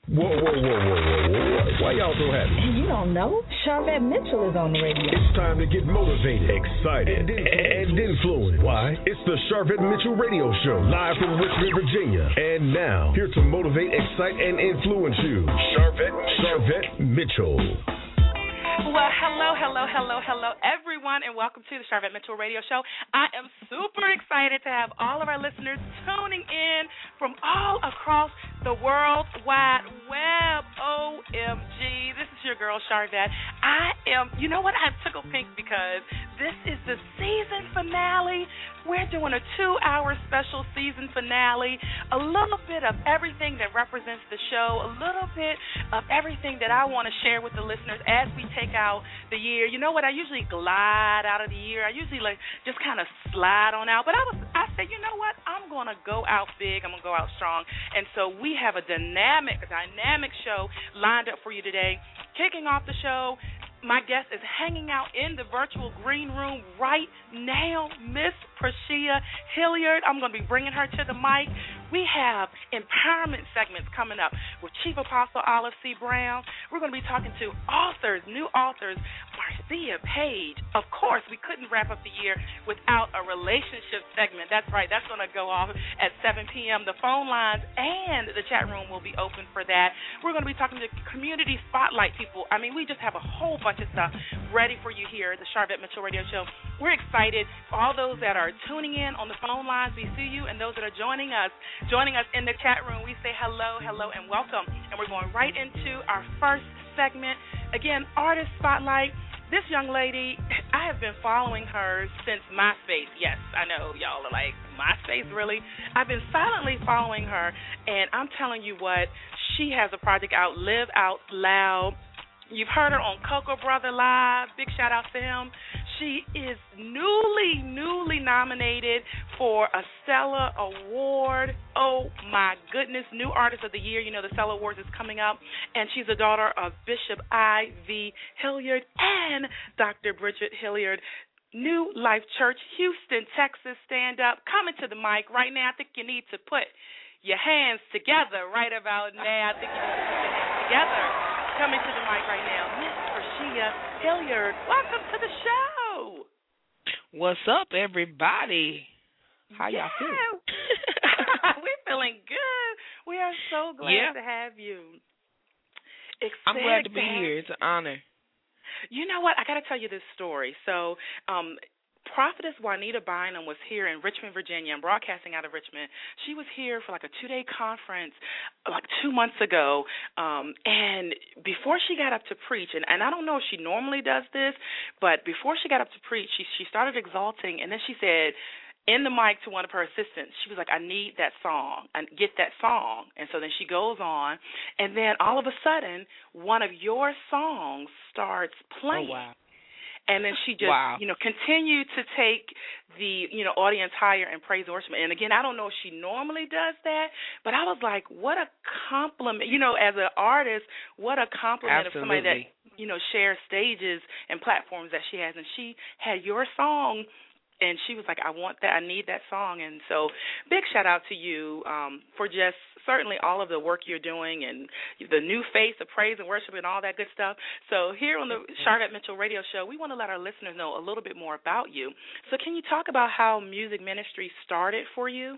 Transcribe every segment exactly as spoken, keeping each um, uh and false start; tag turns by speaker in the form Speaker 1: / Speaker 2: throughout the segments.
Speaker 1: Whoa, whoa, whoa, whoa, whoa, whoa. Why y'all so happy?
Speaker 2: You don't know. Charvette Mitchell is on the radio.
Speaker 1: It's time to get motivated, excited, and, and influenced. Why? It's the Charvette Mitchell Radio Show, live from Richmond, Virginia. And now, here to motivate, excite, and influence you, Charvette, Charvette Mitchell.
Speaker 3: Well, hello, hello, hello, hello, everyone, and welcome to the Charvette Mitchell Radio Show. I am super excited to have all of our listeners tuning in from all across the World Wide Web. O M G, this is your girl, Charvette. I am, you know what, I'm tickled pink because this is the season finale. We're doing a two-hour special season finale, a little bit of everything that represents the show, a little bit of everything that I want to share with the listeners as we take out the year. You know what, I usually glide out of the year. I usually like just kind of slide on out, but I was I said, you know what, I'm going to go out big. I'm going to go out strong, and so we have a dynamic, a dynamic show lined up for you today. Kicking off the show, my guest is hanging out in the virtual green room right now, Miss Prashia Hilliard. I'm going to be bringing her to the mic. We have empowerment segments coming up with Chief Apostle Olive C. Brown. We're going to be talking to authors, new authors, Marcia Page. Of course, we couldn't wrap up the year without a relationship segment. That's right. That's going to go off at seven p.m. The phone lines and the chat room will be open for that. We're going to be talking to community spotlight people. I mean, we just have a whole bunch of stuff ready for you here at the Charvette Mitchell Radio Show. We're excited. For all those that are tuning in on the phone lines, we see you, and those that are joining us, joining us in the chat room, we say hello, hello, and welcome. And we're going right into our first segment. Again, Artist Spotlight. This young lady, I have been following her since MySpace. Yes, I know y'all are like, MySpace, really? I've been silently following her, and I'm telling you what, she has a project out, Live Out Loud. You've heard her on Cocoa Brother Live. Big shout out to him. She is newly, newly nominated for a Stella Award. Oh, my goodness. New Artist of the Year. You know, the Stella Awards is coming up. And she's a daughter of Bishop I V Hilliard and Doctor Bridget Hilliard. New Life Church, Houston, Texas. Stand up. Coming to the mic right now. I think you need to put your hands together right about now. I think you need to put your hands together. Coming to the mic right now, Miss Prashia Hilliard. Welcome to the show.
Speaker 4: What's up, everybody? How
Speaker 3: yeah.
Speaker 4: y'all feeling?
Speaker 3: We're feeling good. We are so glad
Speaker 4: yeah.
Speaker 3: to have you.
Speaker 4: Excited I'm glad to be here. It's an honor.
Speaker 3: You know what? I got to tell you this story. So, um, Prophetess Juanita Bynum was here in Richmond, Virginia. I'm broadcasting out of Richmond. She was here for like a two-day conference like two months ago, um, and before she got up to preach, and, and I don't know if she normally does this, but before she got up to preach, she, she started exalting, and then she said in the mic to one of her assistants, she was like, I need that song, and get that song. And so then she goes on, and then all of a sudden, one of your songs starts playing.
Speaker 4: Oh, wow.
Speaker 3: And then she just,
Speaker 4: wow.
Speaker 3: you know, continued to take the, you know, audience higher and praise and worship. And, again, I don't know if she normally does that, but I was like, what a compliment. You know, as an artist, what a compliment
Speaker 4: Absolutely.
Speaker 3: of somebody that, you know, shares stages and platforms that she has. And she had your song, and she was like, I want that. I need that song. And so big shout out to you um, for just certainly all of the work you're doing and the new face of praise and worship and all that good stuff. So here on the Charvette Mitchell Radio Show, we want to let our listeners know a little bit more about you. So can you talk about how music ministry started for you?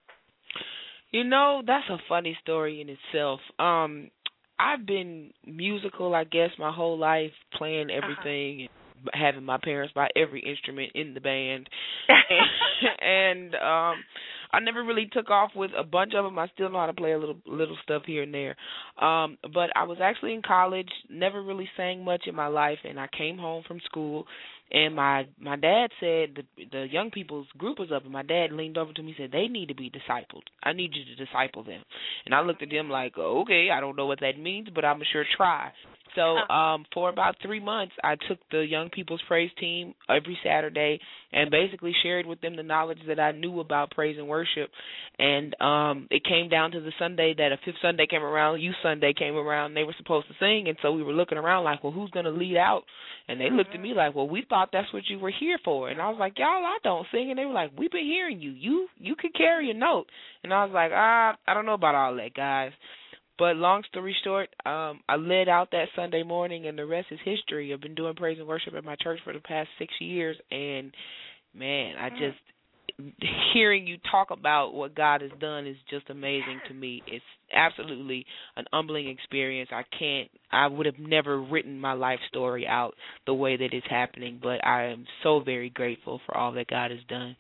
Speaker 4: You know, that's a funny story in itself. Um, I've been musical, I guess, my whole life, playing everything. Uh-huh. Having my parents buy every instrument in the band, and, and um, I never really took off with a bunch of them. I still know how to play a little little stuff here and there, um, but I was actually in college, never really sang much in my life, and I came home from school, and my my dad said the the young people's group was up, and my dad leaned over to me and said, they need to be discipled. I need you to disciple them. And I looked at them like, okay, I don't know what that means, but I'm sure try. So um, for about three months, I took the Young People's Praise team every Saturday and basically shared with them the knowledge that I knew about praise and worship. And um, it came down to the Sunday that a fifth Sunday came around, Youth Sunday came around, and they were supposed to sing. And so we were looking around like, well, who's going to lead out? And they looked at me like, well, we thought that's what you were here for. And I was like, y'all, I don't sing. And they were like, we've been hearing you. You you could carry a note. And I was like, ah, I don't know about all that, guys. But long story short, um, I led out that Sunday morning, and the rest is history. I've been doing praise and worship at my church for the past six years, and, man, I just, hearing you talk about what God has done is just amazing to me. It's absolutely an humbling experience. I can't, I would have never written my life story out the way that it's happening, but I am so very grateful for all that God has done.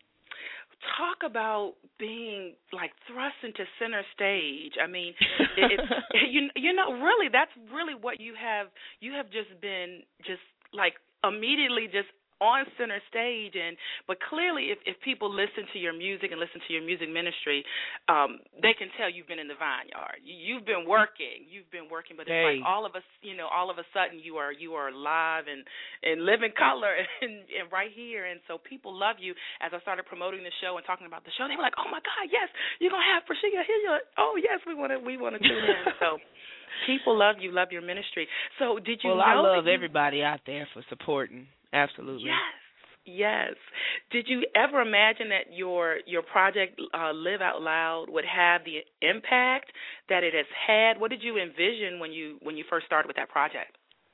Speaker 3: Talk about being like thrust into center stage. I mean, it, it's you you know really that's really what you have. You have just been just like immediately just on center stage, and but clearly if, if people listen to your music and listen to your music ministry, um, they can tell you've been in the vineyard. You, you've been working, you've been working, but it's
Speaker 4: hey.
Speaker 3: like all of us, you know, all of a sudden you are you are live and and living color and, and right here, and so people love you. As I started promoting the show and talking about the show, they were like, "Oh my God, yes, you're gonna have Prashia here." Oh yes, we want to we want to tune in. So. People love you, love your ministry. So did you
Speaker 4: well,
Speaker 3: know
Speaker 4: I love
Speaker 3: you,
Speaker 4: everybody out there for supporting. Absolutely.
Speaker 3: Yes, yes. Did you ever imagine that your your project, uh, Live Out Loud, would have the impact that it has had? What did you envision when you when you first started with that project?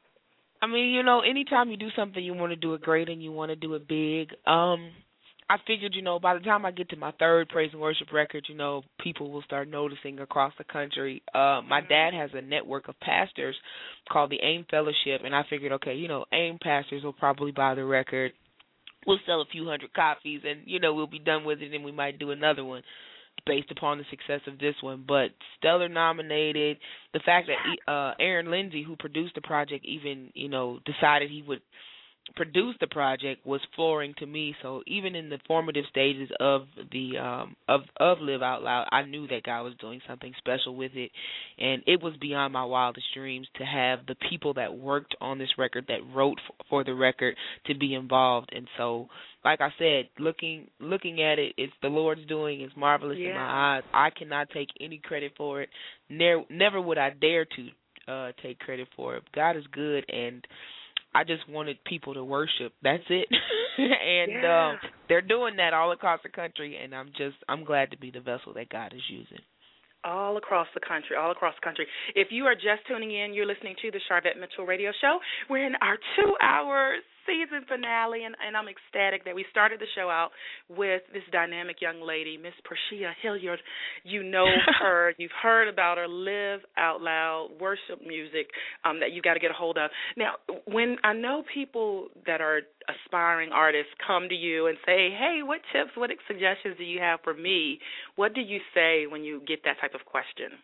Speaker 4: I mean, you know, anytime you do something, you want to do it great and you want to do it big. Um, I figured, you know, by the time I get to my third praise and worship record, you know, people will start noticing across the country. Uh, my dad has a network of pastors called the AIM Fellowship, and I figured, okay, you know, AIM pastors will probably buy the record. We'll sell a few hundred copies, and, you know, we'll be done with it, and we might do another one based upon the success of this one. But Stellar nominated. The fact that uh, Aaron Lindsay, who produced the project, even, you know, decided he would produced the project was flooring to me. So even in the formative stages of the um of of Live Out Loud, I knew that God was doing something special with it, and it was beyond my wildest dreams to have the people that worked on this record, that wrote for, for the record, to be involved. And so, like I said, looking looking at it, it's the Lord's doing. It's marvelous
Speaker 3: yeah.
Speaker 4: in my eyes. I cannot take any credit for it. Never, never would I dare to uh take credit for it. God is good, and I just wanted people to worship. That's it. and
Speaker 3: yeah.
Speaker 4: um, they're doing that all across the country, and I'm just I'm glad to be the vessel that God is using.
Speaker 3: All across the country, all across the country. If you are just tuning in, you're listening to the Sharvette Mitchell Radio Show. We're in our two-hour season finale, and, and I'm ecstatic that we started the show out with this dynamic young lady, Miss Prashia Hilliard. You know her. You've heard about her. Live Out Loud, worship music um, that you got to get a hold of. Now, when I know people that are aspiring artists come to you and say, hey, what tips, what suggestions do you have for me? What do you say when you get that type of question?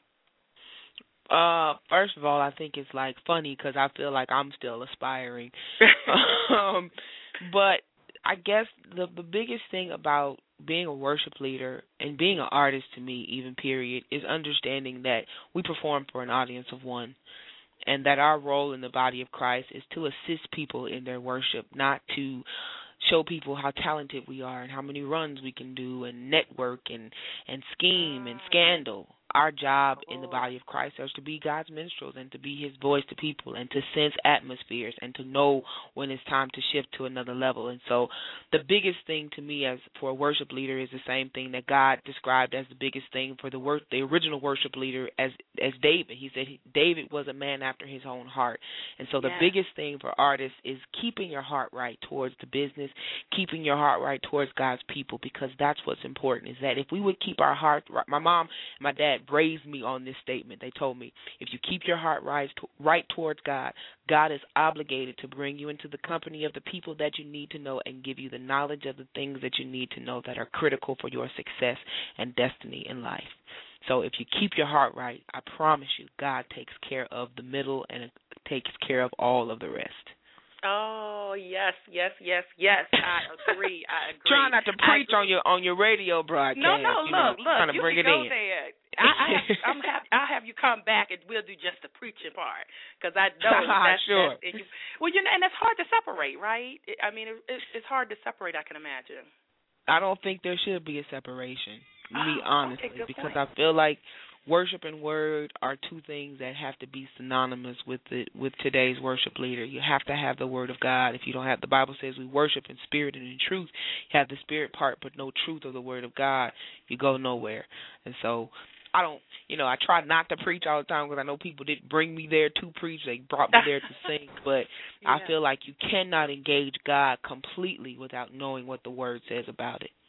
Speaker 4: Uh, first of all, I think it's like funny because I feel like I'm still aspiring. um, but I guess the the biggest thing about being a worship leader and being an artist to me, even period, is understanding that we perform for an audience of one, and that our role in the body of Christ is to assist people in their worship, not to show people how talented we are and how many runs we can do and network and, and scheme and scandal. Our job in the body of Christ is to be God's minstrels and to be his voice to people and to sense atmospheres and to know when it's time to shift to another level. And so the biggest thing to me as for a worship leader is the same thing that God described as the biggest thing for the wor- the original worship leader as as David. He said he, David was a man after his own heart. And so the yeah. biggest thing for artists is keeping your heart right towards the business, keeping your heart right towards God's people, because that's what's important, is that if we would keep our heart right. My mom and my dad raised me on this statement. They told me, if you keep your heart right, right towards God, God is obligated to bring you into the company of the people that you need to know and give you the knowledge of the things that you need to know that are critical for your success and destiny in life. So if you keep your heart right, I promise you, God takes care of the middle and takes care of all of the rest.
Speaker 3: Oh, yes, yes, yes, yes. I agree. I agree.
Speaker 4: Try not to preach on your on your radio broadcast.
Speaker 3: No, no,
Speaker 4: you
Speaker 3: look,
Speaker 4: know,
Speaker 3: look.
Speaker 4: Trying to
Speaker 3: you
Speaker 4: bring
Speaker 3: can
Speaker 4: it
Speaker 3: go
Speaker 4: in.
Speaker 3: there. I, I have, I'm happy, I'll have you come back and we'll do just the preaching part, because I know that's,
Speaker 4: sure.
Speaker 3: that's and you, well, you know, and it's hard to separate, right? I mean, it, it's hard to separate. I can imagine.
Speaker 4: I don't think there should be a separation. Me,
Speaker 3: oh,
Speaker 4: honestly,
Speaker 3: okay,
Speaker 4: because
Speaker 3: point.
Speaker 4: I feel like worship and word are two things that have to be synonymous with the with today's worship leader. You have to have the word of God. If you don't have, the Bible says we worship in spirit and in truth. You have the spirit part but no truth of the word of God, you go nowhere. And so I don't, you know, I try not to preach all the time because I know people didn't bring me there to preach. They brought me there to sing. But yeah. I feel like you cannot engage God completely without knowing what the Word says about it.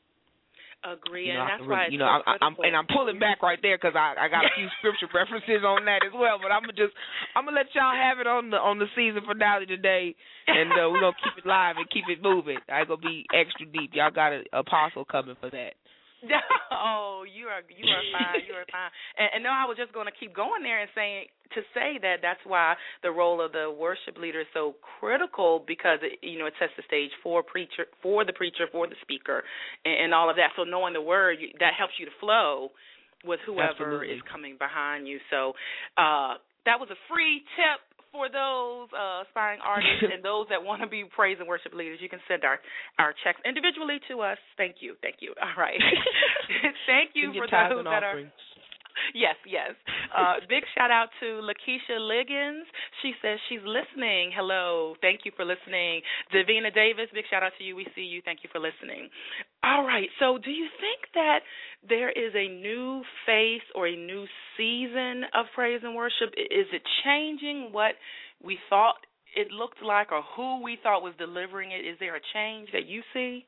Speaker 3: Agree,
Speaker 4: you know,
Speaker 3: and that's
Speaker 4: really,
Speaker 3: why it's
Speaker 4: you know,
Speaker 3: so
Speaker 4: I, I'm, and I'm pulling back right there because I, I got a few scripture references on that as well. But I'm gonna just, I'm gonna let y'all have it on the on the season finale today, and uh, we're gonna keep it live and keep it moving. I gonna be extra deep. Y'all got an apostle coming for that.
Speaker 3: Oh, you are you are fine. You are fine. And, and no, I was just going to keep going there and saying to say that that's why the role of the worship leader is so critical, because it, you know, it sets the stage for preacher, for the preacher, for the speaker, and, and all of that. So knowing the word, you, that helps you to flow with whoever
Speaker 4: Absolutely.
Speaker 3: is coming behind you. So uh, that was a free tip for those uh, aspiring artists and those that want to be praise and worship leaders. You can send our, our checks individually to us. Thank you. Thank you. All right. Thank you for those that are. Yes, yes. Uh, big shout out to Lakeisha Liggins. She says she's listening. Hello. Thank you for listening. Davina Davis, big shout out to you. We see you. Thank you for listening. All right. So do you think that there is a new face or a new season of praise and worship? Is it changing what we thought it looked like or who we thought was delivering it? Is there a change that you see?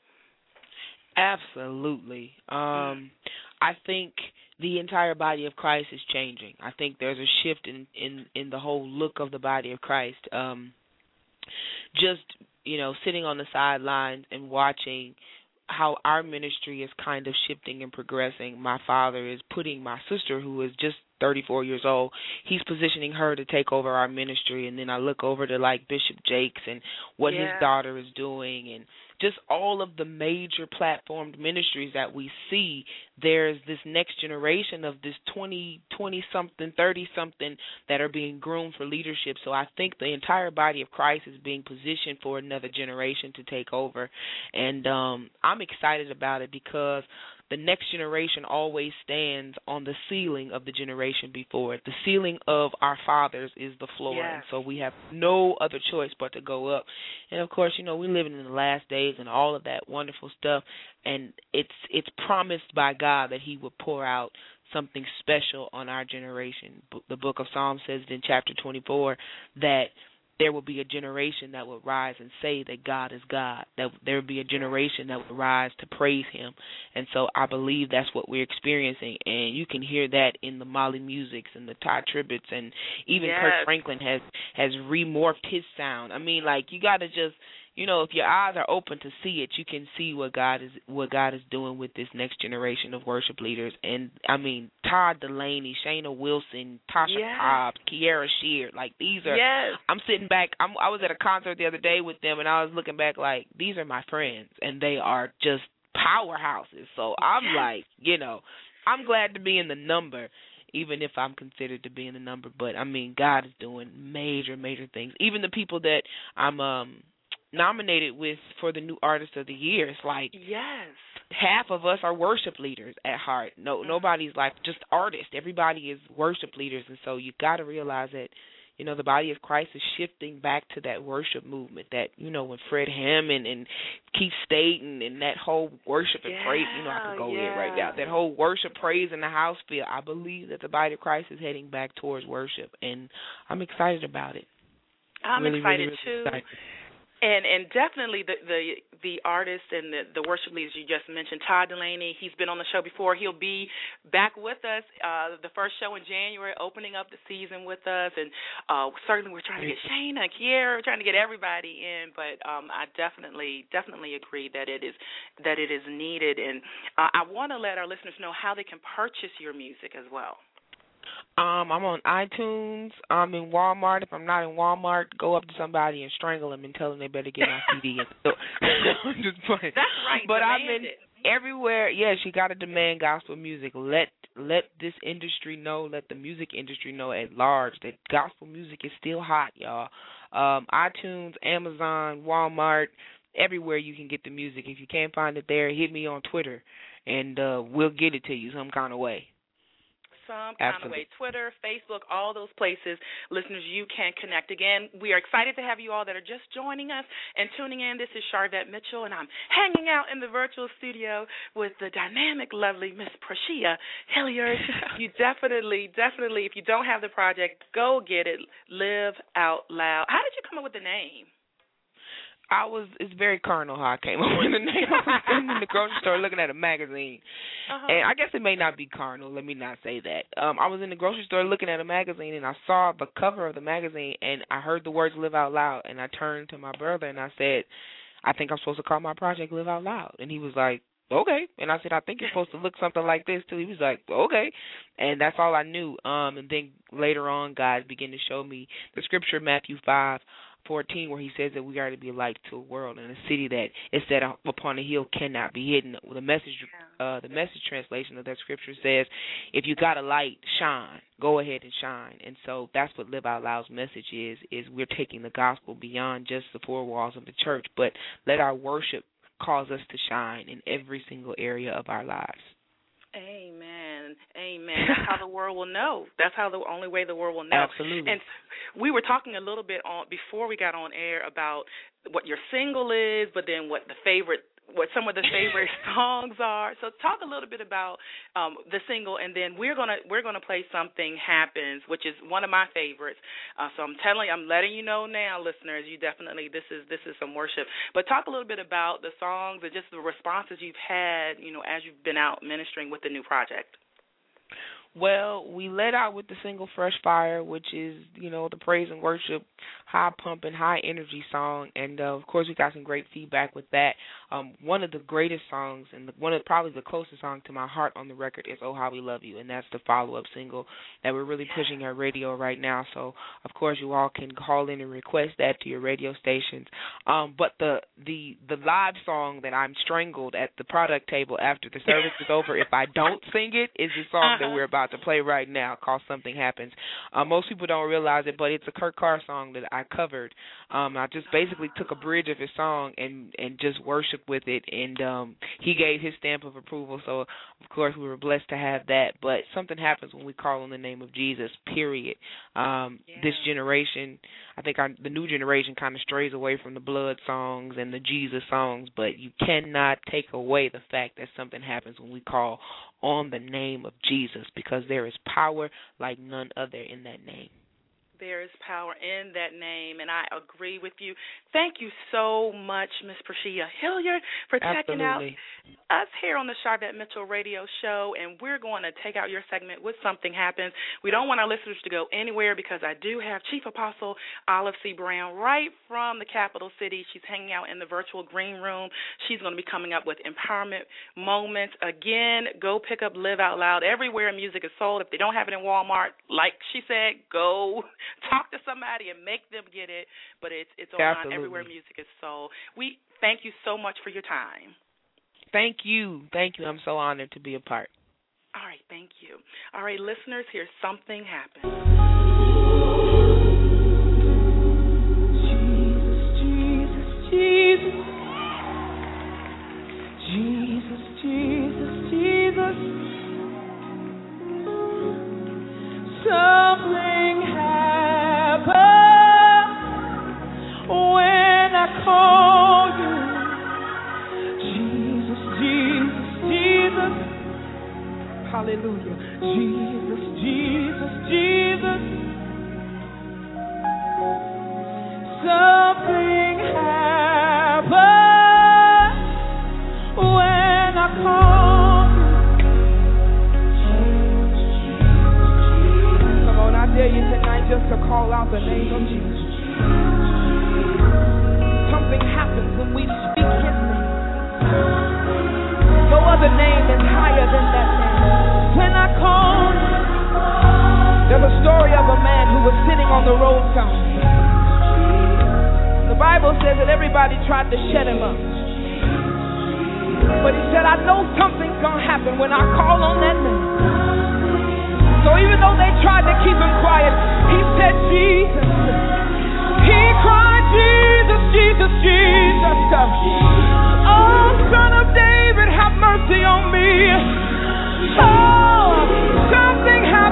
Speaker 4: Absolutely. Um, I think the entire body of Christ is changing. I think there's a shift in, in, in the whole look of the body of Christ. Um, just, you know, sitting on the sidelines and watching how our ministry is kind of shifting and progressing. My father is putting my sister, who is just thirty-four years old, he's positioning her to take over our ministry. And then I look over to, like, Bishop Jakes and what
Speaker 3: yeah.
Speaker 4: his daughter is doing, and just all of the major platformed ministries that we see. There's this next generation of this twenty, twenty-something, thirty-something that are being groomed for leadership. So I think the entire body of Christ is being positioned for another generation to take over. And um, I'm excited about it because the next generation always stands on the ceiling of the generation before it. The ceiling of our fathers is the floor,
Speaker 3: yes.
Speaker 4: and so we have no other choice but to go up. And, of course, you know, we're living in the last days and all of that wonderful stuff, and it's it's promised by God that he will pour out something special on our generation. The book of Psalms says in chapter twenty-four that there will be a generation that will rise and say that God is God, that there will be a generation that will rise to praise him. And so I believe that's what we're experiencing, and you can hear that in the Molly Musics and the Ty Tribbett's, and even
Speaker 3: yes.
Speaker 4: Kirk Franklin has, has remorphed his sound. I mean, like, you got to just, you know, if your eyes are open to see it, you can see what God is what God is doing with this next generation of worship leaders. And, I mean, Todd Delaney, Shayna Wilson, Tasha
Speaker 3: yes.
Speaker 4: Cobbs, Kiara Sheard, like, these are,
Speaker 3: yes.
Speaker 4: I'm sitting back, I'm, I was at a concert the other day with them, and I was looking back like, these are my friends, and they are just powerhouses. So I'm
Speaker 3: yes.
Speaker 4: like, you know, I'm glad to be in the number, even if I'm considered to be in the number. But, I mean, God is doing major, major things. Even the people that I'm um nominated with for the new artist of the year, it's like
Speaker 3: yes.
Speaker 4: half of us are worship leaders at heart. No, nobody's like just artists. Everybody is worship leaders, and so you got to realize that, you know, the body of Christ is shifting back to that worship movement that, you know, when Fred Hammond and Keith Staten and that whole worship and
Speaker 3: yeah,
Speaker 4: praise, you know, I could go
Speaker 3: yeah.
Speaker 4: there right now, that whole worship, praise in the house feel, I believe that the body of Christ is heading back towards worship, and I'm excited about it.
Speaker 3: I'm
Speaker 4: really,
Speaker 3: excited,
Speaker 4: really, really
Speaker 3: too.
Speaker 4: Excited.
Speaker 3: And and definitely the the, the artists and the, the worship leaders you just mentioned, Todd Delaney, he's been on the show before. He'll be back with us, uh, the first show in January, opening up the season with us. And uh, certainly we're trying to get Shayna, Kiera, we're trying to get everybody in. But um, I definitely, definitely agree that it is that it is needed. And uh, I want to let our listeners know how they can purchase your music as well.
Speaker 4: Um, I'm on iTunes. I'm in Walmart. If I'm not in Walmart, go up to somebody and strangle them and tell them they better get my C D. I'm just playing.
Speaker 3: That's right.
Speaker 4: But
Speaker 3: demand
Speaker 4: I'm in
Speaker 3: it.
Speaker 4: everywhere. Yes, you got to demand gospel music. Let let this industry know, let the music industry know at large that gospel music is still hot, y'all. Um, iTunes, Amazon, Walmart, everywhere you can get the music. If you can't find it there, hit me on Twitter, and uh, we'll get it to you some kind of way.
Speaker 3: some kind
Speaker 4: Absolutely.
Speaker 3: of way. Twitter, Facebook, all those places, listeners, you can connect. Again, we are excited to have you all that are just joining us and tuning in. This is Sharvette Mitchell, and I'm hanging out in the virtual studio with the dynamic, lovely Miss Prashia Hilliard. You definitely, definitely, if you don't have the project, go get it. Live Out Loud. How did you come up with the name?
Speaker 4: I was, it's very carnal how I came up with the name. I was sitting in the grocery store looking at a magazine.
Speaker 3: Uh-huh.
Speaker 4: And I guess it may not be carnal. Let me not say that. Um, I was in the grocery store looking at a magazine, and I saw the cover of the magazine, and I heard the words Live Out Loud, and I turned to my brother, and I said, I think I'm supposed to call my project Live Out Loud. And he was like, okay. And I said, I think it's supposed to look something like this, too. He was like, okay. And that's all I knew. Um, and then later on, God began to show me the scripture, Matthew five fourteen, where he says that we are to be a light to a world, and a city that is set upon a hill cannot be hidden. The message, uh, the message translation of that scripture says, if you got a light, shine. Go ahead and shine. And so that's what Live Out Loud's message is, is we're taking the gospel beyond just the four walls of the church, but let our worship cause us to shine in every single area of our lives.
Speaker 3: Amen. Amen. That's how the world will know. That's how the only way the world will know.
Speaker 4: Absolutely.
Speaker 3: And we were talking a little bit on before we got on air about what your single is, but then what the favorite, what some of the favorite songs are. So talk a little bit about um, the single, and then we're gonna we're gonna play Something Happens, which is one of my favorites. Uh, so I'm telling, I'm letting you know now, listeners, you definitely this is this is some worship. But talk a little bit about the songs and just the responses you've had, you know, as you've been out ministering with the new project.
Speaker 4: Well, we let out with the single Fresh Fire, which is, you know, the praise and worship, high-pumping, high-energy song. And, uh, of course, we got some great feedback with that. Um, one of the greatest songs and the, one of probably the closest song to my heart on the record is Oh How We Love You, and that's the follow-up single that we're really pushing our radio right now. So, of course, you all can call in and request that to your radio stations. Um, but the, the, the live song that I'm strangled at the product table after the service is over, if I don't sing it, is the song uh-huh. that we're about to play right now called Something Happens. Uh, most people don't realize it, but it's a Kurt Carr song that I covered. Um, I just basically took a bridge of his song and, and just worshiped with it, and um, he gave his stamp of approval, so of course we were blessed to have that. But something happens when we call on the name of Jesus, period. Um, yeah. This generation, I think our, the new generation kind of strays away from the blood songs and the Jesus songs, but you cannot take away the fact that something happens when we call on the name of Jesus, because there is power like none other in that name.
Speaker 3: There is power in that name, and I agree with you. Thank you so much, Miss Prashia Hilliard, for checking
Speaker 4: Absolutely.
Speaker 3: out us here on the Sharvette Mitchell Radio Show, and we're going to take out your segment with Something Happens. We don't want our listeners to go anywhere because I do have Chief Apostle Olive C. Brown right from the capital city. She's hanging out in the virtual green room. She's going to be coming up with empowerment moments. Again, go pick up Live Out Loud everywhere music is sold. If they don't have it in Walmart, like she said, go talk to somebody and make them get it, but it's it's online everywhere music is sold. We thank you so much for your time.
Speaker 4: Thank you. Thank you. I'm so honored to be a part.
Speaker 3: All right, thank you. All right, listeners, here's Something Happens. Jesus, Jesus, Jesus. Jesus, Jesus, Jesus. Something happens when I call you. Jesus, Jesus, Jesus. Hallelujah. Jesus, Jesus, Jesus. Something happens when I call you. Come on, I dare you tonight just to call out the name of Jesus. Something happens when we speak his name. No other name is higher than that name. When I call, there's a story of a man who was sitting on the roadside. The Bible says that everybody tried to shut him up. But he said, I know something's going to happen when I call on that name. So even though they tried to keep him quiet, he said, Jesus. He cried, Jesus, Jesus, Jesus. Oh, Son of David, have mercy on me. Oh, something happened.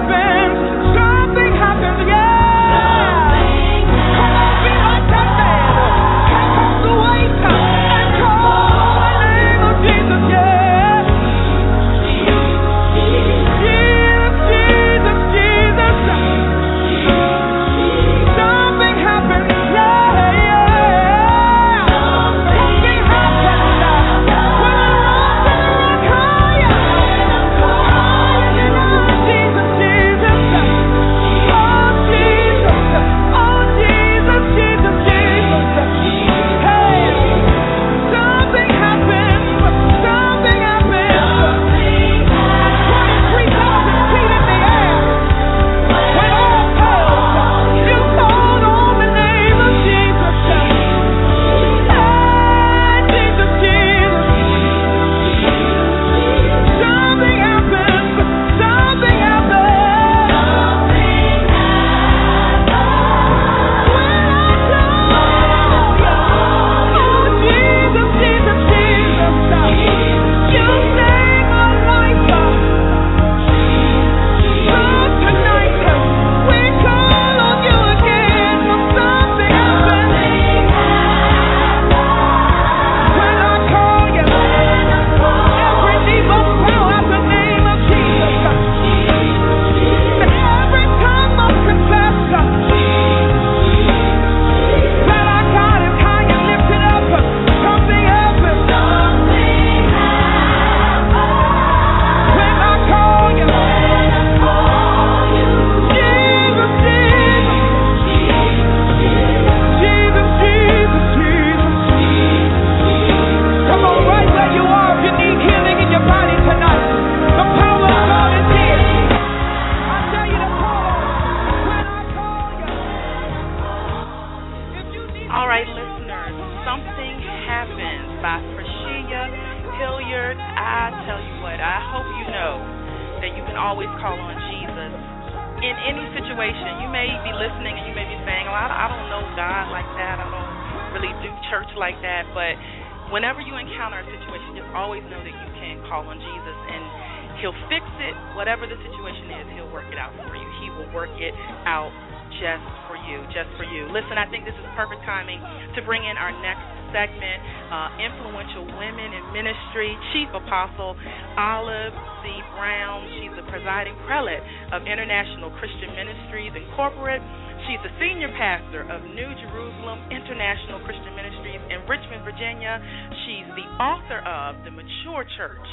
Speaker 3: can always call on Jesus in any situation. You may be listening and you may be saying, oh, I don't know God like that. I don't really do church like that. But whenever you encounter a situation, just always know that you can call on Jesus, and He'll fix it. Whatever the situation is, He'll work it out for you. He will work it out just for you, just for you. Listen, I think this is perfect timing to bring in our next segment, uh, Influential Women in Ministry, Chief Apostle Olive C. Brown. She's the presiding prelate of International Christian Ministries Incorporated. She's the senior pastor of New Jerusalem International Christian Ministries in Richmond, Virginia. She's the author of The Mature Church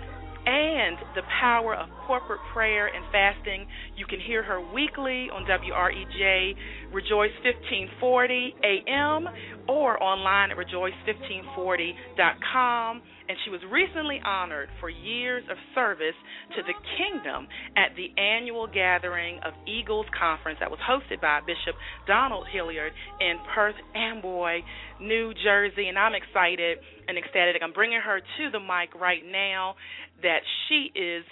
Speaker 3: and The Power of Corporate Prayer and Fasting. You can hear her weekly on W R E J, Rejoice fifteen forty A M, or online at rejoice fifteen forty dot com. And she was recently honored for years of service to the kingdom at the annual gathering of Eagles Conference that was hosted by Bishop Donald Hilliard in Perth Amboy, New Jersey. And I'm excited and ecstatic. I'm bringing her to the mic right now, that she is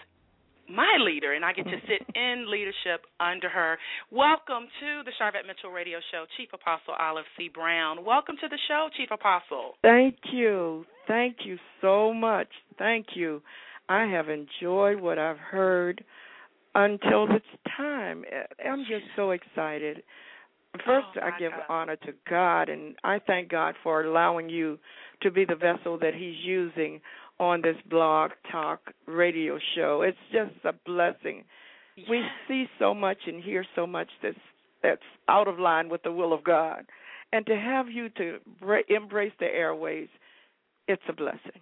Speaker 3: my leader, and I get to sit in leadership under her. Welcome to the Sharvette Mitchell Radio Show, Chief Apostle Olive C. Brown. Welcome to the show, Chief Apostle.
Speaker 5: Thank you. Thank you so much. Thank you. I have enjoyed what I've heard until this time. I'm just so excited. First,
Speaker 3: oh,
Speaker 5: I give
Speaker 3: God.
Speaker 5: honor to God, and I thank God for allowing you to be the vessel that He's using on this blog talk radio show. It's just a blessing.
Speaker 3: Yes.
Speaker 5: We see so much and hear so much that's that's out of line with the will of God. And to have you to bra- embrace the airways, it's a blessing.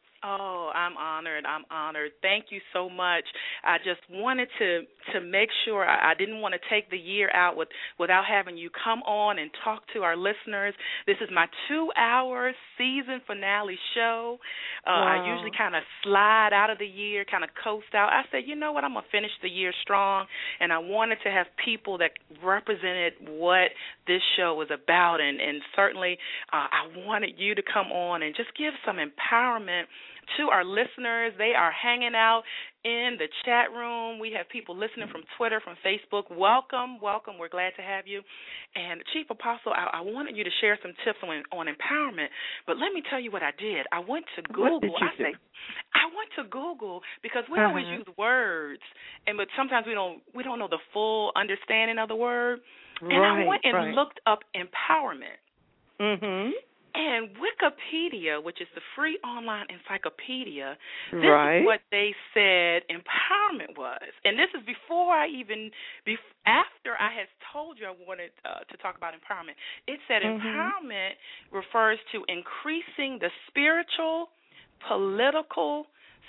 Speaker 3: Oh, I'm honored. I'm honored. Thank you so much. I just wanted to to make sure I, I didn't want to take the year out with without having you come on and talk to our listeners. This is my two-hour season finale show. Uh,
Speaker 5: wow.
Speaker 3: I usually kind of slide out of the year, kind of coast out. I said, you know what, I'm going to finish the year strong, and I wanted to have people that represented what this show was about, and, and certainly uh, I wanted you to come on and just give some empowerment to our listeners. They are hanging out in the chat room. We have people listening from Twitter, from Facebook. Welcome, welcome. We're glad to have you. And Chief Apostle, I, I wanted you to share some tips on, on empowerment, but let me tell you what I did. I went to Google.
Speaker 5: What did you
Speaker 3: I
Speaker 5: do?
Speaker 3: say, I went to Google because we
Speaker 5: uh-huh.
Speaker 3: always use words, and but sometimes we don't we don't know the full understanding of the word.
Speaker 5: Right,
Speaker 3: and I went and
Speaker 5: right.
Speaker 3: looked up empowerment.
Speaker 5: Mm-hmm.
Speaker 3: And Wikipedia, which is the free online encyclopedia, this
Speaker 5: right.
Speaker 3: is what they said empowerment was. And this is before I even, bef- after I had told you I wanted uh, to talk about empowerment. It said mm-hmm. empowerment refers to increasing the spiritual, political,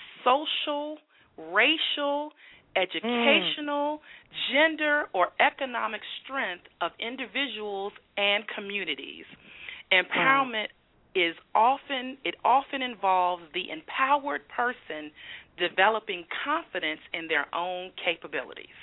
Speaker 3: social, racial, educational, mm. gender, or economic strength of individuals and communities. Empowerment is often, it often involves the empowered person developing confidence in their own capabilities.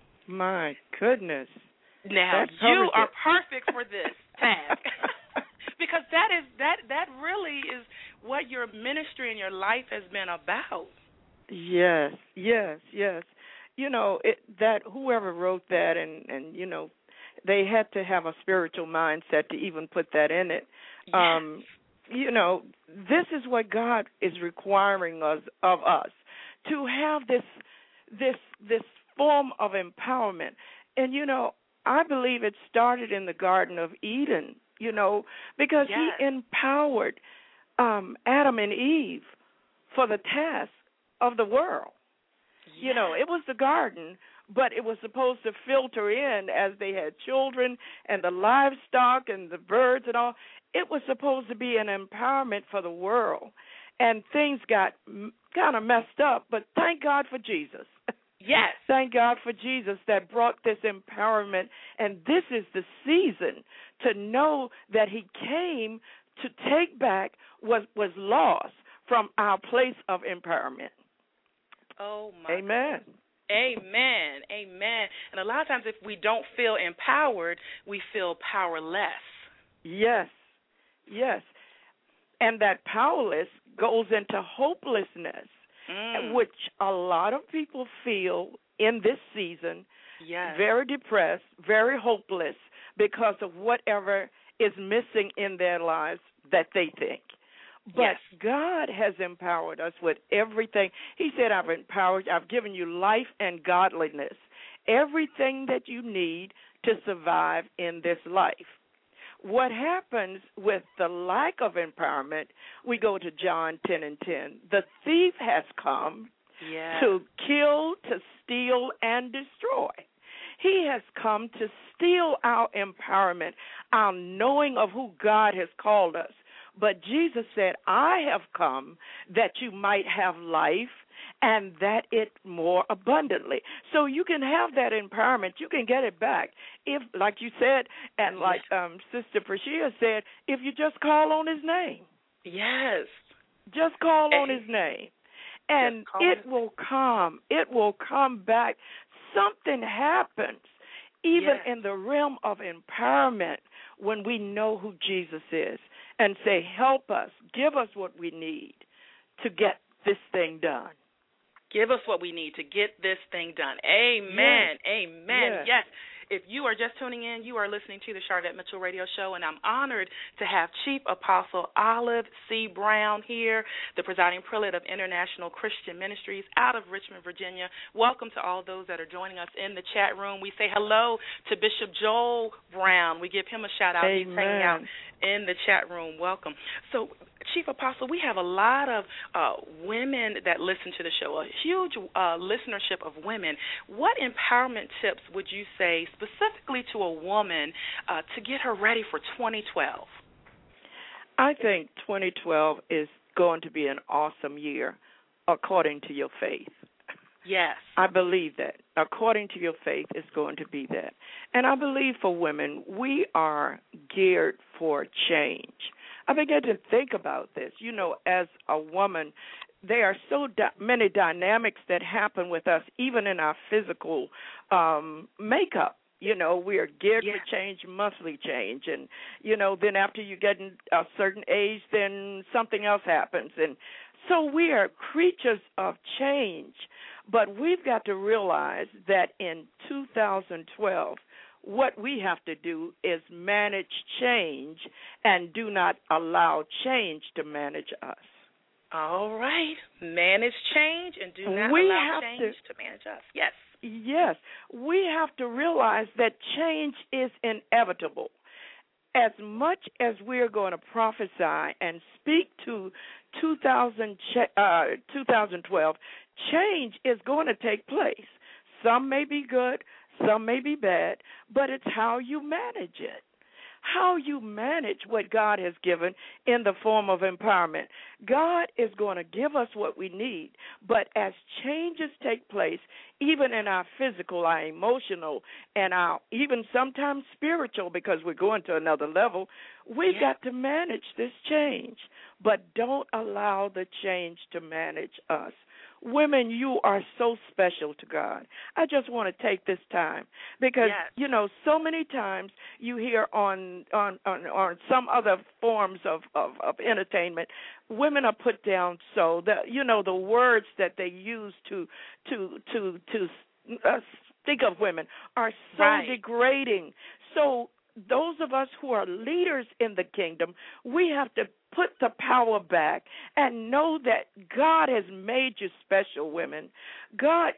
Speaker 5: My goodness.
Speaker 3: Now, you are it. perfect for this task because that is that that really is what your ministry and your life has been about.
Speaker 5: Yes, yes, yes. You know, it, that whoever wrote that and, and, you know, they had to have a spiritual mindset to even put that in it.
Speaker 3: Yes.
Speaker 5: Um, you know, this is what God is requiring us of us, to have this this this form of empowerment. And, you know, I believe it started in the Garden of Eden, you know, because
Speaker 3: yes.
Speaker 5: He empowered um, Adam and Eve for the task of the world. Yes. You know, it was the garden, but it was supposed to filter in as they had children and the livestock and the birds and all. It was supposed to be an empowerment for the world, and things got kind of messed up, but thank God for Jesus.
Speaker 3: Yes.
Speaker 5: Thank God for Jesus that brought this empowerment, and this is the season to know that He came to take back what was lost from our place of empowerment.
Speaker 3: Oh, my
Speaker 5: Amen.
Speaker 3: God. Amen. Amen. And a lot of times if we don't feel empowered, we feel powerless.
Speaker 5: Yes. Yes. And that powerless goes into hopelessness. mm. which a lot of people feel in this season,
Speaker 3: yes.
Speaker 5: very depressed, very hopeless because of whatever is missing in their lives that they think. But
Speaker 3: yes.
Speaker 5: God has empowered us with everything. He said, I've empowered, I've given you life and godliness, everything that you need to survive in this life. What happens with the lack of empowerment, we go to John ten and ten. The thief has come
Speaker 3: yes.
Speaker 5: to kill, to steal, and destroy. He has come to steal our empowerment, our knowing of who God has called us. But Jesus said, I have come that you might have life and that it more abundantly. So you can have that empowerment. You can get it back if, like you said, and like um, Sister Prashia said, if you just call on his name.
Speaker 3: Yes.
Speaker 5: Just call on his name. And it will come. It will come back. Something happens, even
Speaker 3: yes.
Speaker 5: in the realm of empowerment, when we know who Jesus is and say, help us, give us what we need to get this thing done.
Speaker 3: Give us what we need to get this thing done. Amen.
Speaker 5: Yes.
Speaker 3: Amen.
Speaker 5: Yes.
Speaker 3: yes. If you are just tuning in, you are listening to the Sharvette Mitchell Radio Show, and I'm honored to have Chief Apostle Olive C. Brown here, the presiding prelate of International Christian Ministries out of Richmond, Virginia. Welcome to all those that are joining us in the chat room. We say hello to Bishop Joel Brown. We give him a shout-out.
Speaker 5: Amen.
Speaker 3: He's hanging out in the chat room. Welcome. So, Chief Apostle, we have a lot of uh, women that listen to the show, a huge uh, listenership of women. What empowerment tips would you say specifically to a woman uh, to get her ready for twenty twelve?
Speaker 5: I think twenty twelve is going to be an awesome year according to your faith.
Speaker 3: Yes.
Speaker 5: I believe that. According to your faith, it's going to be that. And I believe for women, we are geared for change. I began to think about this. You know, as a woman, there are so di- many dynamics that happen with us, even in our physical um, makeup. You know, we are geared
Speaker 3: yeah.
Speaker 5: for change, monthly change. And, you know, then after you get in a certain age, then something else happens. And so we are creatures of change. But we've got to realize that in two thousand twelve, what we have to do is manage change and do not allow change to manage us.
Speaker 3: All right. Manage change and do not
Speaker 5: we
Speaker 3: allow
Speaker 5: have
Speaker 3: change
Speaker 5: to,
Speaker 3: to manage us. Yes.
Speaker 5: Yes. We have to realize that change is inevitable. As much as we're going to prophesy and speak to two thousand, uh, twenty twelve, change is going to take place. Some may be good, some may be bad, but it's how you manage it, how you manage what God has given in the form of empowerment. God is going to give us what we need, but as changes take place, even in our physical, our emotional, and our even sometimes spiritual, because we're going to another level, we've
Speaker 3: yeah.
Speaker 5: got to manage this change, but don't allow the change to manage us. Women, you are so special to God. I just want to take this time because,
Speaker 3: yes.
Speaker 5: you know, so many times you hear on on, on, on some other forms of, of, of entertainment, women are put down so that, you know, the words that they use to to to to uh, speak of women are so
Speaker 3: right.
Speaker 5: degrading. So those of us who are leaders in the kingdom, we have to put the power back and know that God has made you special, women. God,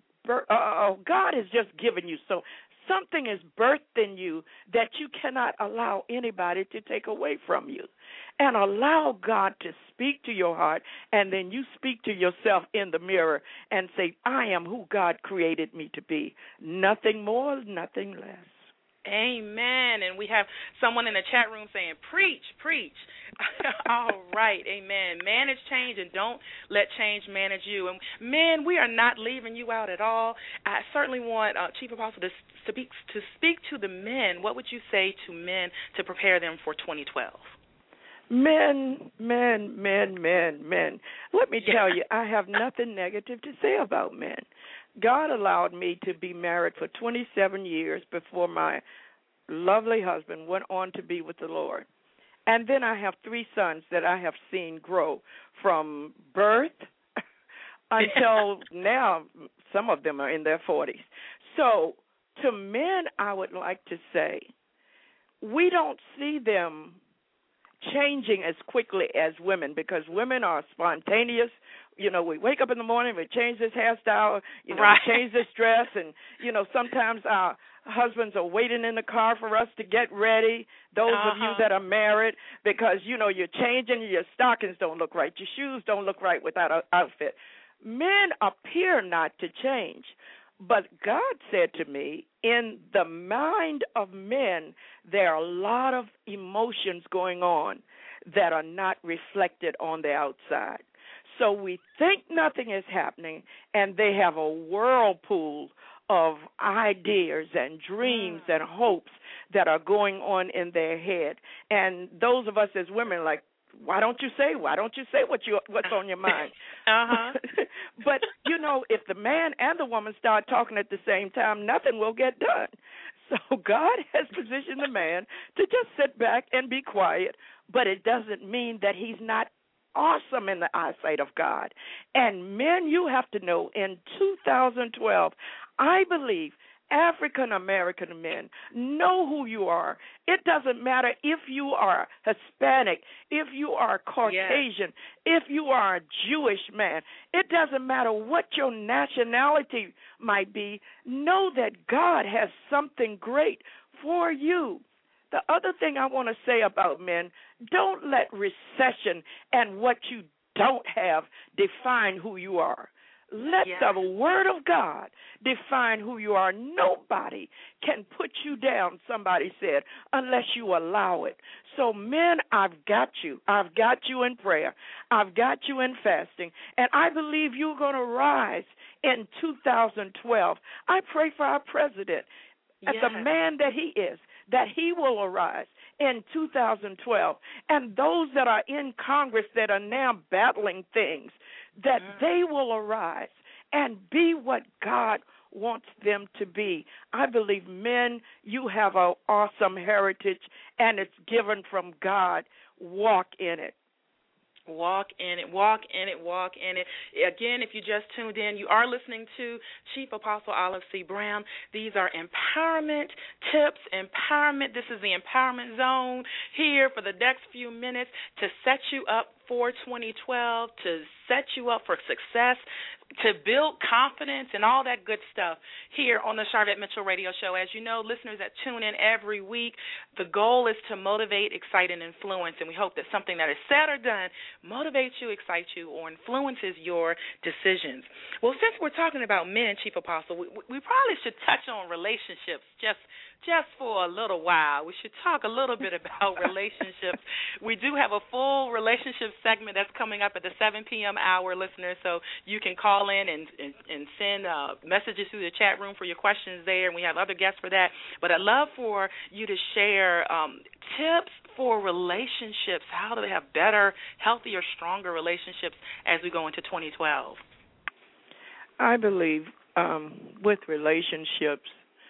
Speaker 5: uh, God has just given you so something is birthed in you that you cannot allow anybody to take away from you. And allow God to speak to your heart, and then you speak to yourself in the mirror and say, I am who God created me to be. Nothing more, nothing less.
Speaker 3: Amen. And we have someone in the chat room saying, preach, preach. All right. Amen. Manage change and don't let change manage you. And men, we are not leaving you out at all. I certainly want uh, Chief Apostle to speak, to speak to the men. What would you say to men to prepare them for twenty twelve?
Speaker 5: Men, men, men, men, men. Let me
Speaker 3: yeah.
Speaker 5: tell you, I have nothing negative to say about men. God allowed me to be married for twenty-seven years before my lovely husband went on to be with the Lord. And then I have three sons that I have seen grow from birth until now, some of them are in their forties. So to men, I would like to say, we don't see them changing as quickly as women, because women are spontaneous. You know, we wake up in the morning, we change this hairstyle, you know,
Speaker 3: right.
Speaker 5: we change this dress, and, you know, sometimes our husbands are waiting in the car for us to get ready, those
Speaker 3: uh-huh.
Speaker 5: of you that are married, because, you know, you're changing, your stockings don't look right, your shoes don't look right without an outfit. Men appear not to change. But God said to me, in the mind of men, there are a lot of emotions going on that are not reflected on the outside. So we think nothing is happening, and they have a whirlpool of ideas and dreams mm. and hopes that are going on in their head. And those of us as women are like, why don't you say? Why don't you say what you what's on your mind?
Speaker 3: uh-huh.
Speaker 5: But, you know, if the man and the woman start talking at the same time, nothing will get done. So God has positioned the man to just sit back and be quiet, but it doesn't mean that he's not awesome in the eyesight of God. And men, you have to know, in two thousand twelve, I believe African-American men know who you are. It doesn't matter if you are Hispanic, if you are Caucasian, yes. if you are a Jewish man. It doesn't matter what your nationality might be. Know that God has something great for you. The other thing I want to say about men, don't let recession and what you don't have define who you are. Let yes. the Word of God define who you are. Nobody can put you down, somebody said, unless you allow it. So, men, I've got you. I've got you in prayer. I've got you in fasting. And I believe you're going to rise in two thousand twelve. I pray for our president, yes. the man that he is, that he will arise in two thousand twelve. And those that are in Congress that are now battling things, that mm. they will arise and be what God wants them to be. I believe, men, you have an awesome heritage, and it's given from God. Walk in it.
Speaker 3: Walk in it, walk in it, walk in it. Again, if you just tuned in, you are listening to Chief Apostle Olive C. Brown. These are empowerment tips, empowerment. This is the empowerment zone here for the next few minutes to set you up for twenty twelve, to set you up for success, to build confidence and all that good stuff here on the Sharvette Mitchell Radio Show. As you know, listeners that tune in every week, the goal is to motivate, excite, and influence, and we hope that something that is said or done motivates you, excites you, or influences your decisions. Well, since we're talking about men, Chief Apostle, we, we probably should touch on relationships just just for a little while. We should talk a little bit about relationships. We do have a full relationship segment that's coming up at the seven p.m. hour, listeners, so you can call in and, and, and send uh, messages through the chat room for your questions there, and we have other guests for that. But I'd love for you to share um, tips for relationships, how do they have better, healthier, stronger relationships as we go into twenty twelve.
Speaker 5: I believe um, with relationships,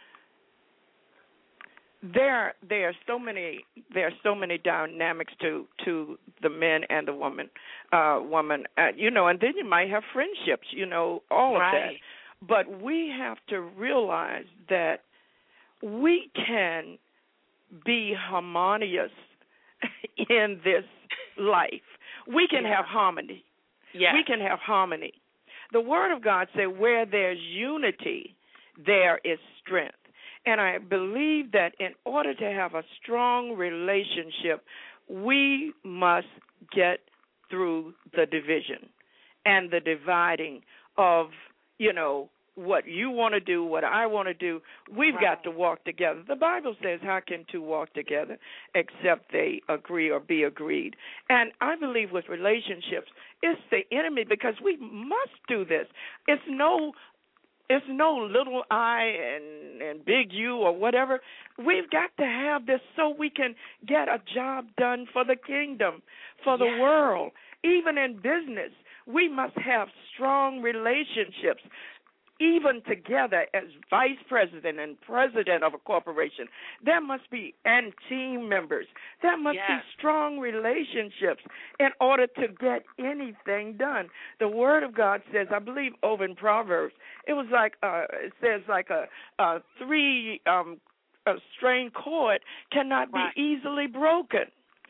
Speaker 5: There, there are so many. There are so many dynamics to, to the men and the woman, uh, woman. Uh, you know, and then you might have friendships. You know, all
Speaker 3: right.
Speaker 5: of that. But we have to realize that we can be harmonious in this life. We can
Speaker 3: yeah.
Speaker 5: have harmony.
Speaker 3: Yes.
Speaker 5: We can have harmony. The Word of God says, "Where there's unity, there is strength." And I believe that in order to have a strong relationship, we must get through the division and the dividing of, you know, what you want to do, what I want to do. We've right. got to walk together. The Bible says, how can two walk together except they agree or be agreed? And I believe with relationships, it's the enemy, because we must do this. It's no It's no little I and, and big you or whatever. We've got to have this so we can get a job done for the kingdom, for the
Speaker 3: yes.
Speaker 5: world. Even in business, we must have strong relationships. even together as vice president and president of a corporation, there must be, and team members, there must
Speaker 3: yes.
Speaker 5: be strong relationships in order to get anything done. The Word of God says, I believe over in Proverbs, it was like, uh, it says like a, a three um, a strained cord cannot
Speaker 3: right.
Speaker 5: be easily broken.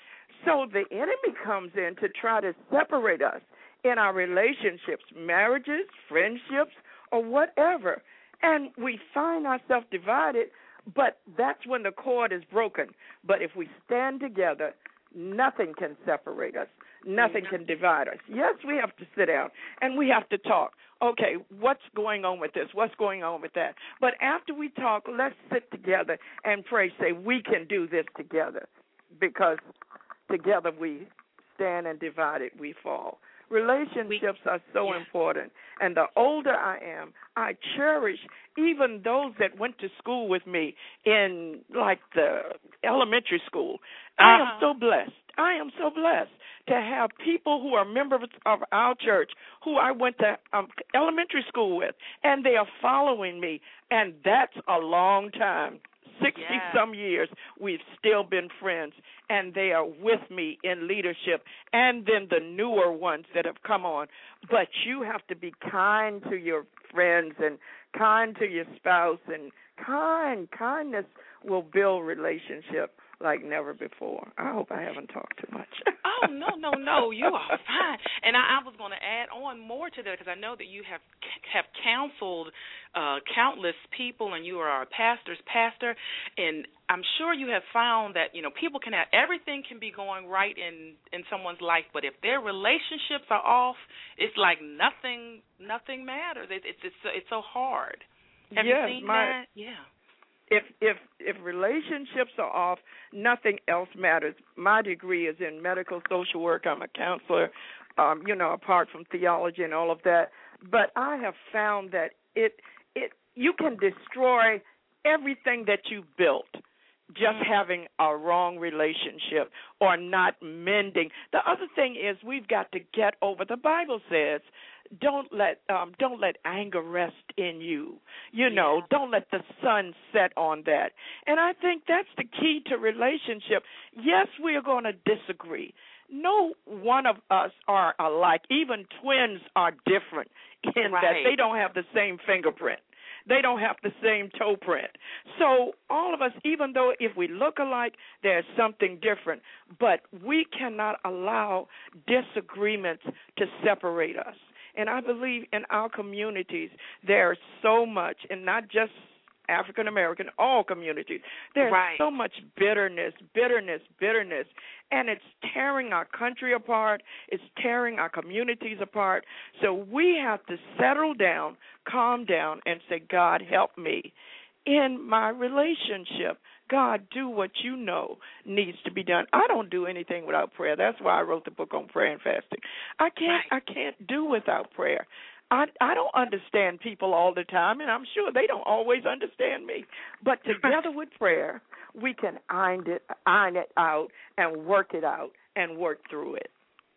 Speaker 5: So the enemy comes in to try to separate us in our relationships, marriages, friendships, or whatever, and we find ourselves divided, but that's when the cord is broken. But if we stand together, nothing can separate us. Nothing can divide us. Yes, we have to sit down, and we have to talk. Okay, what's going on with this? What's going on with that? But after we talk, let's sit together and pray, say, we can do this together, because together we stand, and divided we fall. Relationships are so
Speaker 3: yeah.
Speaker 5: important, and the older I am, I cherish even those that went to school with me in, like, the elementary school.
Speaker 3: Uh-huh.
Speaker 5: I am so blessed. I am so blessed to have people who are members of our church who I went to um, elementary school with, and they are following me, and that's a long time. sixty-some yeah. years, we've still been friends, and they are with me in leadership, and then the newer ones that have come on. But you have to be kind to your friends and kind to your spouse, and kind, kindness will build relationship like never before. I hope I haven't talked too much.
Speaker 3: Oh, no, no, no. You are fine. And I, I was going to add on more to that, because I know that you have have counseled uh, countless people, and you are a pastor's pastor. And I'm sure you have found that, you know, people can have, everything can be going right in, in someone's life, but if their relationships are off, it's like nothing nothing matters. It, it's, it's, it's so hard. Have
Speaker 5: yes,
Speaker 3: you seen
Speaker 5: my,
Speaker 3: that? Yeah.
Speaker 5: If if if relationships are off, nothing else matters. My degree is in medical social work. I'm a counselor, um, you know, apart from theology and all of that. But I have found that it it you can destroy everything that you built just mm-hmm. having a wrong relationship or not mending. The other thing is we've got to get over. The Bible says, Don't let um, don't let anger rest in you. You know, yeah. don't let the sun set on that. And I think that's the key to relationship. Yes, we are going to disagree. No one of us are alike. Even twins are different in
Speaker 3: right.
Speaker 5: that they don't have the same fingerprint. They don't have the same toe print. So all of us, even though if we look alike, there's something different. But we cannot allow disagreements to separate us. And I believe in our communities there's so much, and not just African American, all communities. There's
Speaker 3: right.
Speaker 5: so much bitterness, bitterness, bitterness, and it's tearing our country apart. It's tearing our communities apart. So we have to settle down, calm down, and say, God, help me in my relationship. God, do what you know needs to be done. I don't do anything without prayer. That's why I wrote the book on prayer and fasting. I can't
Speaker 3: right.
Speaker 5: I can't do without prayer. I I don't understand people all the time, and I'm sure they don't always understand me. But together with prayer, we can iron it iron it out and work it out and work through it.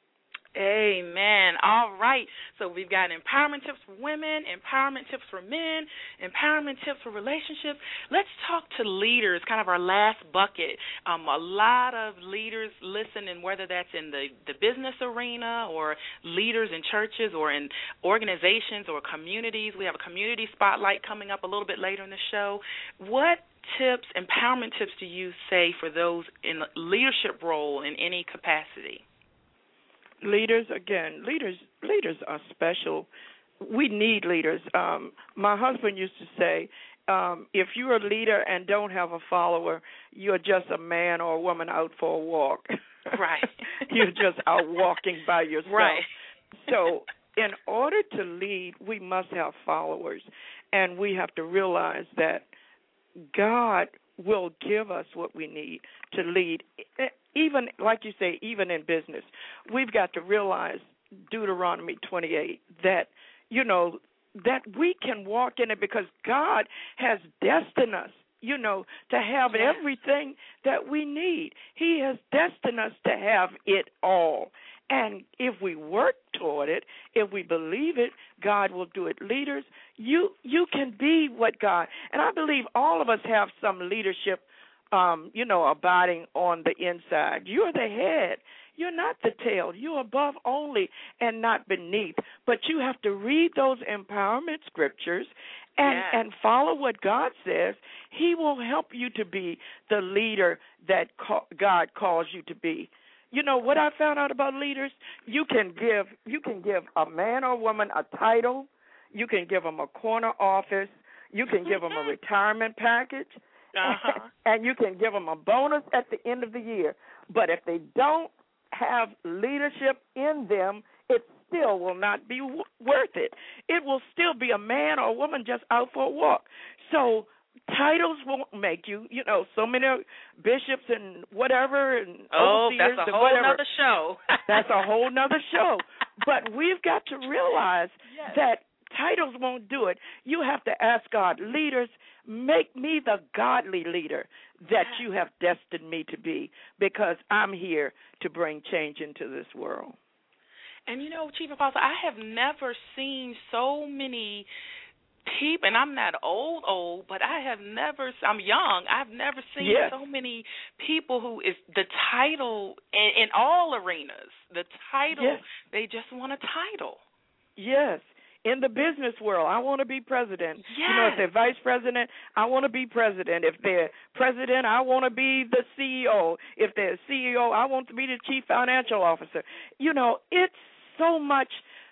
Speaker 3: Amen. All right. So we've got empowerment tips for women, empowerment tips for men, empowerment tips for relationships. Let's talk to leaders, kind of our last bucket. Um, a lot of leaders listen, and whether that's in the, the business arena or leaders in churches or in organizations or communities. We have a community spotlight coming up a little bit later in the show. What tips, empowerment tips do you say for those in a leadership role in any capacity?
Speaker 5: Leaders, again, leaders leaders are special. We need leaders. Um, my husband used to say, um, if you're a leader and don't have a follower, you're just a man or a woman out for a walk.
Speaker 3: Right.
Speaker 5: You're just out walking by yourself.
Speaker 3: Right.
Speaker 5: So in order to lead, we must have followers, and we have to realize that God will give us what we need to lead. Even, like you say, even in business, we've got to realize Deuteronomy twenty-eight, that, you know, that we can walk in it because God has destined us, you know, to have
Speaker 3: yeah.
Speaker 5: everything that we need. He has destined us to have it all. And if we work toward it, if we believe it, God will do it. Leaders, you you can be what God, and I believe all of us have some leadership, um, you know, abiding on the inside. You're the head. You're not the tail. You're above only and not beneath. But you have to read those empowerment scriptures and,
Speaker 3: yes.
Speaker 5: and follow what God says. He will help you to be the leader that God calls you to be. You know what I found out about leaders? You can give you can give a man or woman a title. You can give them a corner office. You can give them a retirement package.
Speaker 3: Uh-huh.
Speaker 5: And you can give them a bonus at the end of the year. But if they don't have leadership in them, it still will not be w- worth it. It will still be a man or a woman just out for a walk. So titles won't make you, you know, so many bishops and whatever and
Speaker 3: oh,
Speaker 5: overseers
Speaker 3: that's a
Speaker 5: and
Speaker 3: whole
Speaker 5: whatever.
Speaker 3: nother show.
Speaker 5: That's a whole nother show. But we've got to realize
Speaker 3: yes.
Speaker 5: that titles won't do it. You have to ask God, leaders, make me the godly leader that you have destined me to be, because I'm here to bring change into this world.
Speaker 3: And, you know, Chief Apostle, I have never seen so many people, and I'm not old, old, but I have never, I'm young, I've never seen
Speaker 5: yes.
Speaker 3: so many people who is the title in, in all arenas, the title,
Speaker 5: yes.
Speaker 3: they just want a title.
Speaker 5: Yes. In the business world, I want to be president.
Speaker 3: Yes.
Speaker 5: You know, if they're vice president, I want to be president. If they're president, I want to be the C E O. If they're C E O, I want to be the chief financial officer. You know, it's so much,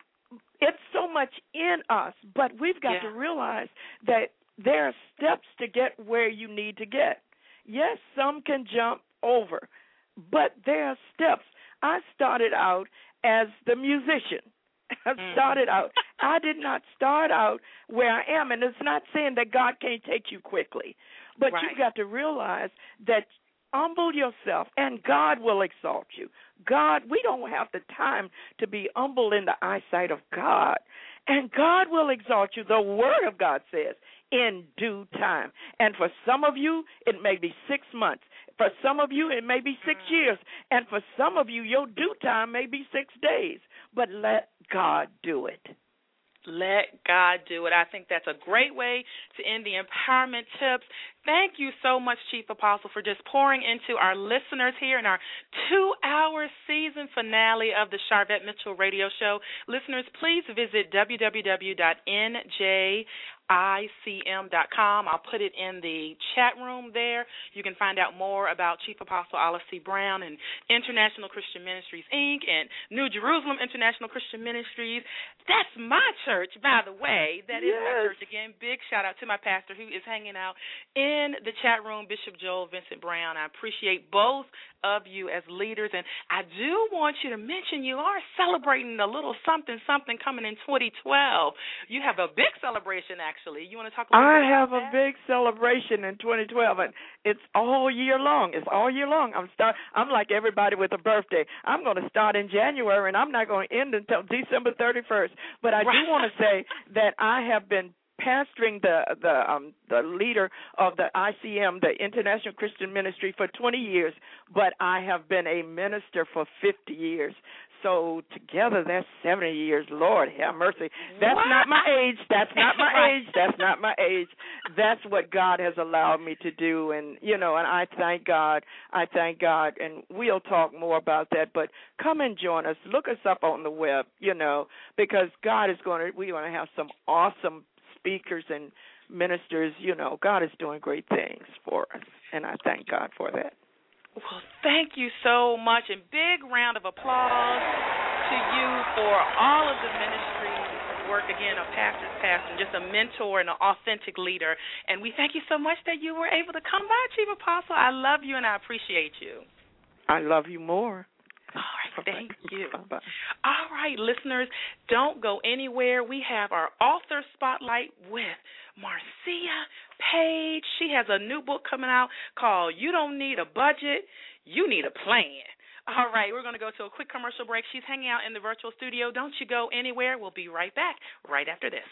Speaker 5: it's so much in us, but we've got
Speaker 3: yeah.
Speaker 5: to realize that there are steps to get where you need to get. Yes, some can jump over, but there are steps. I started out as the musician. I started out. I did not start out where I am, and it's not saying that God can't take you quickly, but
Speaker 3: right.
Speaker 5: you've got to realize that humble yourself, and God will exalt you. God, we don't have the time to be humble in the eyesight of God, and God will exalt you. The Word of God says, in due time. And for some of you, it may be six months. For some of you, it may be six years. And for some of you, your due time may be six days. But let God do it.
Speaker 3: Let God do it. I think that's a great way to end the empowerment tips. Thank you so much, Chief Apostle, for just pouring into our listeners here in our two-hour season finale of the Sharvette Mitchell Radio Show. Listeners, please visit w w w dot n j i c m dot com. I'll put it in the chat room there. You can find out more about Chief Apostle Olive C. Brown and International Christian Ministries, Incorporated and New Jerusalem International Christian Ministries. That's my church, by the way. That is
Speaker 5: yes.
Speaker 3: my church. Again, big shout-out to my pastor who is hanging out in the chat room, Bishop Joel Vincent Brown. I appreciate both of you as leaders, and I do want you to mention you are celebrating a little something-something coming in twenty twelve. You have a big celebration, actually. You want to talk a little
Speaker 5: I
Speaker 3: bit
Speaker 5: have
Speaker 3: about
Speaker 5: a
Speaker 3: that?
Speaker 5: big celebration in twenty twelve, and it's all year long. It's all year long. I'm start. I'm like everybody with a birthday. I'm going to start in January, and I'm not going to end until December thirty-first. But I
Speaker 3: Right.
Speaker 5: do want to say that I have been pastoring the the um the leader of the I C M, the International Christian Ministry, for twenty years, but I have been a minister for fifty years. So together that's seventy years. Lord have mercy. That's
Speaker 3: what?
Speaker 5: not my age. That's not my
Speaker 3: Right.
Speaker 5: age. That's not my age. That's what God has allowed me to do, and you know, and I thank God. I thank God, and we'll talk more about that. But come and join us. Look us up on the web, you know, because God is going to. We're going to have some awesome speakers and ministers. You know, God is doing great things for us, and I thank God for that.
Speaker 3: Well, thank you so much, and big round of applause to you for all of the ministry work, again, a pastor's pastor, just a mentor and an authentic leader. And we thank you so much that you were able to come by, Chief Apostle. I love you and I appreciate you.
Speaker 5: I love you more.
Speaker 3: All right, thank you.
Speaker 5: Bye-bye.
Speaker 3: All right, listeners, don't go anywhere. We have our author spotlight with Marcia Page. She has a new book coming out called You Don't Need a Budget, You Need a Plan. All right, we're going to go to a quick commercial break. She's hanging out in the virtual studio. Don't you go anywhere. We'll be right back right after this.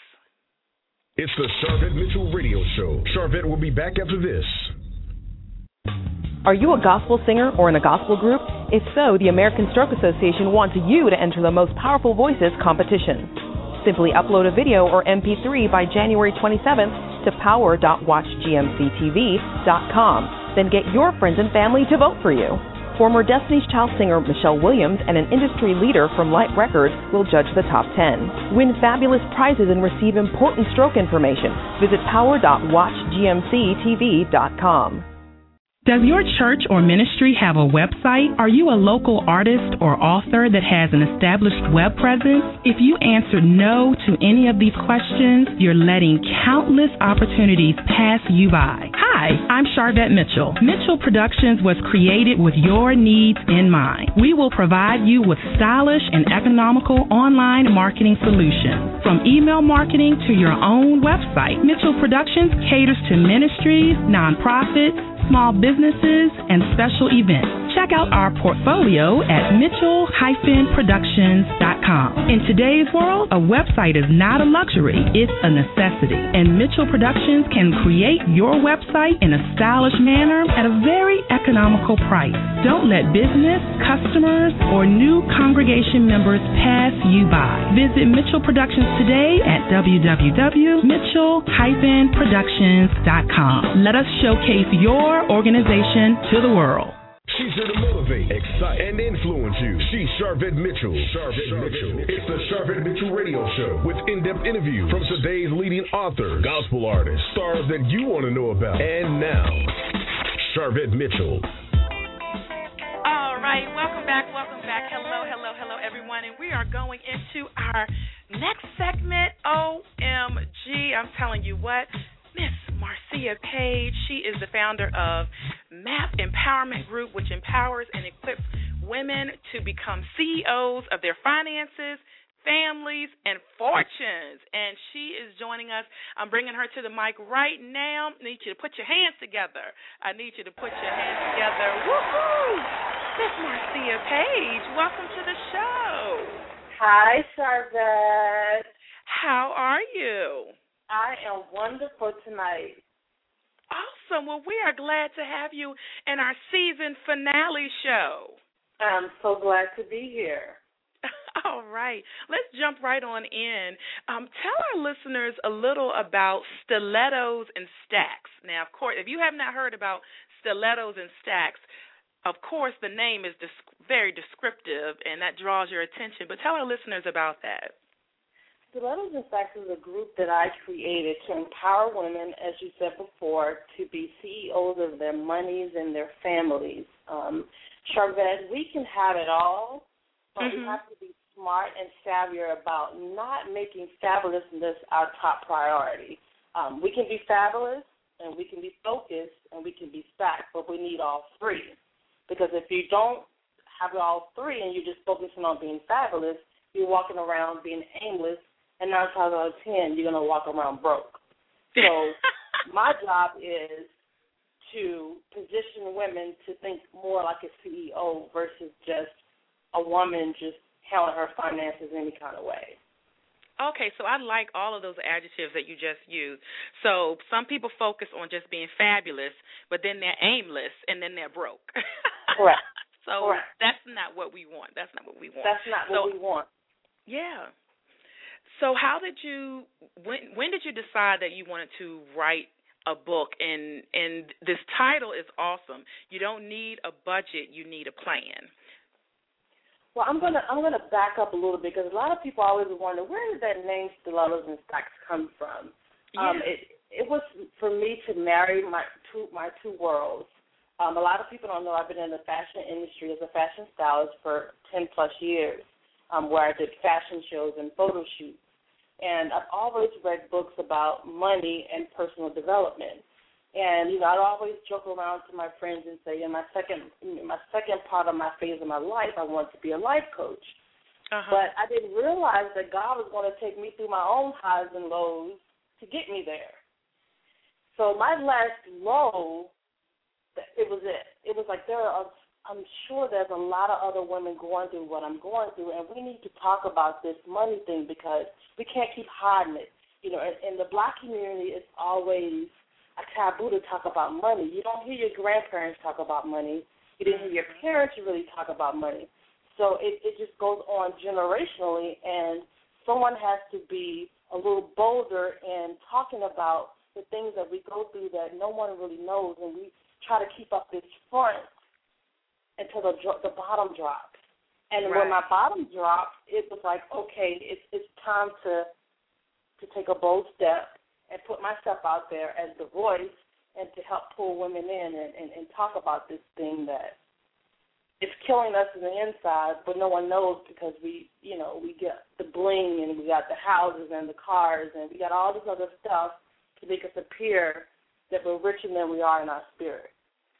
Speaker 1: It's the Sharvette Mitchell Radio Show. Sharvette will be back after this.
Speaker 6: Are you a gospel singer or in a gospel group? If so, the American Stroke Association wants you to enter the Most Powerful Voices competition. Simply upload a video or M P three by January twenty-seventh to power dot watch g m c t v dot com. Then get your friends and family to vote for you. Former Destiny's Child singer Michelle Williams and an industry leader from Light Records will judge the top ten. Win fabulous prizes and receive important stroke information. Visit power dot watch g m c t v dot com.
Speaker 7: Does your church or ministry have a website? Are you a local artist or author that has an established web presence? If you answered no to any of these questions, you're letting countless opportunities pass you by. Hi, I'm Charvette Mitchell. Mitchell Productions was created with your needs in mind. We will provide you with stylish and economical online marketing solutions. From email marketing to your own website, Mitchell Productions caters to ministries, nonprofits, small businesses, and special events. Check out our portfolio at mitchell dash productions dot com. In today's world, a website is not a luxury, it's a necessity. And Mitchell Productions can create your website in a stylish manner at a very economical price. Don't let business, customers, or new congregation members pass you by. Visit Mitchell Productions today at w w w dot mitchell dash productions dot com. Let us showcase your organization to the world.
Speaker 1: She's here to motivate, excite, and influence you. She's Charvette Mitchell. Charvette Mitchell. It's the Charvette Mitchell Radio Show with in-depth interviews from today's leading authors, gospel artists, stars that you want to know about. And now, Charvette Mitchell.
Speaker 3: All right, welcome back, welcome back. Hello, hello, hello, everyone. And we are going into our next segment. O M G, I'm telling you what. Miss Marcia Page, she is the founder of M A P Empowerment Group, which empowers and equips women to become C E Os of their finances, families, and fortunes. And she is joining us. I'm bringing her to the mic right now. I need you to put your hands together. I need you to put your hands together. Woohoo! Miss Marcia Page, welcome to the show.
Speaker 8: Hi, Charvette.
Speaker 3: How are you?
Speaker 8: I am wonderful tonight.
Speaker 3: Awesome. Well, we are glad to have you in our season finale show.
Speaker 8: I'm so glad to be here.
Speaker 3: All right. Let's jump right on in. Um, tell our listeners a little about Stilettos and Stacks. Now, of course, if you have not heard about Stilettos and Stacks, of course, the name is desc- very descriptive, and that draws your attention. But tell our listeners about that.
Speaker 8: Stilettos and Stacks is a group that I created to empower women, as you said before, to be C E Os of their monies and their families. Um, Charvette, we can have it all, but mm-hmm. we have to be smart and savvier about not making fabulousness our top priority. Um, we can be fabulous, and we can be focused, and we can be stacked, but we need all three. Because if you don't have all three and you're just focusing on being fabulous, you're walking around being aimless, and nine times out of ten, you're going to walk around broke. So my job is to position women to think more like a C E O versus just a woman just handling her finances any kind of way.
Speaker 3: Okay, so I like all of those adjectives that you just used. So some people focus on just being fabulous, but then they're aimless, and then they're broke.
Speaker 8: Correct.
Speaker 3: So
Speaker 8: Correct.
Speaker 3: That's not what we want. That's not what we want.
Speaker 8: That's not
Speaker 3: so,
Speaker 8: what we want.
Speaker 3: Yeah. So how did you, when when did you decide that you wanted to write a book? And and this title is awesome. You don't need a budget, you need a plan.
Speaker 8: Well, I'm gonna I'm gonna back up a little bit because a lot of people always wonder, where did that name Stilettos and Stacks come from?
Speaker 3: Yeah.
Speaker 8: Um, it it was for me to marry my two my two worlds. Um, a lot of people don't know I've been in the fashion industry as a fashion stylist for ten plus years, um, where I did fashion shows and photo shoots. And I've always read books about money and personal development. And, you know, I'd always joke around to my friends and say, in my second in my second part of my phase of my life, I want to be a life coach. Uh-huh. But I didn't realize that God was going to take me through my own highs and lows to get me there. So my last low, it was it. It was like there are I'm sure there's a lot of other women going through what I'm going through, and we need to talk about this money thing because we can't keep hiding it. You know, in, in the Black community, it's always a taboo to talk about money. You don't hear your grandparents talk about money. You didn't hear your parents really talk about money. So it, it just goes on generationally, and someone has to be a little bolder in talking about the things that we go through that no one really knows, and we try to keep up this front until the the bottom drops. And
Speaker 3: right.
Speaker 8: when my bottom dropped, it was like, okay, it's it's time to to take a bold step and put myself out there as the voice and to help pull women in and, and, and talk about this thing that it's killing us in the inside, but no one knows because we, you know, we get the bling and we got the houses and the cars and we got all this other stuff to make us appear that we're richer than we are in our spirit.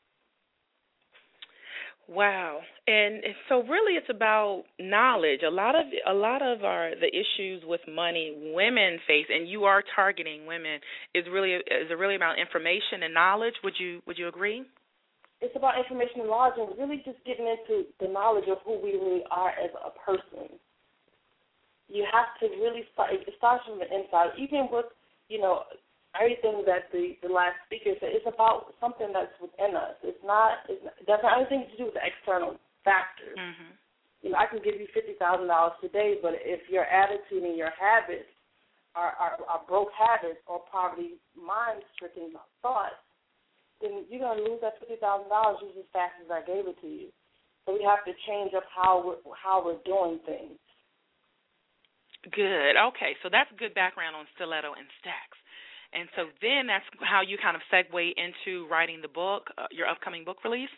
Speaker 3: Wow, and so really, it's about knowledge. A lot of a lot of our the issues with money women face, and you are targeting women, is really is it really about information and knowledge. Would you Would you agree?
Speaker 8: It's about information and knowledge, and really just getting into the knowledge of who we really are as a person. You have to really start. It starts from the inside. Even with, you know, everything that the, the last speaker said, it's about something that's within us. It's not, it's not, it doesn't have anything to do with the external factors.
Speaker 3: Mm-hmm.
Speaker 8: You know, I can give you fifty thousand dollars today, but if your attitude and your habits are, are, are broke habits or poverty mind-stricken thoughts, then you're going to lose that fifty thousand dollars just as fast as I gave it to you. So we have to change up how we're, how we're doing things.
Speaker 3: Good. Okay, so that's good background on Stiletto and Stacks. And so then that's how you kind of segue into writing the book, uh, your upcoming book release?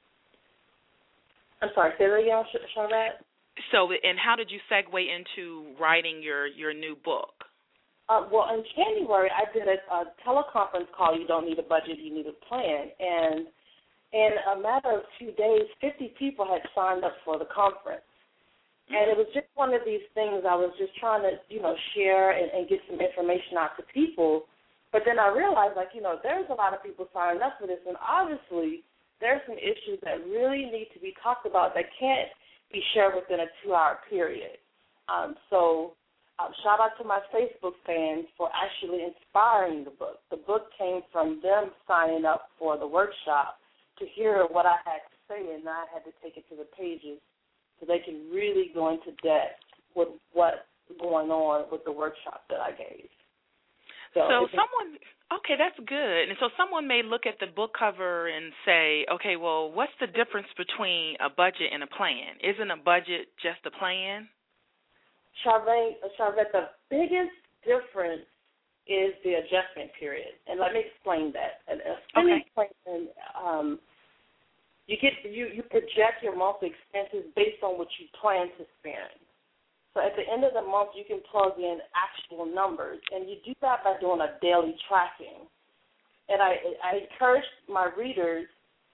Speaker 8: I'm sorry, say that again, Charlotte?
Speaker 3: So, and how did you segue into writing your, your new book?
Speaker 8: Uh, well, in January, I did a, a teleconference call, You Don't Need a Budget, You Need a Plan. And in a matter of two days, fifty people had signed up for the conference. And it was just one of these things I was just trying to, you know, share and, and get some information out to people. But then I realized, like, you know, there's a lot of people signing up for this, and obviously there's some issues that really need to be talked about that can't be shared within a two-hour period. Um, so um, shout out to my Facebook fans for actually inspiring the book. The book came from them signing up for the workshop to hear what I had to say, and I had to take it to the pages so they can really go into depth with what's going on with the workshop that I gave. So,
Speaker 3: so someone, okay, that's good. And so someone may look at the book cover and say, okay, well, what's the difference between a budget and a plan? Isn't a budget just a plan?
Speaker 8: Charvette, Charvette, the biggest difference is the adjustment period. And let me explain that. A spending
Speaker 3: okay.
Speaker 8: plan, um, you get you, you project your monthly expenses based on what you plan to spend. So at the end of the month, you can plug in actual numbers, and you do that by doing a daily tracking. And I, I encourage my readers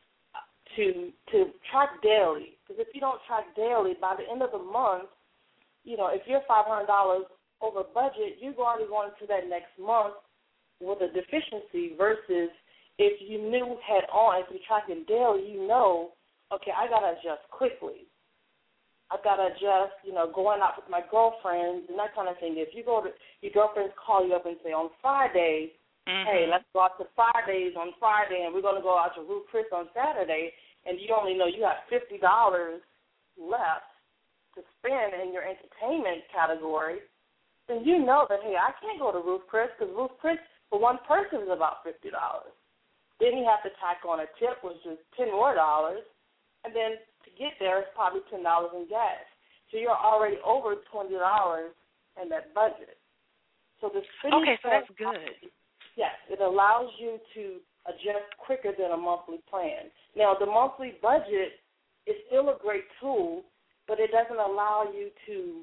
Speaker 8: to to track daily, because if you don't track daily, by the end of the month, you know, if you're five hundred dollars over budget, you're already going into that next month with a deficiency versus if you knew head on, if you're tracking daily, you know, okay, I got to adjust quickly. I've got to adjust, you know, going out with my girlfriends and that kind of thing. If you go to, your girlfriends call you up and say, on Friday, mm-hmm. hey, let's go out to Fridays on Friday, and we're going to go out to Ruth Chris on Saturday, and you only know you have fifty dollars left to spend in your entertainment category, then you know that, hey, I can't go to Ruth Chris because Ruth Chris for one person is about fifty dollars. Then you have to tack on a tip, which is ten more dollars, and then to get there, it's probably ten dollars in gas. So you're already over twenty dollars in that budget. So the
Speaker 3: okay, so that's good.
Speaker 8: Yes, it allows you to adjust quicker than a monthly plan. Now, the monthly budget is still a great tool, but it doesn't allow you to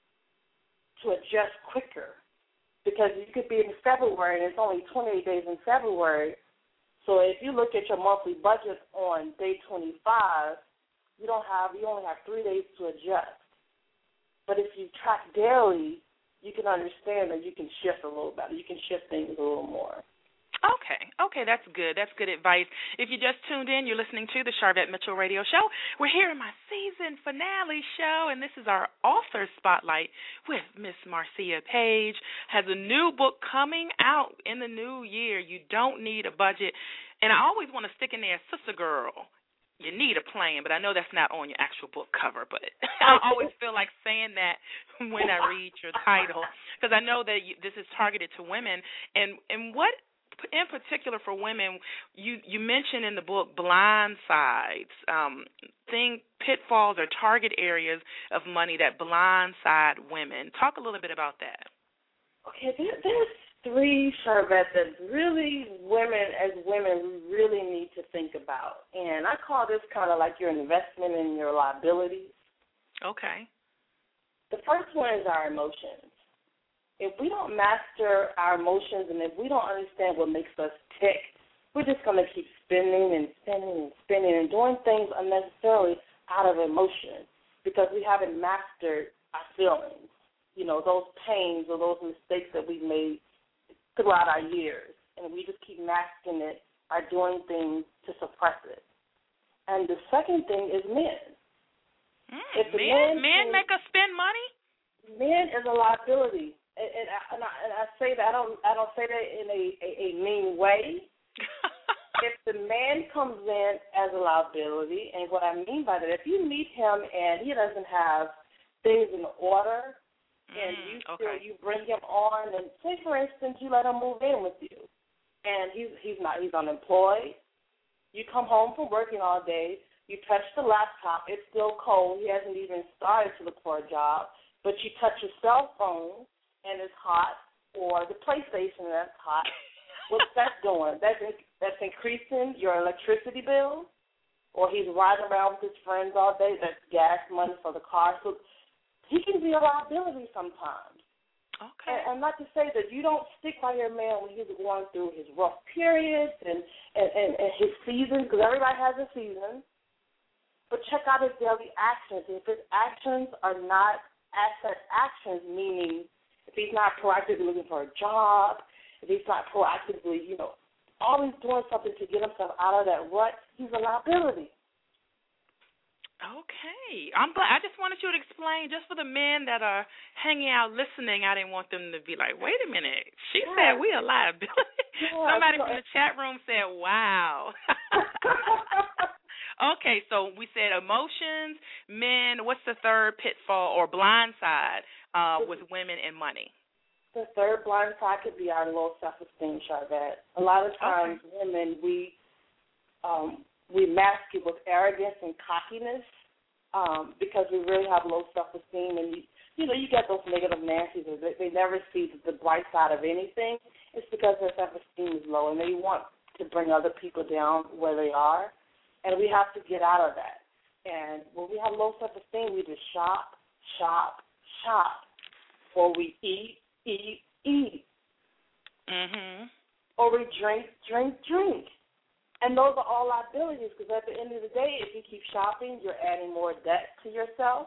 Speaker 8: to adjust quicker because you could be in February and it's only twenty-eight days in February. So if you look at your monthly budget on day twenty-five, you don't have you only have three days to adjust. But if you track daily, you can understand that you can shift a little better. You can shift things a little more.
Speaker 3: Okay, okay, that's good. That's good advice. If you just tuned in, you're listening to the Charvette Mitchell Radio Show. We're here in my season finale show, and this is our author spotlight with Miss Marcia Page. Has a new book coming out in the new year. You Don't Need a Budget. And I always want to stick in there, Sister Girl. you need a plan, but I know that's not on your actual book cover. But I always feel like saying that when I read your title, because I know that you, this is targeted to women. And and what in particular for women, you you mentioned in the book blind sides, um, thing pitfalls or target areas of money that blindside women. Talk a little bit about that.
Speaker 8: Okay, there, there's three, Sharvette, that really women, as women, we really need to think about. And I call this kind of like your investment and your liabilities.
Speaker 3: Okay.
Speaker 8: The first one is our emotions. If we don't master our emotions and if we don't understand what makes us tick, we're just going to keep spinning and spinning and spinning and doing things unnecessarily out of emotion because we haven't mastered our feelings, you know, those pains or those mistakes that we've made throughout our years. And we just keep masking it by doing things to suppress it. And the second thing is men.
Speaker 3: Mm,
Speaker 8: if the
Speaker 3: men,
Speaker 8: men,
Speaker 3: men make us spend money?
Speaker 8: Men is a liability. And, and, I, and, I, and I say that I don't I don't say that in a, a, a mean way. If the man comes in as a liability, and what I mean by that, if you meet him and he doesn't have things in order, mm, and you
Speaker 3: okay.
Speaker 8: still you bring him on, and say for instance you let him move in with you, and he's he's not he's unemployed. You come home from working all day, you touch the laptop, it's still cold, he hasn't even started to look for a job, but you touch your cell phone and it's hot, or the PlayStation and that's hot. What's that doing? That's in, that's increasing your electricity bill, or he's riding around with his friends all day. That's gas money for the car. So he can be a liability sometimes.
Speaker 3: Okay.
Speaker 8: And, and not to say that you don't stick by your man when he's going through his rough periods and, and, and, and his seasons, because everybody has a season. But check out his daily actions. If his actions are not asset actions, meaning if he's not proactively looking for a job, if he's not proactively, you know, always doing something to get himself out of that rut, he's a liability.
Speaker 3: Okay. I'm glad. I just wanted you to explain, just for the men that are hanging out listening, I didn't want them to be like, wait a minute, she yeah. said we a liability. Yeah, Somebody so from the chat room said, wow. Okay, so we said emotions, men, what's the third pitfall or blind side uh, with women and money?
Speaker 8: The third blind side could be our low self-esteem, Sharvette. A lot of times okay. women, we um, we mask it with arrogance and cockiness um, because we really have low self-esteem. And, you, you know, you get those negative Nancy's. They, they never see the bright side of anything. It's because their self-esteem is low, and they want to bring other people down where they are. And we have to get out of that. And when we have low self-esteem, we just shop, shop, shop. Or we eat, eat, eat.
Speaker 3: Mm-hmm.
Speaker 8: Or we drink, drink, drink. And those are all liabilities because at the end of the day, if you keep shopping, you're adding more debt to yourself.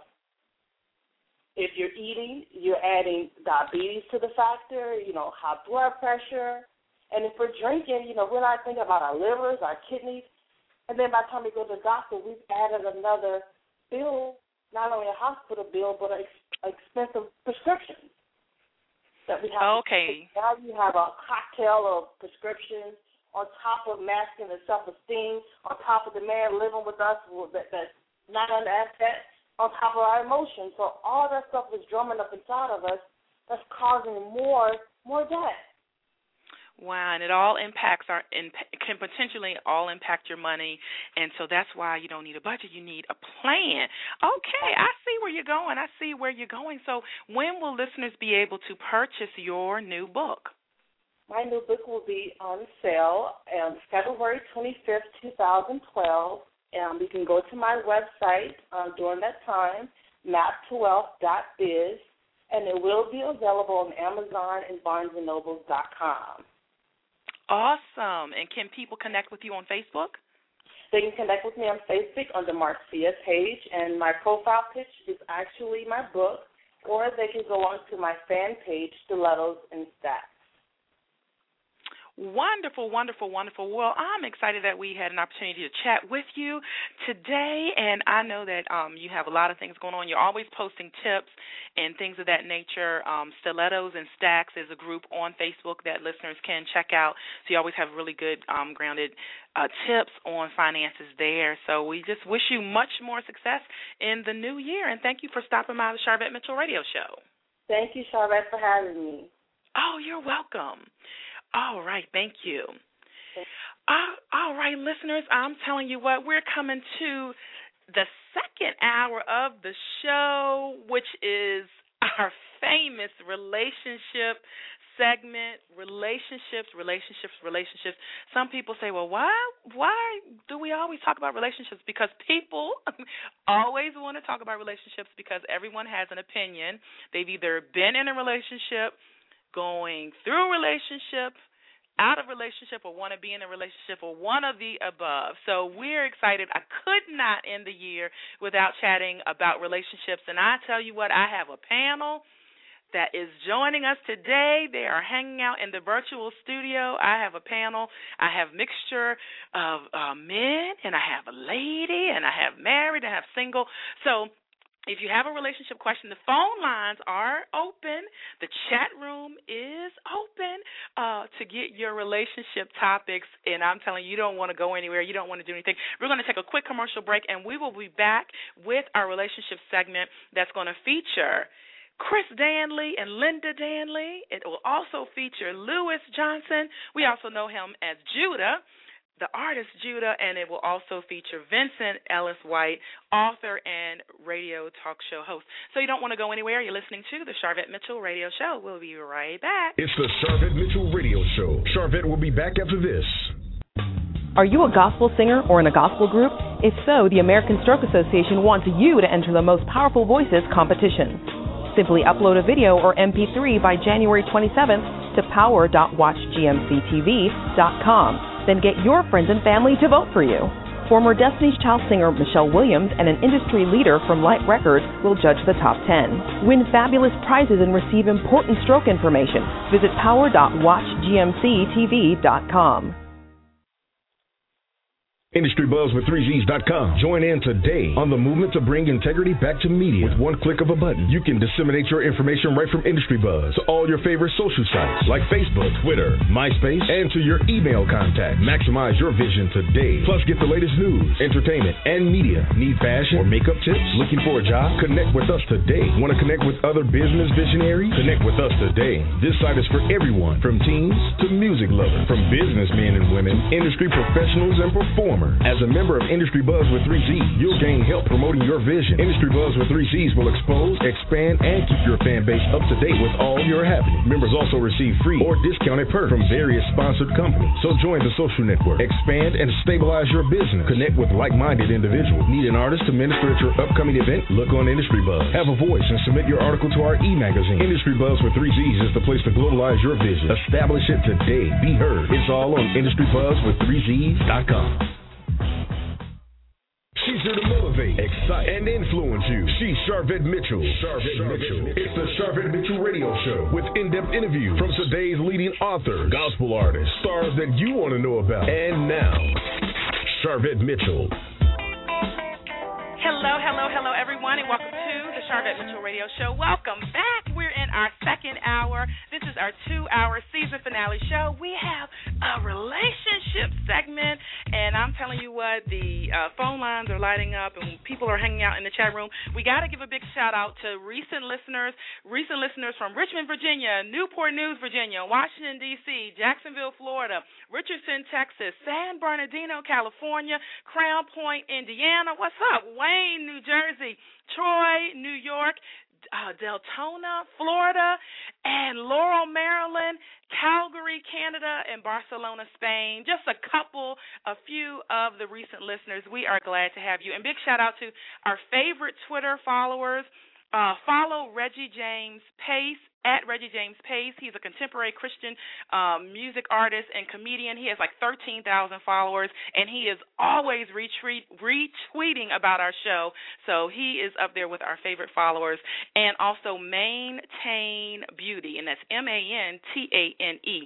Speaker 8: If you're eating, you're adding diabetes to the factor, you know, high blood pressure. And if we're drinking, you know, we're not thinking about our livers, our kidneys. And then by the time we go to the doctor, we've added another bill, not only a hospital bill, but an ex- expensive prescription that we have.
Speaker 3: Okay.
Speaker 8: To now you have a cocktail of prescriptions on top of masking the self-esteem, on top of the man living with us that, that's not an asset, on top of our emotions. So all that stuff is drumming up inside of us that's causing more, more debt.
Speaker 3: Wow, and it all impacts our, can potentially all impact your money, and so that's why you don't need a budget. You need a plan. Okay, I see where you're going. I see where you're going. So when will listeners be able to purchase your new book?
Speaker 8: My new book will be on sale on February twenty-fifth, twenty twelve. Um, you can go to my website um, during that time, map to wealth dot biz, and it will be available on Amazon and barnes and nobles dot com.
Speaker 3: Awesome. And can people connect with you on Facebook?
Speaker 8: They can connect with me on Facebook under Marcia Page, and my profile pitch is actually my book, or they can go on to my fan page, Stilettos and Stacks.
Speaker 3: Wonderful, wonderful, wonderful. Well, I'm excited that we had an opportunity to chat with you today, and I know that um, you have a lot of things going on. You're always posting tips and things of that nature. Um, Stilettos and Stacks is a group on Facebook that listeners can check out, so you always have really good, um, grounded uh, tips on finances there. So we just wish you much more success in the new year, and thank you for stopping by the Sharvette Mitchell Radio Show.
Speaker 8: Thank you, Sharvette, for having me.
Speaker 3: Oh, you're welcome. All right, thank you. Uh, all right, listeners, I'm telling you what, we're coming to the second hour of the show, which is our famous relationship segment, relationships, relationships, relationships. Some people say, well, why why do we always talk about relationships? Because people always want to talk about relationships because everyone has an opinion. They've either been in a relationship, going through a relationship, out of a relationship, or want to be in a relationship, or one of the above. So we're excited. I could not end the year without chatting about relationships. And I tell you what, I have a panel that is joining us today. They are hanging out in the virtual studio. I have a panel. I have a mixture of uh, men, and I have a lady, and I have married, and I have single. So if you have a relationship question, the phone lines are open. The chat room is open uh, to get your relationship topics. And I'm telling you, you don't want to go anywhere. You don't want to do anything. We're going to take a quick commercial break, and we will be back with our relationship segment that's going to feature Chris Danley and Linda Danley. It will also feature Lewis Johnson. We also know him as Judah, the artist Judah, and it will also feature Vincent Ellis White, author and radio talk show host. So you don't want to go anywhere. You're listening to the Sharvette Mitchell Radio Show. We'll be right back.
Speaker 1: It's the Sharvette Mitchell Radio Show. Sharvette will be back after this.
Speaker 6: Are you a gospel singer or in a gospel group? If so, the American Stroke Association wants you to enter the Most Powerful Voices competition. Simply upload a video or M P three by January twenty-seventh to power dot watch g m c t v dot com. Then get your friends and family to vote for you. Former Destiny's Child singer Michelle Williams and an industry leader from Light Records will judge the top ten. Win fabulous prizes and receive important stroke information. Visit power dot watch g m c t v dot com.
Speaker 1: Industry Buzz with three Z's dot com. Join in today on the movement to bring integrity back to media. With one click of a button, you can disseminate your information right from Industry Buzz to all your favorite social sites like Facebook, Twitter, MySpace, and to your email contact. Maximize your vision today. Plus, get the latest news, entertainment, and media. Need fashion or makeup tips? Looking for a job? Connect with us today. Want to connect with other business visionaries? Connect with us today. This site is for everyone, from teens to music lovers, from businessmen and women, industry professionals and performers. As a member of Industry Buzz with three Z's, you'll gain help promoting your vision. Industry Buzz with three Z's will expose, expand, and keep your fan base up to date with all your happenings. Members also receive free or discounted perks from various sponsored companies. So join the social network, expand, and stabilize your business. Connect with like-minded individuals. Need an artist to minister at your upcoming event? Look on Industry Buzz. Have a voice and submit your article to our e-magazine. Industry Buzz with three Z's is the place to globalize your vision. Establish it today. Be heard. It's all on Industry Buzz with three Z's dot com. She's here to motivate, excite, and influence you. She's Sharvette Mitchell. Sharvette, Sharvette Mitchell. Mitchell. It's the Sharvette Mitchell Radio Show with in-depth interviews from today's leading authors, gospel artists, stars that you want to know about. And now, Sharvette Mitchell.
Speaker 3: Hello, hello, hello, everyone, and welcome to the Sharvette Mitchell Radio Show. Welcome back. We're in our second hour. This is our two-hour season finale show. We have a relationship segment, and I'm telling you what, the uh, phone lines are lighting up, and people are hanging out in the chat room. We got to give a big shout-out to recent listeners, recent listeners from Richmond, Virginia, Newport News, Virginia, Washington, D C, Jacksonville, Florida, Richardson, Texas, San Bernardino, California, Crown Point, Indiana. What's up? Wayne, New Jersey, Troy, New York, uh, Deltona, Florida, and Laurel, Maryland, Calgary, Canada, and Barcelona, Spain. Just a couple, a few of the recent listeners. We are glad to have you. And big shout out to our favorite Twitter followers. Uh, follow Reggie James Pace, at Reggie James Pace. He's a contemporary Christian um, music artist and comedian. He has like thirteen thousand followers, and he is always retweet, retweeting about our show. So he is up there with our favorite followers. And also Maintain Beauty, and that's M A N T A N E.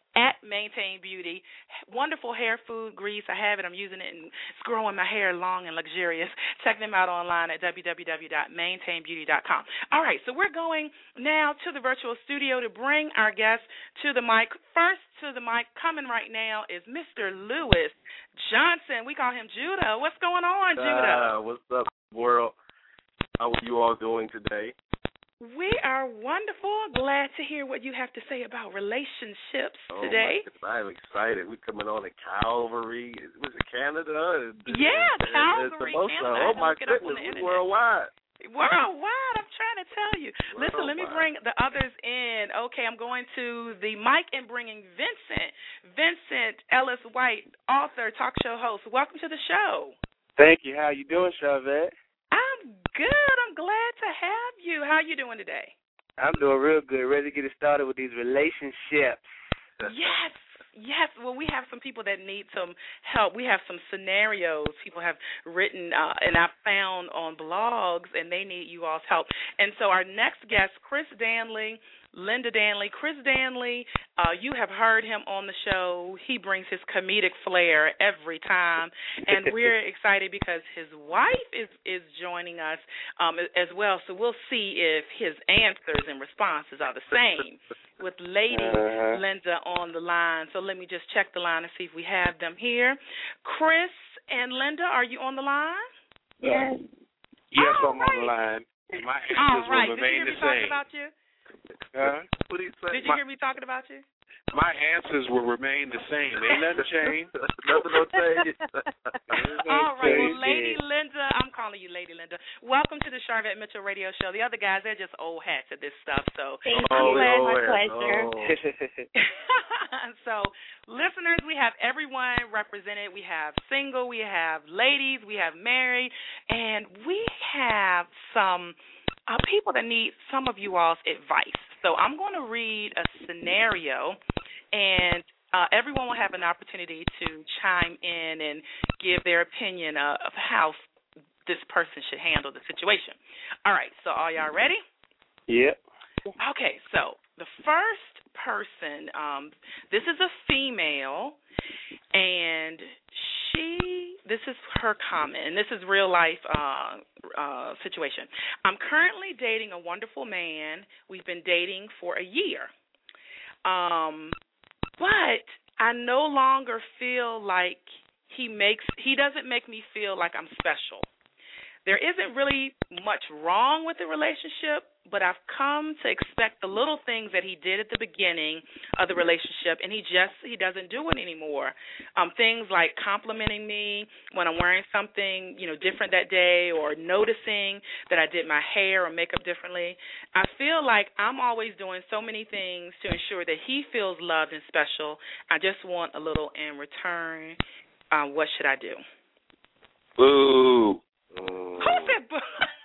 Speaker 3: at Maintain Beauty. Wonderful hair food grease. I have it. I'm using it, and it's growing my hair long and luxurious. Check them out online at w w w dot maintain beauty dot com. All right, so we're going now to the virtual studio to bring our guest to the mic. First to the mic, coming right now, is Mister Lewis Johnson. We call him Judah. What's going on, Judah?
Speaker 9: Uh, what's up, world? How are you all doing today?
Speaker 3: We are wonderful. Glad to hear what you have to say about relationships
Speaker 9: oh
Speaker 3: today.
Speaker 9: My, I'm excited. We're coming on to Calvary. Was it Canada?
Speaker 3: Yeah,
Speaker 9: it's,
Speaker 3: Calvary,
Speaker 9: it's
Speaker 3: Canada.
Speaker 9: Oh, my goodness. We're worldwide.
Speaker 3: Worldwide, I'm trying to tell you.
Speaker 9: Worldwide.
Speaker 3: Listen, let me bring the others in. Okay, I'm going to the mic and bringing Vincent. Vincent Ellis White, author, talk show host. Welcome to the show.
Speaker 10: Thank you. How you doing, Charvette?
Speaker 3: I'm good. I'm glad to have you. How are you doing today?
Speaker 10: I'm doing real good. Ready to get it started with these relationships.
Speaker 3: Yes. Yes. Well, we have some people that need some help. We have some scenarios people have written, uh, and I've found on blogs, and they need you all's help. And so our next guest, Chris Danley, Linda Danley. Chris Danley, uh, you have heard him on the show. He brings his comedic flair every time, and we're excited because his wife is, is joining us um, as well. So we'll see if his answers and responses are the same with Lady uh-huh. Linda on the line. So let me just check the line and see if we have them here. Chris and Linda, are you on the line?
Speaker 11: Yes.
Speaker 10: Yes,
Speaker 3: All
Speaker 10: I'm
Speaker 3: right.
Speaker 10: on the line. My
Speaker 3: All
Speaker 10: answers
Speaker 3: right.
Speaker 10: will remain
Speaker 3: Did you hear me
Speaker 10: the
Speaker 3: talking
Speaker 10: same.
Speaker 3: about you?
Speaker 10: Huh?
Speaker 9: What do you say?
Speaker 3: Did you hear me talking about you?
Speaker 10: My answers will remain the same. Ain't nothing changed.
Speaker 9: Nothing will change.
Speaker 3: All right. Well, Lady Linda, I'm calling you Lady Linda. Welcome to the Charvette Mitchell Radio Show. The other guys, they're just old hats at this stuff. So
Speaker 11: Thank
Speaker 9: oh,
Speaker 11: you.
Speaker 9: Oh,
Speaker 11: my
Speaker 9: yeah.
Speaker 11: pleasure.
Speaker 9: Oh.
Speaker 3: So, listeners, we have everyone represented. We have single, we have ladies, we have married, and we have some uh, people that need some of you all's advice. So I'm going to read a scenario, and uh, everyone will have an opportunity to chime in and give their opinion uh, of how this person should handle the situation. All right, so are y'all ready?
Speaker 10: Yep.
Speaker 3: Okay, so the first person, um, this is a female, and she, this is her comment, and this is real life uh, uh, situation. I'm currently dating a wonderful man. We've been dating for a year, um, but I no longer feel like he makes, he doesn't make me feel like I'm special. There isn't really much wrong with the relationship, but I've come to expect the little things that he did at the beginning of the relationship, and he just he doesn't do it anymore. Um, things like complimenting me when I'm wearing something, you know, different that day, or noticing that I did my hair or makeup differently. I feel like I'm always doing so many things to ensure that he feels loved and special. I just want a little in return. Uh, what should I do?
Speaker 10: Boo.
Speaker 9: Mm.
Speaker 3: Who said boo?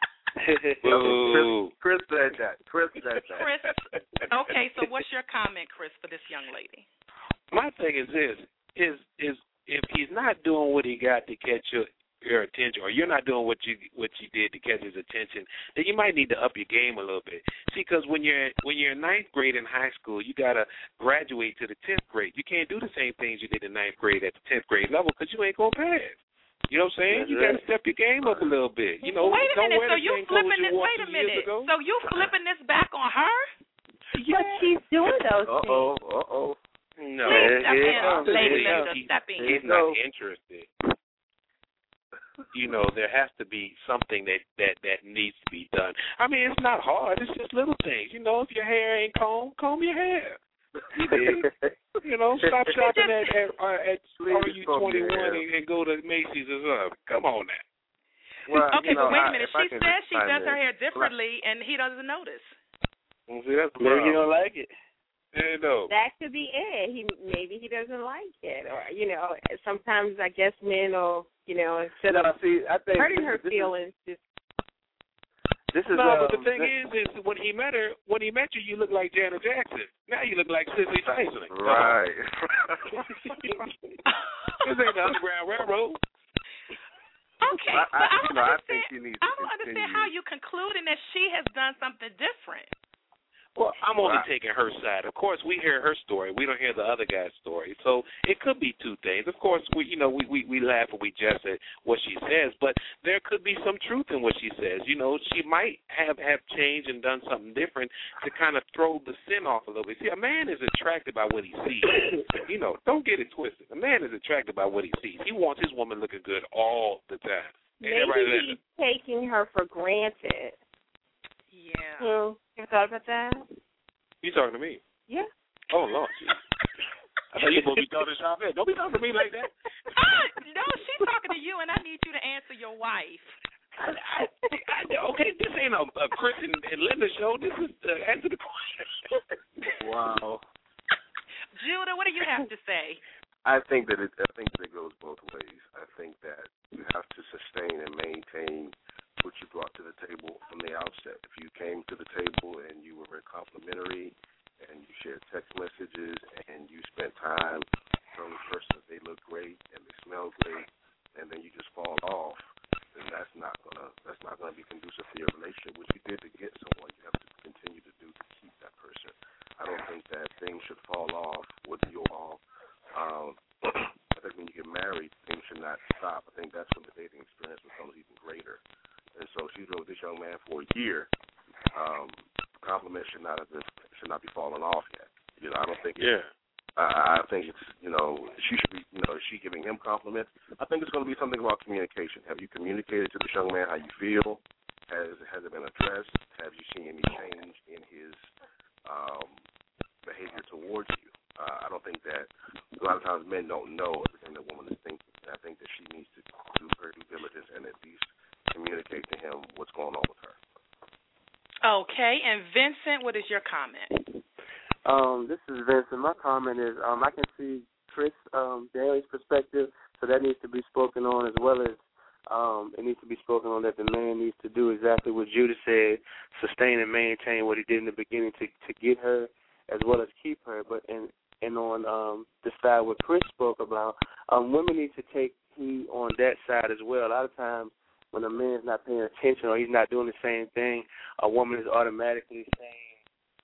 Speaker 9: Boo. Chris, Chris said that. Chris said that.
Speaker 3: Chris, okay, so what's your comment, Chris, for this young lady?
Speaker 10: My thing is this: is is if he's not doing what he got to catch your your attention, or you're not doing what you what you did to catch his attention, then you might need to up your game a little bit. See, because when you're when you're in ninth grade in high school, you gotta graduate to the tenth grade. You can't do the same things you did in ninth grade at the tenth grade level because you ain't gonna pass. You know what I'm saying?
Speaker 9: That's
Speaker 10: you
Speaker 9: right.
Speaker 10: got to step your game up a little bit. You know,
Speaker 3: wait a
Speaker 10: don't
Speaker 3: minute.
Speaker 10: wear
Speaker 3: So
Speaker 10: the
Speaker 3: you
Speaker 10: same
Speaker 3: flipping
Speaker 10: clothes
Speaker 3: this?
Speaker 10: you wore
Speaker 3: Wait a
Speaker 10: two years
Speaker 3: minute.
Speaker 10: ago.
Speaker 3: So you flipping this back on her?
Speaker 10: Yeah.
Speaker 11: But she's doing those
Speaker 9: Uh
Speaker 11: things.
Speaker 9: oh. Uh oh.
Speaker 10: No,
Speaker 3: Please step
Speaker 10: he's
Speaker 3: in,
Speaker 10: not-
Speaker 3: Lady
Speaker 10: he's-
Speaker 3: Linda.
Speaker 10: he's-
Speaker 3: Step in.
Speaker 10: He's
Speaker 9: No.
Speaker 10: not interested. You know, there has to be something that, that, that needs to be done. I mean, it's not hard. It's just little things. You know, if your hair ain't combed, comb your hair. You dig? You know, stop shopping at at, uh, at
Speaker 9: Please
Speaker 10: R U
Speaker 9: comb your
Speaker 10: twenty-one
Speaker 9: hair.
Speaker 10: and, and go to Macy's or something. Come on now.
Speaker 9: Well,
Speaker 3: Okay,
Speaker 9: you know,
Speaker 3: but wait a
Speaker 9: I-
Speaker 3: minute.
Speaker 9: if I
Speaker 3: She
Speaker 9: can
Speaker 3: says she
Speaker 9: chime
Speaker 3: does
Speaker 9: in.
Speaker 3: her hair differently, and he doesn't notice.
Speaker 10: Well, see, that's the
Speaker 9: Maybe
Speaker 10: problem.
Speaker 9: you don't
Speaker 10: like it. Yeah, no.
Speaker 11: That could be it. He maybe he doesn't like it, or you know, sometimes I guess men will, you know, instead
Speaker 9: No,
Speaker 11: of
Speaker 9: see, I think
Speaker 11: hurting
Speaker 9: this
Speaker 11: her
Speaker 9: is- this is-
Speaker 11: feelings, just
Speaker 9: This is
Speaker 10: No,
Speaker 9: um,
Speaker 10: but the thing
Speaker 9: this,
Speaker 10: is, is when he met her, when he met you, you look like Janet Jackson. Now you look like Cicely Tyson.
Speaker 9: right.
Speaker 10: This ain't the Underground Railroad.
Speaker 3: Okay,
Speaker 9: I, I,
Speaker 3: but I
Speaker 9: you
Speaker 3: don't
Speaker 9: know, I
Speaker 3: understand.
Speaker 9: think you need to
Speaker 3: I don't understand
Speaker 9: continue.
Speaker 3: how you concluding that she has done something different.
Speaker 10: Well, I'm only
Speaker 9: Right.
Speaker 10: taking her side. Of course, we hear her story. We don't hear the other guy's story. So it could be two things. Of course, we you know we, we, we laugh and we jest at what she says, but there could be some truth in what she says. You know, she might have have changed and done something different to kind of throw the sin off a little bit. See, a man is attracted by what he sees. You know, don't get it twisted. A man is attracted by what he sees. He wants his woman looking good all the time.
Speaker 11: Maybe he's taking her for granted.
Speaker 3: Yeah.
Speaker 11: Hmm. You ever thought about that?
Speaker 10: You talking to me?
Speaker 11: Yeah.
Speaker 10: Oh, Lord. Geez. I thought you were supposed to be talking to Chauvet. Don't be talking to me like that.
Speaker 3: No, she's talking to you, and I need you to answer your wife.
Speaker 10: I, I, I, okay, this ain't a, a Chris and, and Linda show. This is uh, answer the question.
Speaker 9: Wow.
Speaker 3: Judah, what do you have to say?
Speaker 9: I think that it. I think that it goes both ways. I think that you have to sustain and maintain what you brought to the table from the outset. If you came to the table and you were very complimentary and you shared text messages and you spent time telling the person that they look great and they smell great, and then you just fall off, then that's not gonna that's not gonna be conducive to your relationship. What you did to get someone, you have to continue to do to keep that person. I don't think that things should fall off with you all. Um, I think when you get married, things should not stop. I think that's when the dating experience becomes even greater. And so she's been with this young man for a year. Um, compliments should not have been, should not be falling off yet. You know, I don't think.
Speaker 10: Yeah.
Speaker 9: I, I think it's, you know, she should be, you know, is she giving him compliments? I think it's going to be something about communication. Have you communicated to this young man how you feel? Has has it been addressed? Have you seen any change in his um, behavior towards you? Uh, I don't think that a lot of times men don't know everything that woman is thinking. And I think that she needs to do her due diligence and at least communicate to him what's going on with her.
Speaker 3: Okay, and Vincent, what is your comment?
Speaker 12: Um, this is Vincent. My comment is um, I can see Chris um, Daly's perspective, so that needs to be spoken on, as well as um, it needs to be spoken on that the man needs to do exactly what Judah said, sustain and maintain what he did in the beginning to, to get her, as well as keep her. But and and on um, the side what Chris spoke about, um, women need to take heed on that side as well. A lot of times when a man's not paying attention or he's not doing the same thing, a woman is automatically saying,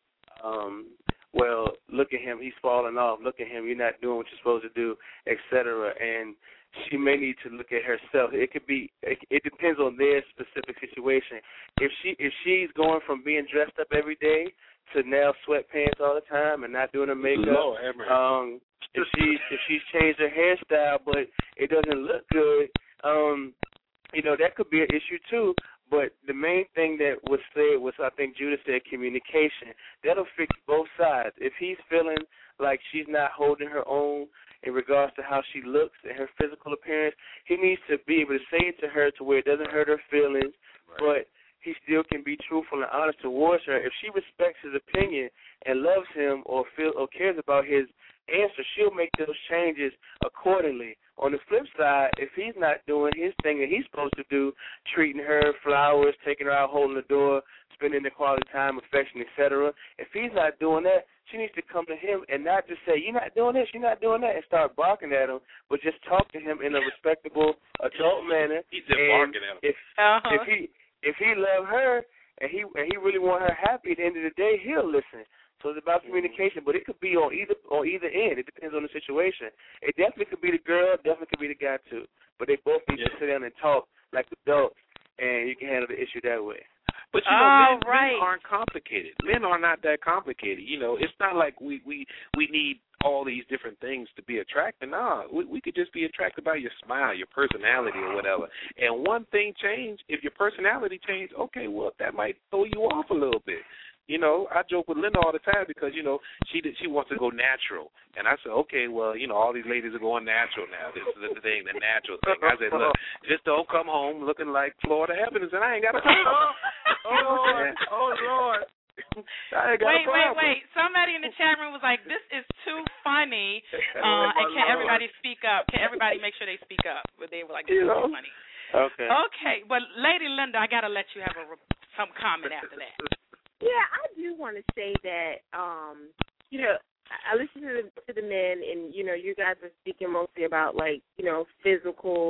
Speaker 12: um, well, look at him, he's falling off. Look at him, you're not doing what you're supposed to do, et cetera. And she may need to look at herself. It could be, it, it depends on their specific situation. If she if she's going from being dressed up every day to now sweatpants all the time and not doing her makeup,
Speaker 10: Lord,
Speaker 12: um, if she if she's changed her hairstyle but it doesn't look good, um, you know, that could be an issue too. But the main thing that was said was, I think Judah said, communication. That'll fix both sides. If he's feeling like she's not holding her own in regards to how she looks and her physical appearance, he needs to be able to say it to her to where it doesn't hurt her feelings, right, but he still can be truthful and honest towards her. If she respects his opinion and loves him or feel or cares about his answer, she'll make those changes accordingly. On the flip side, if he's not doing his thing that he's supposed to do, treating her flowers, taking her out, holding the door, spending the quality time, affection, et cetera, if he's not doing that, she needs to come to him and not just say, you're not doing this, you're not doing that, and start barking at him, but just talk to him in a respectable adult manner.
Speaker 10: He's just
Speaker 12: and
Speaker 10: barking at him.
Speaker 12: If,
Speaker 3: uh-huh.
Speaker 12: if he if he love her and he and he really want her happy, at the end of the day, he'll listen. So it's about communication, but it could be on either on either end. It depends on the situation. It definitely could be the girl, definitely could be the guy too. But they both need yeah. to sit down and talk like adults, and you can handle the issue that way.
Speaker 10: But, you know,
Speaker 3: oh,
Speaker 10: men,
Speaker 3: right.
Speaker 10: men aren't complicated. Men are not that complicated. You know, it's not like we, we, we need all these different things to be attracted. No, we, we could just be attracted by your smile, your personality or whatever. And one thing changed, if your personality changed, okay, well, that might throw you off a little bit. You know, I joke with Linda all the time because, you know, she she wants to go natural. And I said, okay, well, you know, all these ladies are going natural now. This is the thing, the natural thing. I said, look, just don't come home looking like Florida Evans, and I ain't got a problem.
Speaker 9: Oh, Lord. Oh, Lord.
Speaker 3: Wait, wait, wait. Somebody in the chat room was like, this is too funny. Uh, and can everybody speak up? Can everybody make sure they speak up? But they were like, this is too funny.
Speaker 12: Okay.
Speaker 3: Okay. But, Lady Linda, I got to let you have a, some comment after that.
Speaker 11: Yeah, I do want to say that, um, you know, I listen to the, to the men, and, you know, you guys are speaking mostly about, like, you know, physical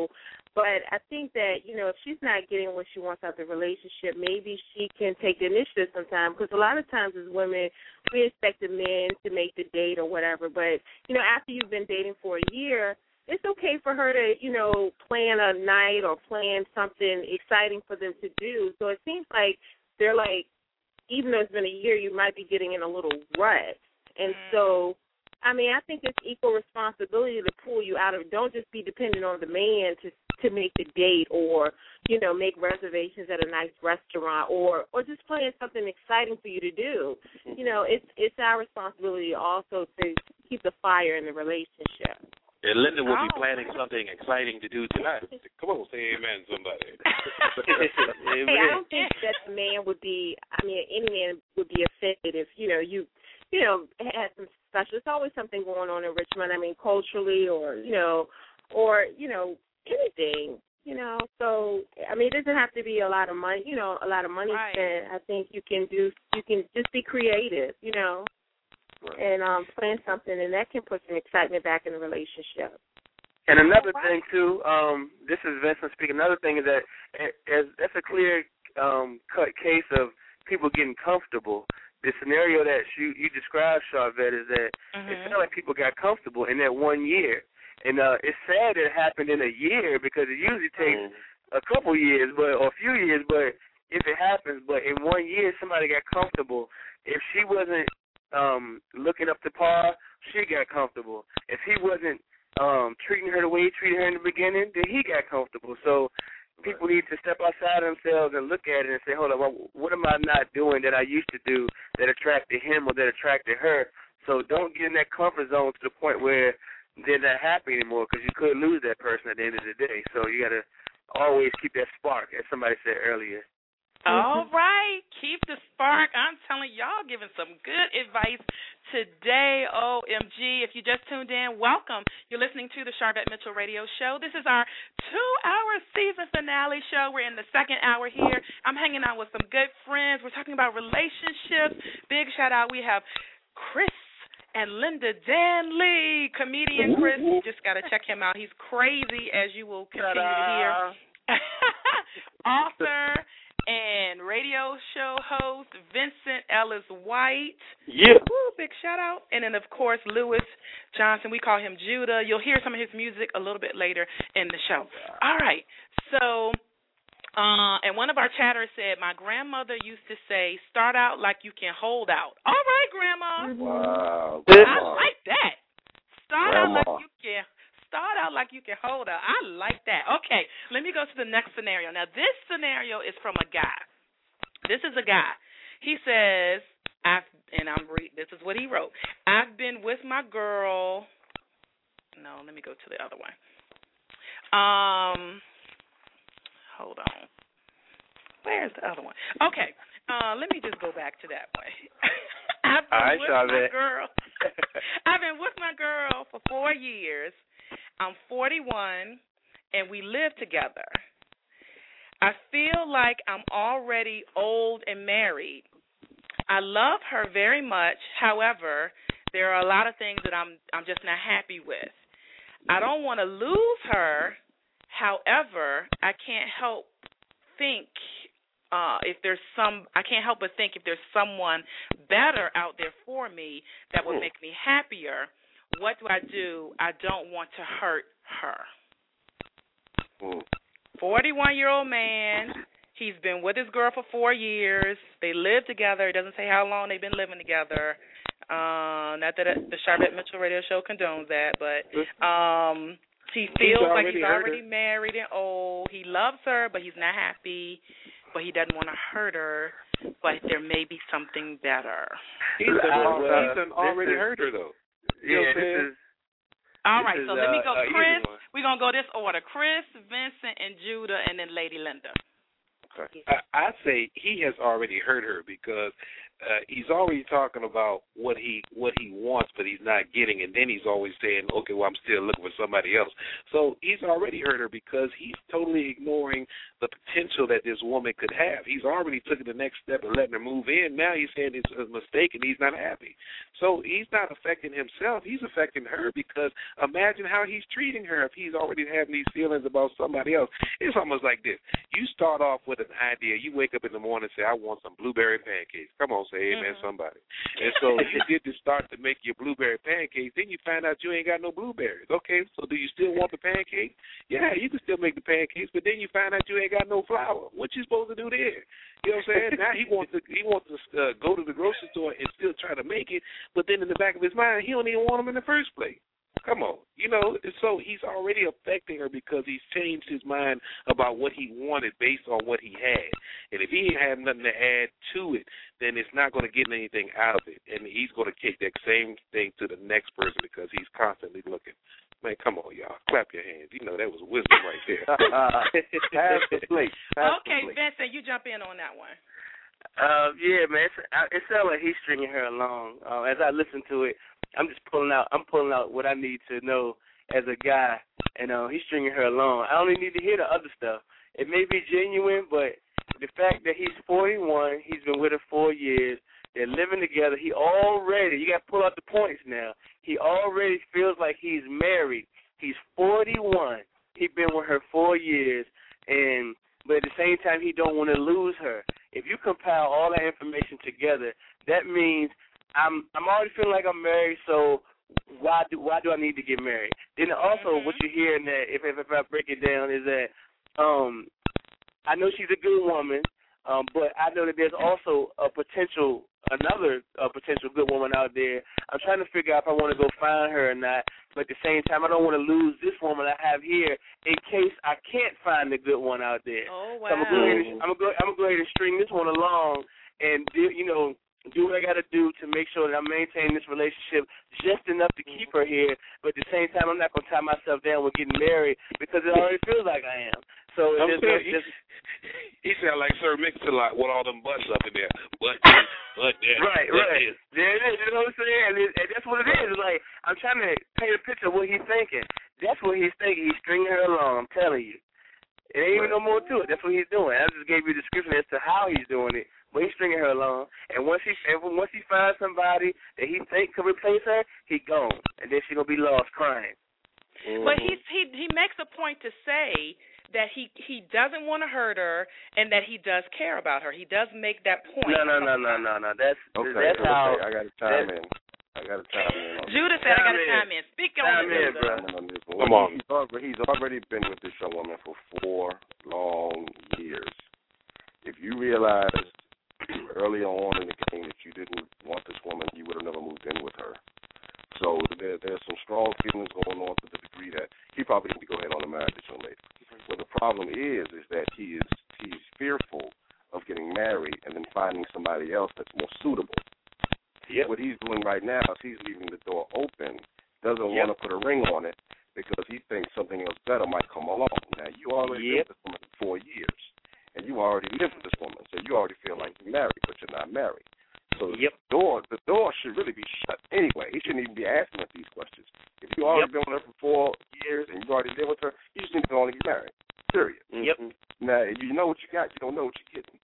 Speaker 11: But I think that, you know, if she's not getting what she wants out of the relationship, maybe she can take the initiative sometime. Because a lot of times as women, we expect the men to make the date or whatever. But, you know, after you've been dating for a year, it's okay for her to, you know, plan a night or plan something exciting for them to do. So it seems like they're like, even though it's been a year, you might be getting in a little rut. And so, I mean, I think it's equal responsibility to pull you out of it. Don't just be dependent on the man to to make the date or, you know, make reservations at a nice restaurant or, or just plan something exciting for you to do. You know, it's it's our responsibility also to keep the fire in the relationship.
Speaker 10: And Linda will
Speaker 11: oh.
Speaker 10: be planning something exciting to do tonight. Come on, say amen, somebody.
Speaker 11: Hey, I don't think that the man would be, I mean, any man would be offended if, you know, you, you know, had some special. There's always something going on in Richmond, I mean, culturally or, you know, or, you know, anything, you know. So, I mean, it doesn't have to be a lot of money, you know, a lot of money
Speaker 3: right.
Speaker 11: spent. I think you can do, you can just be creative, you know. Right. And um, plan something, and that can put some excitement back in the relationship.
Speaker 12: And another thing, too, um, this is Vincent speaking, another thing is that as, that's a clear um, cut case of people getting comfortable. The scenario that you, you described, Charvette, is that mm-hmm. it sounded like people got comfortable in that one year. And uh, it's sad that it happened in a year because it usually takes mm-hmm. a couple years but or a few years, but if it happens, but in one year somebody got comfortable. If she wasn't Um, looking up to par, she got comfortable. If he wasn't um, treating her the way he treated her in the beginning, then he got comfortable. So people need to step outside themselves and look at it and say, hold on, what am I not doing that I used to do that attracted him or that attracted her? So don't get in that comfort zone to the point where they're not happy anymore because you could lose that person at the end of the day. So you got to always keep that spark, as somebody said earlier.
Speaker 3: All right, keep the spark. I'm telling y'all, giving some good advice today. O M G, if you just tuned in, welcome. You're listening to the Charvette Mitchell Radio Show. This is our two-hour season finale show. We're in the second hour here. I'm hanging out with some good friends. We're talking about relationships. Big shout-out. We have Chris and Linda Danley, comedian Chris. You just got to check him out. He's crazy, as you will continue to hear. Author and radio show host Vincent Ellis White.
Speaker 10: Yeah.
Speaker 3: Woo, big shout out. And then, of course, Lewis Johnson. We call him Judah. You'll hear some of his music a little bit later in the show. All right. So, uh, and one of our chatters said, my grandmother used to say, start out like you can hold out. All right, Grandma.
Speaker 9: Wow.
Speaker 3: I like that. Start
Speaker 9: Grandma.
Speaker 3: out like you can. Start out like you can hold out. I like that. Okay, let me go to the next scenario. Now, this scenario is from a guy. This is a guy. He says, I've, and I'm re- this is what he wrote. I've been with my girl. No, let me go to the other one. Um, hold on. Where's the other one? Okay, uh, let me just go back to that one. I've been
Speaker 12: All right,
Speaker 3: with
Speaker 12: Charlotte.
Speaker 3: my girl. I've been with my girl for four years. I'm forty-one, and we live together. I feel like I'm already old and married. I love her very much. However, there are a lot of things that I'm I'm just not happy with. I don't want to lose her. However, I can't help think uh, if there's some. I can't help but think if there's someone better out there for me that would make me happier. What do I do? I don't want to hurt her. forty-one-year-old man. He's been with his girl for four years. They live together. It doesn't say how long they've been living together. Uh, not that the Charvette Mitchell Radio Show condones that, but um, he feels he's like he's already married and old. He loves her, but he's not happy. But he doesn't want to hurt her. But there may be something better.
Speaker 10: He's, well, he's uh, already hurt her, though. You
Speaker 12: yeah, this is.
Speaker 3: All right,
Speaker 12: is,
Speaker 3: so let me go.
Speaker 12: Uh,
Speaker 3: Chris, we're going to go this order. Chris, Vincent, and Judah, and then Lady Linda.
Speaker 10: Okay. I, I say he has already hurt her because uh, he's already talking about what he what he wants, but he's not getting, and then he's always saying, okay, well, I'm still looking for somebody else. So he's already hurt her because he's totally ignoring the potential that this woman could have. He's already taken the next step and letting her move in. Now he's saying it's a mistake and he's not happy. So he's not affecting himself. He's affecting her, because imagine how he's treating her if he's already having these feelings about somebody else. It's almost like this. You start off with an idea. You wake up in the morning and say, I want some blueberry pancakes. Come on, say amen, mm-hmm. somebody. And so you did to start to make your blueberry pancakes. Then you find out you ain't got no blueberries. Okay, so do you still want the pancakes? Yeah, you can still make the pancakes, but then you find out you ain't got no flour. What you supposed to do there? You know what I'm saying? Now he wants to he wants to uh, go to the grocery store and still try to make it, but then in the back of his mind, he don't even want them in the first place. Come on, you know, so he's already affecting her because he's changed his mind about what he wanted based on what he had. And if he ain't have nothing to add to it, then it's not going to get anything out of it. And he's going to kick that same thing to the next person because he's constantly looking. Man, come on, y'all. Clap your hands. You know, that was wisdom right there.
Speaker 12: Pass the plate. Pass
Speaker 3: okay,
Speaker 12: the plate.
Speaker 3: Vincent, you jump in on that one.
Speaker 12: Uh, yeah, man, it's, it sounds like he's stringing her along. Uh, as I listen to it, I'm just pulling out. I'm pulling out what I need to know as a guy, and uh, he's stringing her along. I only need to hear the other stuff. It may be genuine, but the fact that he's forty-one, he's been with her four years, they're living together. He already, you got to pull out the points now. He already feels like he's married. He's forty-one. He's been with her four years, and but at the same time, he don't want to lose her. If you compile all that information together, that means I'm I'm already feeling like I'm married, so why do why do I need to get married? Then also mm-hmm. what you hear in that, if, if if I break it down, is that um I know she's a good woman, um, but I know that there's also a potential another uh, potential good woman out there. I'm trying to figure out if I want to go find her or not, but at the same time I don't want to lose this woman I have here in case I can't find the good one out there.
Speaker 3: Oh wow!
Speaker 12: So I'm gonna go ahead and, I'm gonna go, I'm gonna go ahead and string this one along and do, you know. do what I got to do to make sure that I maintain this relationship just enough to keep her here, but at the same time, I'm not going to tie myself down with getting married because it already feels like I am. So it's just,
Speaker 10: saying,
Speaker 12: just,
Speaker 10: he, he sound like Sir Mix-a-Lot with all them butts up in there. But this, but that,
Speaker 12: right,
Speaker 10: but
Speaker 12: right.
Speaker 10: This.
Speaker 12: There it is. You know what I'm saying? And, it, and that's what it is. It's like I'm trying to paint a picture of what he's thinking. That's what he's thinking. He's stringing her along. I'm telling you. It ain't even no more to it. That's what he's doing. I just gave you a description as to how he's doing it. But he's stringing her along, and once he and once he finds somebody that he think could replace her, he gone, and then she gonna be lost crying.
Speaker 3: Mm-hmm. But he's, he he makes a point to say that he he doesn't want to hurt her, and that he does care about her. He does make that point.
Speaker 12: No, no, no, no, no, no. That's
Speaker 9: okay,
Speaker 12: that's
Speaker 9: okay.
Speaker 12: how.
Speaker 9: I got to chime in. I got to chime in.
Speaker 3: Judah said I got to chime in. Speak on
Speaker 12: it,
Speaker 3: bro.
Speaker 9: Come on. He's already, he's already been with this young woman for four long years. If you realize earlier on in the game that you didn't want this woman, you would have never moved in with her. So there, there's some strong feelings going on to the degree that he probably need to go ahead on and marry this young lady. But the problem is, is that he is he's fearful of getting married and then finding somebody else that's more suitable. Yep. What he's doing right now is he's leaving the door open, doesn't yep. want to put a ring on it because he thinks something else better might come along. Now, you already yep. lived with this woman for four years. And you already live with this woman, so you already feel like you're married, but you're not married. So yep. the door, the door should really be shut anyway. He shouldn't even be asking us these questions. If you already yep. been with her for four years and you already live with her, you just need to only get married. Period.
Speaker 12: Yep.
Speaker 9: Now, if you know what you got, you don't know what you're getting.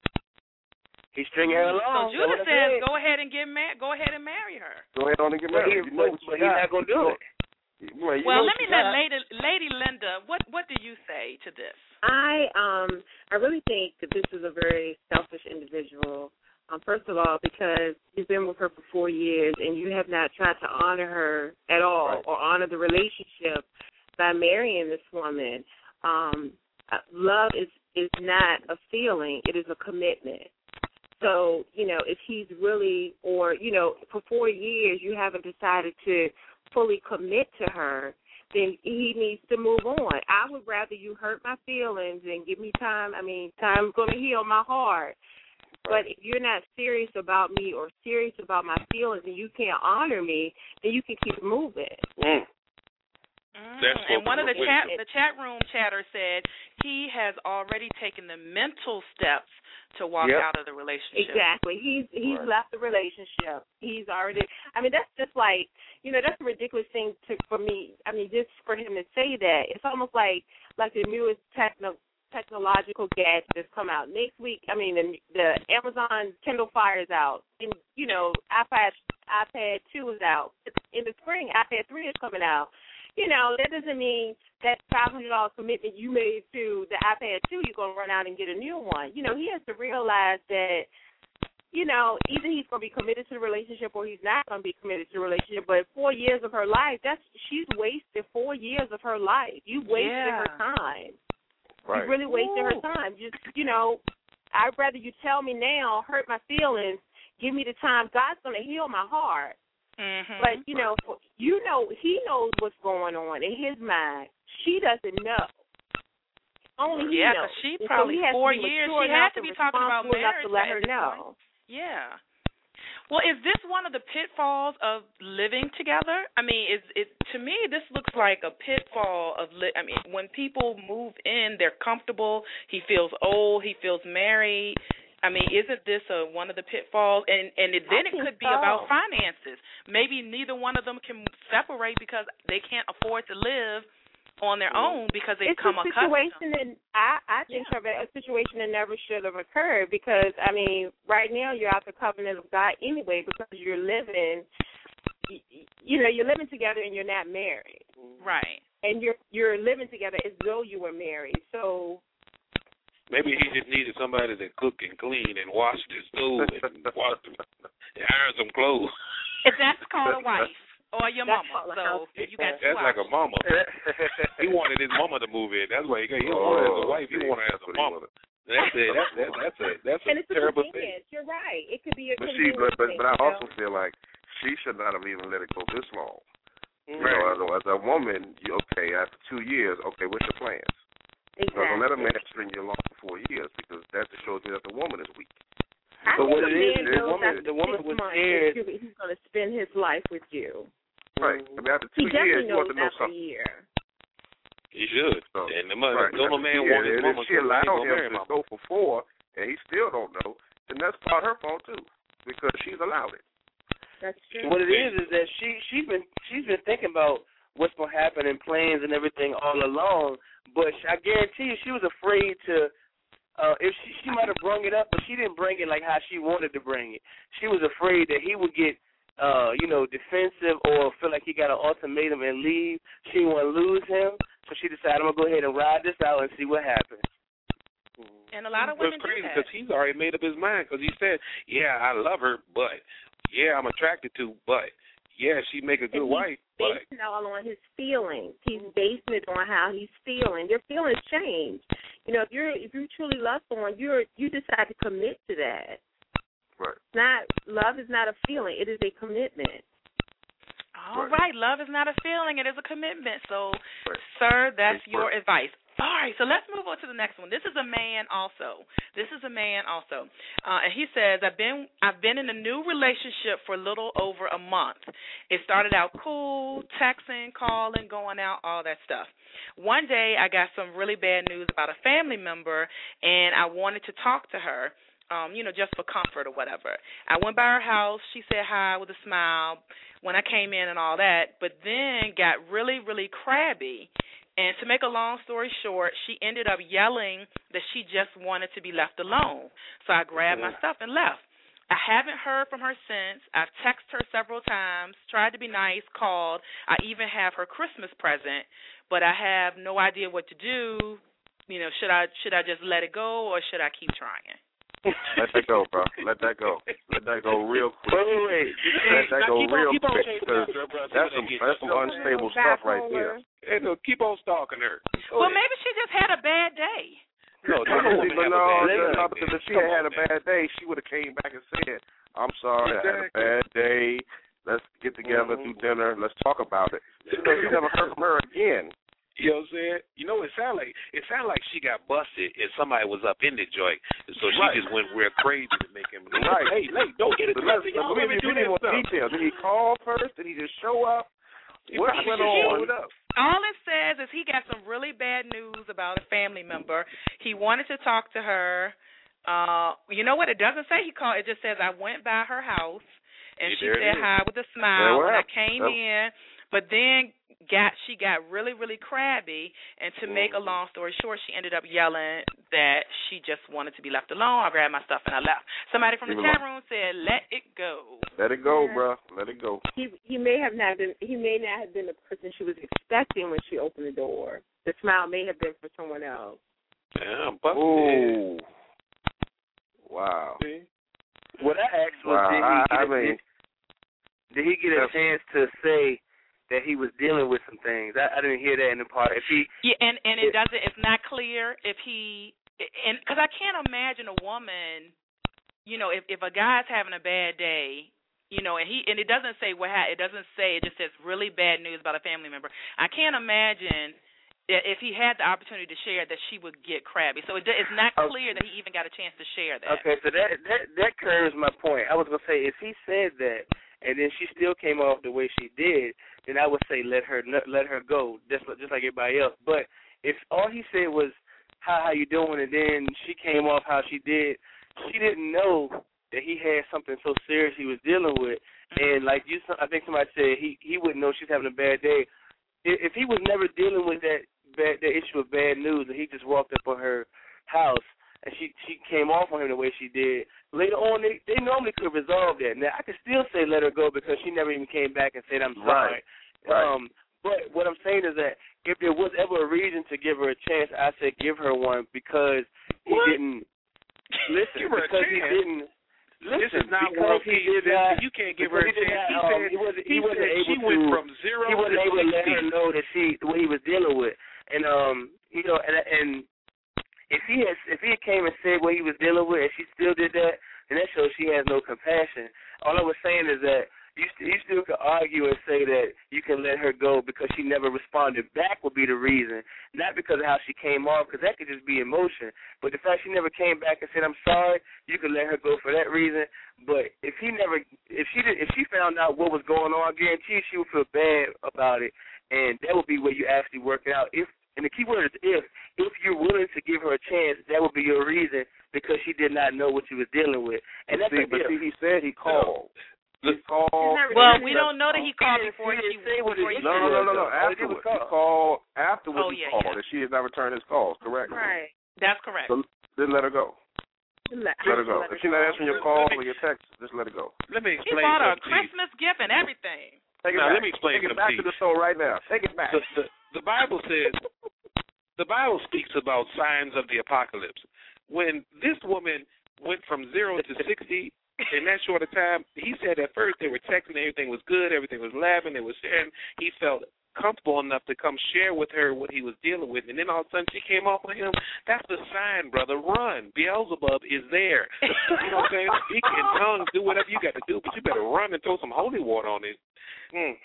Speaker 12: He's stringing her along.
Speaker 3: So Judah says, go ahead and get married. Go ahead and marry her.
Speaker 9: Go ahead on and get married.
Speaker 12: But, he,
Speaker 9: you know
Speaker 12: but,
Speaker 9: what you
Speaker 12: but
Speaker 9: got.
Speaker 12: he's not gonna do it.
Speaker 9: Well,
Speaker 3: well let me let Lady, Lady Linda, what what do you say to this?
Speaker 11: I um I really think that this is a very selfish individual. Um, first of all, because you've been with her for four years and you have not tried to honor her at all right. or honor the relationship by marrying this woman. Um, love is is not a feeling; it is a commitment. So you know, if he's really, or you know, for four years you haven't decided to fully commit to her, then he needs to move on. I would rather you hurt my feelings and give me time. I mean, time's going to heal my heart. But if you're not serious about me or serious about my feelings and you can't honor me, then you can keep moving.
Speaker 10: Mm.
Speaker 3: Mm. And one of the chat, the chat room chatter said he has already taken the mental steps to walk
Speaker 12: yep.
Speaker 3: out of the relationship.
Speaker 11: Exactly. He's he's
Speaker 9: right.
Speaker 11: left the relationship. He's already. I mean, that's just like, you know, that's a ridiculous thing to for me. I mean, just for him to say that, it's almost like like the newest techno technological gadgets come out. Next week, I mean, the, the Amazon Kindle Fire is out. And, you know, iPad, iPad two is out. In the spring, iPad three is coming out. You know, that doesn't mean that five hundred dollars commitment you made to the iPad two, you're going to run out and get a new one. You know, he has to realize that, you know, either he's going to be committed to the relationship or he's not going to be committed to the relationship. But four years of her life, that's she's wasted four years of her life. You wasted
Speaker 3: Yeah.
Speaker 11: her time.
Speaker 9: Right.
Speaker 11: You really wasted Ooh. her time. Just, you know, I'd rather you tell me now, hurt my feelings, give me the time. God's going to heal my heart.
Speaker 3: Mm-hmm.
Speaker 11: But, you know, you know, he knows what's going on in his mind. She doesn't know. Only he
Speaker 3: yeah,
Speaker 11: knows.
Speaker 3: because she
Speaker 11: And
Speaker 3: probably
Speaker 11: so
Speaker 3: four years, she had to be talking about marriage
Speaker 11: to let her
Speaker 3: at this
Speaker 11: know.
Speaker 3: point. Yeah. Well, is this one of the pitfalls of living together? I mean, is it to me this looks like a pitfall of li- I mean, when people move in, they're comfortable. He feels old. He feels married. I mean, isn't this a, one of the pitfalls? And and it, then it could be
Speaker 11: so.
Speaker 3: about finances. Maybe neither one of them can separate because they can't afford to live on their own because they've
Speaker 11: it's
Speaker 3: come
Speaker 11: a
Speaker 3: accustomed.
Speaker 11: situation that I, I think
Speaker 3: Yeah.
Speaker 11: of it, a situation that never should have occurred because, I mean, right now you're out the covenant of God anyway because you're living, you know, you're living together and you're not married.
Speaker 3: Right.
Speaker 11: And you're you're living together as though you were married. So
Speaker 10: maybe he just needed somebody to cook and clean and wash the stove and wash them, and iron some clothes.
Speaker 3: If that's called a wife. Or your
Speaker 11: That's
Speaker 3: mama. So you got two
Speaker 10: That's like a
Speaker 3: options.
Speaker 10: mama. He wanted his mama to move in. That's why he, he don't want her as a wife. He want her as a mama. That's it. That's that's that's a that's a
Speaker 11: and it's
Speaker 10: terrible
Speaker 11: a
Speaker 10: thing.
Speaker 11: You're right. It could be a
Speaker 9: But she,
Speaker 11: convenience
Speaker 9: but but,
Speaker 11: thing,
Speaker 9: but I
Speaker 11: you
Speaker 9: also
Speaker 11: know?
Speaker 9: feel like she should not have even let it go this long.
Speaker 10: Right.
Speaker 9: You know, as a, as a woman, you okay after two years. Okay, what's your plans?
Speaker 11: Exactly.
Speaker 9: So don't let a man string you along for four years because that just shows me that the woman is weak.
Speaker 11: I
Speaker 12: But
Speaker 11: think
Speaker 12: what
Speaker 11: a
Speaker 12: it
Speaker 11: man
Speaker 12: is, the
Speaker 11: knows
Speaker 12: woman-
Speaker 11: after
Speaker 12: the woman
Speaker 11: six
Speaker 12: was
Speaker 11: months
Speaker 12: scared.
Speaker 11: that you- he's going to spend his life with you.
Speaker 9: Right. I mean, after
Speaker 11: He
Speaker 9: two
Speaker 11: definitely
Speaker 9: years, you
Speaker 11: knows
Speaker 9: want to know
Speaker 11: after a
Speaker 9: something.
Speaker 11: year.
Speaker 10: He should.
Speaker 9: So,
Speaker 10: And the mother,
Speaker 9: right.
Speaker 10: don't no man
Speaker 9: yeah,
Speaker 10: want his
Speaker 9: and
Speaker 10: mama
Speaker 9: if she
Speaker 10: to
Speaker 9: allowed
Speaker 10: marry
Speaker 9: him to
Speaker 10: mama.
Speaker 9: go for four, and he still don't know, then that's part her fault too, because she's allowed it.
Speaker 11: That's true.
Speaker 12: What it is is that she she's been she's been thinking about what's gonna happen and plans and everything all along. But I guarantee you, she was afraid to. Uh, if she she might have brung it up, but she didn't bring it like how she wanted to bring it. She was afraid that he would get, uh, you know, defensive or feel like he got an ultimatum and leave. She didn't want to lose him, so she decided I'm gonna go ahead and ride this out and see what happens.
Speaker 3: And a lot of
Speaker 10: But
Speaker 3: women
Speaker 10: it's crazy
Speaker 3: do that.
Speaker 10: because he's already made up his mind because he said, yeah, I love her, but yeah, I'm attracted to, but yeah, she make a good
Speaker 11: And he's
Speaker 10: wife, but
Speaker 11: basing it all on his feelings. He's basing it on how he's feeling. Your feelings change. You know, if you're if you truly love someone, you're you decide to commit to that.
Speaker 9: Right.
Speaker 11: Not love is not a feeling; it is a commitment.
Speaker 3: All right. Love is not a feeling; it is a commitment. So,
Speaker 9: Right.
Speaker 3: sir, that's
Speaker 9: Great
Speaker 3: your
Speaker 9: work.
Speaker 3: advice. All right, so let's move on to the next one. This is a man also. This is a man also, uh, and he says, "I've been I've been in a new relationship for a little over a month. It started out cool, texting, calling, going out, all that stuff. One day, I got some really bad news about a family member, and I wanted to talk to her." Um, you know, just for comfort or whatever. I went by her house. She said hi with a smile when I came in and all that, but then got really, really crabby. And to make a long story short, she ended up yelling that she just wanted to be left alone. So I grabbed my stuff and left. I haven't heard from her since. I've texted her several times, tried to be nice, called. I even have her Christmas present, but I have no idea what to do. You know, should I should I just let it go or should I keep trying?
Speaker 9: Let that go, bro. Let that go. Let that go real quick.
Speaker 12: Wait, wait, wait.
Speaker 9: Let that go
Speaker 10: keep on-
Speaker 9: real
Speaker 10: keep on
Speaker 9: quick
Speaker 10: chasing
Speaker 9: because
Speaker 10: her, bro.
Speaker 9: that's some that's some unstable stuff right there.
Speaker 10: Hey, no, keep on stalking her. Go
Speaker 3: Well,
Speaker 10: ahead.
Speaker 3: maybe she just had a bad day.
Speaker 10: No, don't
Speaker 9: No,
Speaker 10: woman have
Speaker 9: no,
Speaker 10: a bad
Speaker 9: no,
Speaker 10: day
Speaker 9: no,
Speaker 10: like
Speaker 9: because
Speaker 10: that.
Speaker 9: if she
Speaker 10: Come
Speaker 9: had had
Speaker 10: on,
Speaker 9: a
Speaker 10: man.
Speaker 9: bad day, she would have came back and said, "I'm sorry, I had a bad day. Let's get together, do dinner, let's talk about it." You know, you never heard from her again.
Speaker 10: You know what I'm saying? You know, it sound like it sound like she got busted and somebody was up in the joint, and so she
Speaker 9: Right.
Speaker 10: just went real crazy to make him.
Speaker 9: Right.
Speaker 10: Hey, hey, don't get it
Speaker 9: But let's,
Speaker 10: twisted.
Speaker 9: but
Speaker 10: Y'all
Speaker 9: we
Speaker 10: let me
Speaker 9: need
Speaker 10: do
Speaker 9: we need
Speaker 10: this
Speaker 9: more
Speaker 10: stuff.
Speaker 9: details. Did he call first? Did he just show up? What
Speaker 10: Right.
Speaker 9: went
Speaker 10: He
Speaker 9: on?
Speaker 10: showed up.
Speaker 3: All it says is he got some really bad news about a family member. He wanted to talk to her. Uh, you know what? It doesn't say he called. It just says I went by her house and
Speaker 10: Yeah,
Speaker 3: she
Speaker 10: there it
Speaker 3: said
Speaker 10: is.
Speaker 3: hi with a
Speaker 9: There
Speaker 3: smile
Speaker 9: what
Speaker 3: when I
Speaker 9: happened.
Speaker 3: came
Speaker 9: That-
Speaker 3: in, but then got she got really, really crabby, and to make a long story short, she ended up yelling that she just wanted to be left alone. I grabbed my stuff and I left. Somebody from the chat room said, "Let it go."
Speaker 9: Let it go,
Speaker 11: yeah.
Speaker 9: bro. Let it go.
Speaker 11: He he may have not been he may not have been the person she was expecting when she opened the door. The smile may have been for someone else.
Speaker 10: Damn, busted.
Speaker 9: Ooh. Wow.
Speaker 12: See? What I asked was,
Speaker 9: Wow.
Speaker 12: did, he
Speaker 9: I,
Speaker 12: get
Speaker 9: I
Speaker 12: a,
Speaker 9: mean,
Speaker 12: did, did he get a chance to say that he was dealing with some things? I, I didn't hear that in the part. If he,
Speaker 3: yeah, and and it, it doesn't. It's not clear if he, and because I can't imagine a woman, you know, if if a guy's having a bad day, you know, and he and it doesn't say what ha- it doesn't say. It just says really bad news about a family member. I can't imagine if he had the opportunity to share that she would get crabby. So it, it's not clear that he even got a chance to share that.
Speaker 12: Okay, so that that that curves my point. I was gonna say if he said that and then she still came off the way she did, then I would say let her let her go, just just like everybody else. But if all he said was how how you doing, and then she came off how she did, she didn't know that he had something so serious he was dealing with. And like you, I think somebody said he he wouldn't know she's having a bad day. If he was never dealing with that bad, the issue of bad news, and he just walked up on her house and she she came off on him the way she did, later on they, they normally could resolve that. Now I could still say let her go because she never even came back and said I'm sorry.
Speaker 9: Right. Right.
Speaker 12: Um, but what I'm saying is that if there was ever a reason to give her a chance, I said give her one because he
Speaker 10: what?
Speaker 12: didn't listen.
Speaker 10: Give her a
Speaker 12: because
Speaker 10: chance.
Speaker 12: he didn't. Listen,
Speaker 10: this is not
Speaker 12: because
Speaker 10: world
Speaker 12: he
Speaker 10: peace.
Speaker 12: did not,
Speaker 10: you can't give her a
Speaker 12: he
Speaker 10: chance.
Speaker 12: Not,
Speaker 10: He
Speaker 12: um,
Speaker 10: said
Speaker 12: he wasn't, he
Speaker 10: he
Speaker 12: wasn't
Speaker 10: said
Speaker 12: able
Speaker 10: she
Speaker 12: to,
Speaker 10: went from zero
Speaker 12: he wasn't
Speaker 10: to
Speaker 12: able to let
Speaker 10: sixty.
Speaker 12: her know that she what he was dealing with, and um, you know, and and if he had if he had came and said what he was dealing with, and she still did that, then that shows she has no compassion. All I was saying is that you you still could argue and say that you can let her go because she never responded back would be the reason, not because of how she came off, because that could just be emotion. But the fact she never came back and said I'm sorry, you could let her go for that reason. But if he never, if she did, if she found out what was going on, I guarantee she would feel bad about it, and that would be where you actually work it out. If and the key word is if. If you're willing to give her a chance, that would be your reason because she did not know what she was dealing with. And that's
Speaker 9: see,
Speaker 12: a
Speaker 9: but
Speaker 12: gift.
Speaker 9: see, he said he called. He called.
Speaker 3: Well, we don't know that he called before
Speaker 12: he
Speaker 3: she.
Speaker 12: Say what
Speaker 3: before
Speaker 12: it
Speaker 3: he
Speaker 9: No, no, no, no, no.
Speaker 12: Call.
Speaker 9: Afterwards, he called. Afterwards,
Speaker 3: Oh,
Speaker 9: he
Speaker 3: yeah,
Speaker 9: called,
Speaker 3: yeah.
Speaker 9: and she has not returned his calls. Correct.
Speaker 11: Right.
Speaker 3: That's correct.
Speaker 9: So then let her go.
Speaker 11: Let,
Speaker 9: Let her go. If she's not answering your call or your text, just let her go.
Speaker 10: Let me
Speaker 3: He
Speaker 10: explain
Speaker 3: bought her a
Speaker 10: something to you.
Speaker 3: Christmas gift and everything.
Speaker 9: Take it
Speaker 10: Now,
Speaker 9: back.
Speaker 10: let me explain
Speaker 9: Take it
Speaker 10: something
Speaker 9: back
Speaker 10: to
Speaker 9: to
Speaker 10: you.
Speaker 9: the show right now. Take it back.
Speaker 10: The, the, the Bible says, the Bible speaks about signs of the apocalypse. When this woman went from zero to sixty in that short of time, he said at first they were texting, everything was good, everything was laughing, they were sharing. He felt comfortable enough to come share with her what he was dealing with, and then all of a sudden she came off on him. That's the sign, brother. Run. Beelzebub is there. You know what I'm saying? Speak in tongues, do whatever you got to do, but you better run and throw some holy water on it. Mm.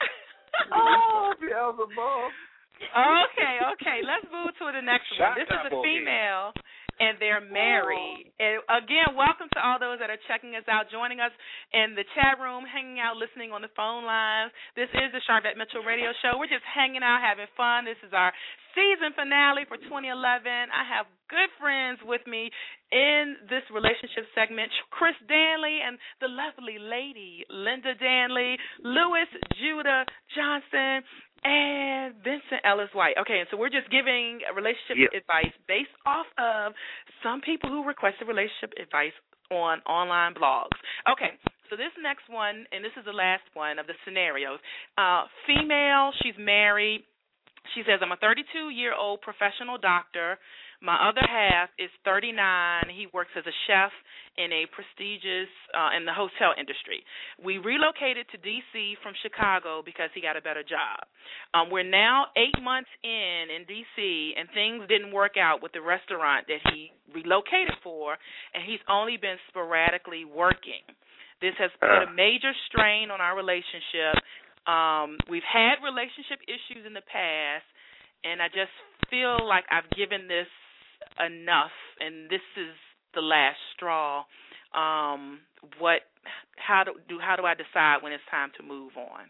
Speaker 9: Oh, Beelzebub.
Speaker 3: Okay, okay. Let's move to the next
Speaker 10: Shut
Speaker 3: one. This is
Speaker 10: up
Speaker 3: a
Speaker 10: on me.
Speaker 3: female, and they're married. And again, welcome to all those that are checking us out, joining us in the chat room, hanging out, listening on the phone lines. This is the Sharvette Mitchell Radio Show. We're just hanging out, having fun. This is our season finale for twenty eleven. I have good friends with me in this relationship segment, Chris Danley and the lovely lady, Linda Danley, Lewis Judah Johnson, and Vincent Ellis White. Okay, and so we're just giving relationship
Speaker 12: yep.
Speaker 3: advice based off of some people who requested relationship advice on online blogs. Okay, so this next one, and this is the last one of the scenarios. Uh, female, she's married. She says, I'm a thirty-two-year-old professional doctor. My other half is thirty-nine. He works as a chef in a prestigious, uh, in the hotel industry. We relocated to D C from Chicago because he got a better job. Um, we're now eight months in in D C, and things didn't work out with the restaurant that he relocated for, and he's only been sporadically working. This has put a major strain on our relationship. Um, we've had relationship issues in the past, and I just feel like I've given this enough, and this is the last straw. Um, what? How do, do how do I decide when it's time to move on?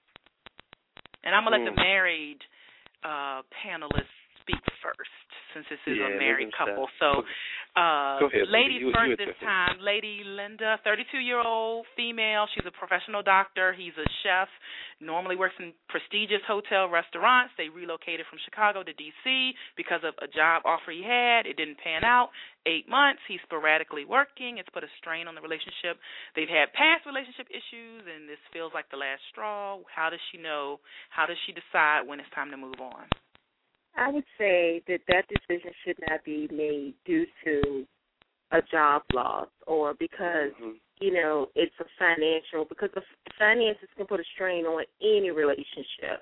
Speaker 3: And I'm gonna let the married uh, panelists speak first, since this is
Speaker 12: yeah,
Speaker 3: a married couple. So, uh,
Speaker 10: ahead,
Speaker 3: ladies
Speaker 10: you, you,
Speaker 3: first
Speaker 10: you
Speaker 3: this time. Lady Linda, thirty-two-year-old female. She's a professional doctor. He's a chef. normally works in prestigious hotel restaurants. They relocated from Chicago to D C because of a job offer he had. It didn't pan out. Eight months, he's sporadically working. It's put a strain on the relationship. They've had past relationship issues, and this feels like the last straw. How does she know? How does she decide when it's time to move on?
Speaker 11: I would say that that decision should not be made due to a job loss or because, mm-hmm. you know, it's a financial, because the finances can put a strain on any relationship.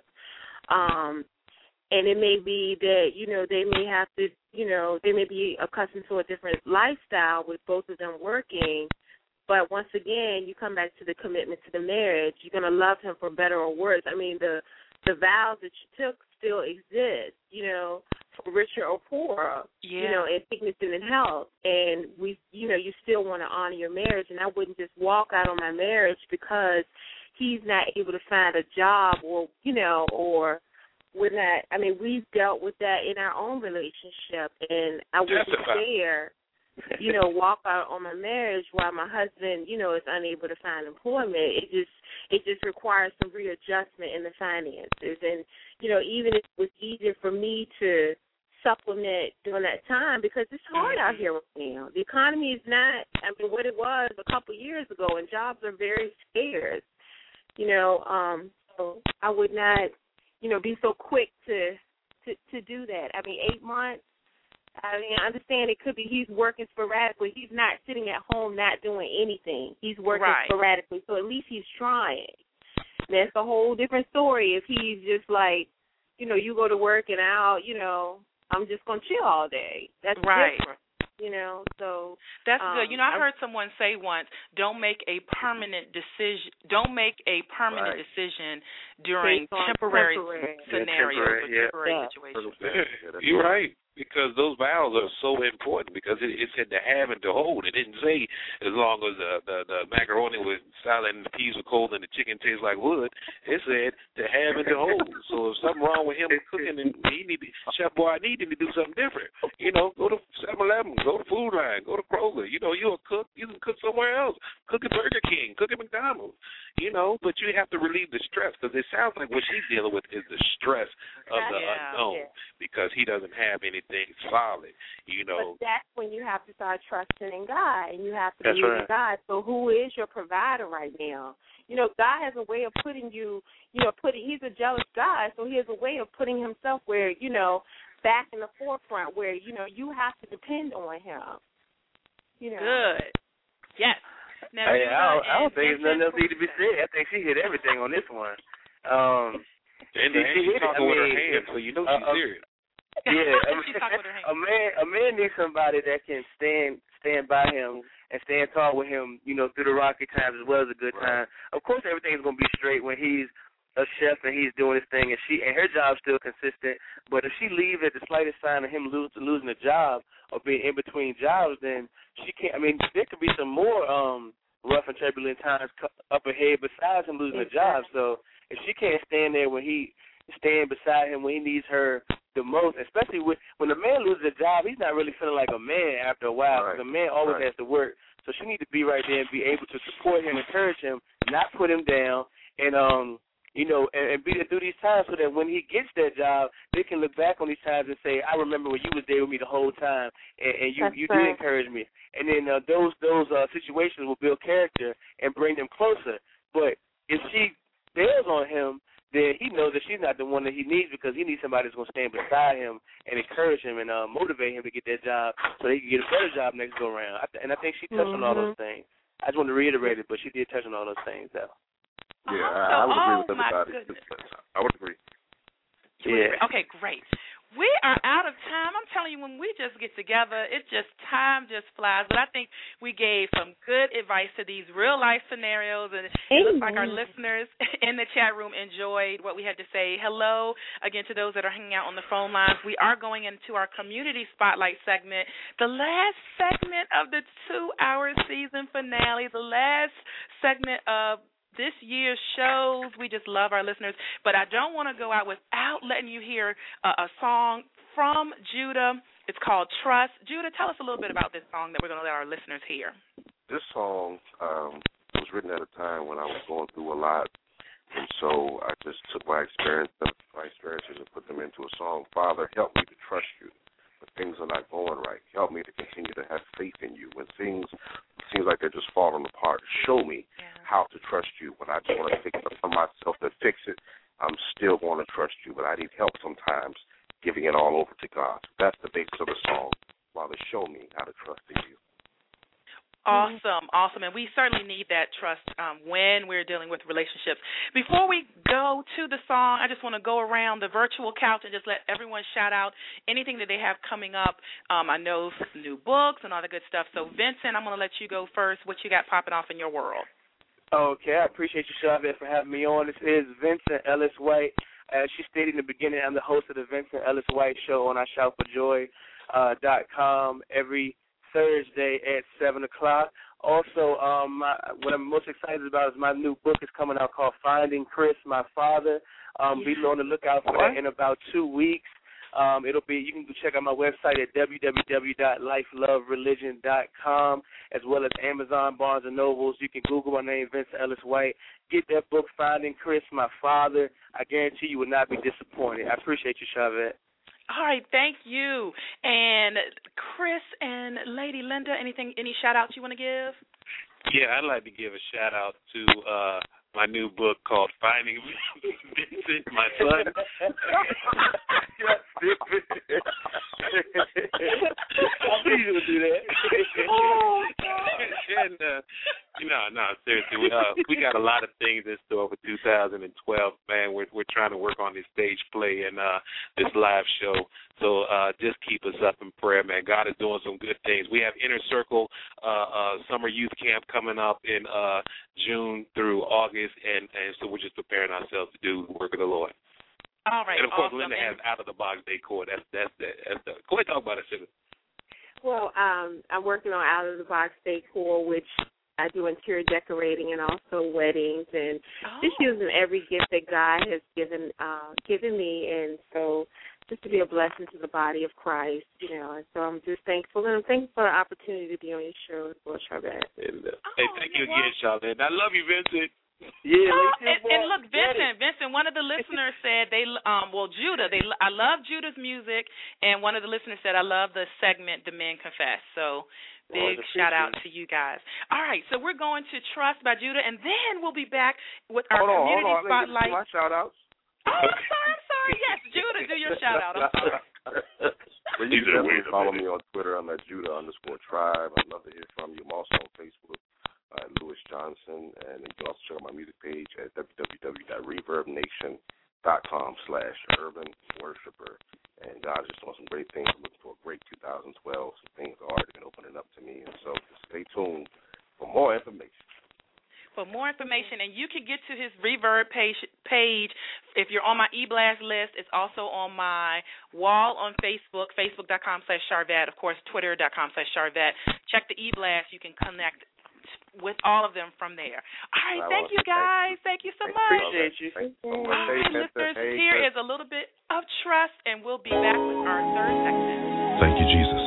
Speaker 11: Um, and it may be that, you know, they may have to, you know, they may be accustomed to a different lifestyle with both of them working. But once again, you come back to the commitment to the marriage. You're going to love him for better or worse. I mean, the the vows that you took still exist, you know, for richer or poorer,
Speaker 3: yeah.
Speaker 11: you know, in sickness and in health. And, we, you know, you still want to honor your marriage. And I wouldn't just walk out on my marriage because he's not able to find a job or, you know, or we're not, I mean, we've dealt with that in our own relationship. And I wouldn't dare, you know, walk out on my marriage while my husband, you know, is unable to find employment. It just it just requires some readjustment in the finances. And, you know, even if it was easier for me to supplement during that time, because it's hard out here right now. The economy is not, I mean, what it was a couple of years ago, and jobs are very scarce. You know, um, so I would not, you know, be so quick to, to, to do that. I mean, eight months, I mean, I understand it could be he's working sporadically. He's not sitting at home not doing anything. He's working
Speaker 3: right.
Speaker 11: sporadically, so at least he's trying. That's a whole different story if he's just like, you know, you go to work and I'll, you know, I'm just going to chill all day. That's
Speaker 3: right.
Speaker 11: different. You know, so
Speaker 3: that's
Speaker 11: um,
Speaker 3: good. You know, I heard someone say once, "Don't make a permanent decision. Don't make a permanent
Speaker 12: right.
Speaker 3: decision during temporary,
Speaker 11: temporary
Speaker 3: scenarios
Speaker 12: yeah, temporary,
Speaker 3: or
Speaker 12: yeah.
Speaker 3: temporary
Speaker 11: yeah.
Speaker 3: situations."
Speaker 10: Yeah, you're right, because those vows are so important, because it, it said to have and to hold. It didn't say as long as the, the, the macaroni was solid and the peas were cold and the chicken tastes like wood. It said to have and to hold. So if something wrong with him cooking, and he need to, Chef Boy, I need him to do something different. You know, go to seven eleven, go to Food Line, go to Kroger. You know, you're a cook. You can cook somewhere else. Cook at Burger King. Cook at McDonald's. You know, but you have to relieve the stress, because it sounds like what she's dealing with is the stress of the
Speaker 11: yeah,
Speaker 10: unknown,
Speaker 11: yeah.
Speaker 10: because he doesn't have anything solid. You know,
Speaker 11: but that's when you have to start trusting in God, and you have to
Speaker 12: That's
Speaker 11: believe
Speaker 12: right.
Speaker 11: in God. So who is your provider right now? You know, God has a way of putting you, you know, putting. He's a jealous God, so he has a way of putting himself where, you know, back in the forefront, where, you know, you have to depend on him. You know.
Speaker 3: Good. Yes. Now,
Speaker 12: Hey, I, don't, I don't think there's nothing else
Speaker 3: for-
Speaker 12: need to be said. I think she hit everything on this one. Um,
Speaker 10: and,
Speaker 12: she,
Speaker 10: and
Speaker 12: she
Speaker 10: she's
Speaker 12: hit it.
Speaker 10: talking
Speaker 12: I
Speaker 10: with her
Speaker 12: mean,
Speaker 10: hands, so you know
Speaker 12: uh,
Speaker 10: she's
Speaker 12: uh,
Speaker 10: serious.
Speaker 12: Yeah, I mean,
Speaker 3: She's talking with her hands.
Speaker 12: a man, a man needs somebody that can stand stand by him and stand tall with him, you know, through the rocky times as well as the good
Speaker 10: Right.
Speaker 12: times. Of course, everything's gonna be straight when he's a chef and he's doing his thing, and she and her job's still consistent. But if she leaves at the slightest sign of him lose, losing a job or being in between jobs, then she can't. I mean, there could be some more um, rough and turbulent times up ahead besides him losing a job. So if she can't stand there when he stand beside him when he needs her the most, especially with, when a man loses a job, he's not really feeling like a man after a while, because
Speaker 9: Right.
Speaker 12: a man always
Speaker 9: Right.
Speaker 12: has to work. So she needs to be right there and be able to support him, encourage him, not put him down, and um, you know, and, and be there through these times so that when he gets that job, they can look back on these times and say, I remember when you was there with me the whole time, and, and you
Speaker 11: That's
Speaker 12: you
Speaker 11: right.
Speaker 12: did encourage me. And then uh, those those uh, situations will build character and bring them closer. But if she bails on him, then he knows that she's not the one that he needs, because he needs somebody that's going to stand beside him and encourage him and uh, motivate him to get that job so he can get a better job next go around. I th- and I think she touched
Speaker 11: mm-hmm.
Speaker 12: on all those things. I just want to reiterate it, but she did touch on all those things, though.
Speaker 9: Yeah,
Speaker 3: Oh,
Speaker 9: I, I would agree
Speaker 3: oh,
Speaker 9: with
Speaker 3: my
Speaker 9: everybody.
Speaker 3: goodness.
Speaker 9: I would agree.
Speaker 3: You would
Speaker 12: Yeah.
Speaker 3: agree. Okay, great. We are out of time. I'm telling you, when we just get together, it just, time just flies. But I think we gave some good advice to these real-life scenarios, and it looks like our listeners in the chat room enjoyed what we had to say. Hello, again, to those that are hanging out on the phone lines. We are going into our Community Spotlight segment, the last segment of the two-hour season finale, the last segment of this year's shows. We just love our listeners, but I don't want to go out without letting you hear a, a song from Judah. It's called Trust. Judah, tell us a little bit about this song that we're going to let our listeners hear.
Speaker 9: This song um, was written at a time when I was going through a lot, And so I just took my experience, my experiences and put them into a song. Father, help me to trust you when things are not going right. Help me to continue to have faith in you when things seems like they're just falling apart. Show me yeah. how to trust you when I just want to fix it for myself to fix it. I'm still going to trust you, but I need help sometimes giving it all over to God. That's the basis of the song. Father, show me how to trust in you.
Speaker 3: Awesome, awesome. And we certainly need that trust um, when we're dealing with relationships. Before we go to the song, I just want to go around the virtual couch and just let everyone shout out anything that they have coming up. Um, I know new books and all the good stuff. So, Vincent, I'm going to let you go first. What you got popping off in your world?
Speaker 12: Okay, I appreciate you, Chavez, for having me on. This is Vincent Ellis White. As she stated in the beginning, I'm the host of the Vincent Ellis White Show on I Shout For Joy uh, dot com every Thursday at seven o'clock. Also, um, my, what I'm most excited about is my new book is coming out called Finding Chris, My Father. Um, yeah. Be on the lookout for that in about two weeks. Um, it'll be, you can check out my website at w w w dot life love religion dot com, as well as Amazon, Barnes and Nobles. You can Google my name, Vincent Ellis White. Get that book, Finding Chris, My Father. I guarantee you will not be disappointed. I appreciate you, Chavez.
Speaker 3: All right, thank you. And Chris and Lady Linda, anything, any shout-outs you want to give?
Speaker 10: Yeah, I'd like to give a shout-out to uh, my new book called Finding Vincent, My Son.
Speaker 12: I knew you would do that.
Speaker 3: Oh, God.
Speaker 10: and, uh, no, no, seriously, we, uh, we got a lot of things in store for two thousand twelve, man. We're we're trying to work on this stage play and uh, this live show. So uh, just keep us up in prayer, man. God is doing some good things. We have Inner Circle uh, uh, Summer Youth Camp coming up in uh, June through August, and, and so we're just preparing ourselves to do the work of the Lord.
Speaker 3: All right,
Speaker 10: and of course,
Speaker 3: awesome.
Speaker 10: Linda has out of the box decor. That's that's the, that's the. Go ahead, talk about it, Sugar.
Speaker 11: Well, um, I'm working on out of the box decor, which I do interior decorating and also weddings, and oh. just using every gift that God has given uh, given me, and so just to be a blessing to the body of Christ, you know. And so I'm just thankful, and I'm thankful for the opportunity to be on your show as well, Charlotte.
Speaker 10: And, uh, oh, hey, thank you again, Charlotte. I love you, Vincent.
Speaker 12: Yeah,
Speaker 3: oh, and, and look, Vincent, Vincent. One of the listeners said they, um, well, Judah. They, I love Judah's music, and one of the listeners said I love the segment "The Men Confess." So, big oh, shout out to you guys. All right, so we're going to "Trust" by Judah, and then we'll be back with our
Speaker 9: hold on,
Speaker 3: community
Speaker 9: hold on.
Speaker 3: spotlight.
Speaker 9: My shout outs.
Speaker 3: Oh, I'm sorry, I'm sorry. Yes, Judah, do your shout out. I'm sorry.
Speaker 9: Well, you can definitely follow me on Twitter. I'm at Judah underscore Tribe. I'd love to hear from you. I'm also on Facebook. Uh, Louis Johnson, and you can also check out my music page at w w w dot reverb nation dot com slash urban worshiper. And God's just doing some great things. I'm looking for a great two thousand twelve. Some things are already been opening up to me, and so just stay tuned for more information.
Speaker 3: For more information, and you can get to his Reverb page, page if you're on my e-blast list. It's also on my wall on Facebook, facebook dot com slash Charvet. Of course, twitter dot com slash Charvet. Check the e-blast. You can connect with all of them from there. All right, thank you guys. Thank you so much.
Speaker 12: Appreciate you.
Speaker 3: All right, listeners, here is a little bit of trust, and we'll be back with our third section.
Speaker 13: Thank you, Jesus.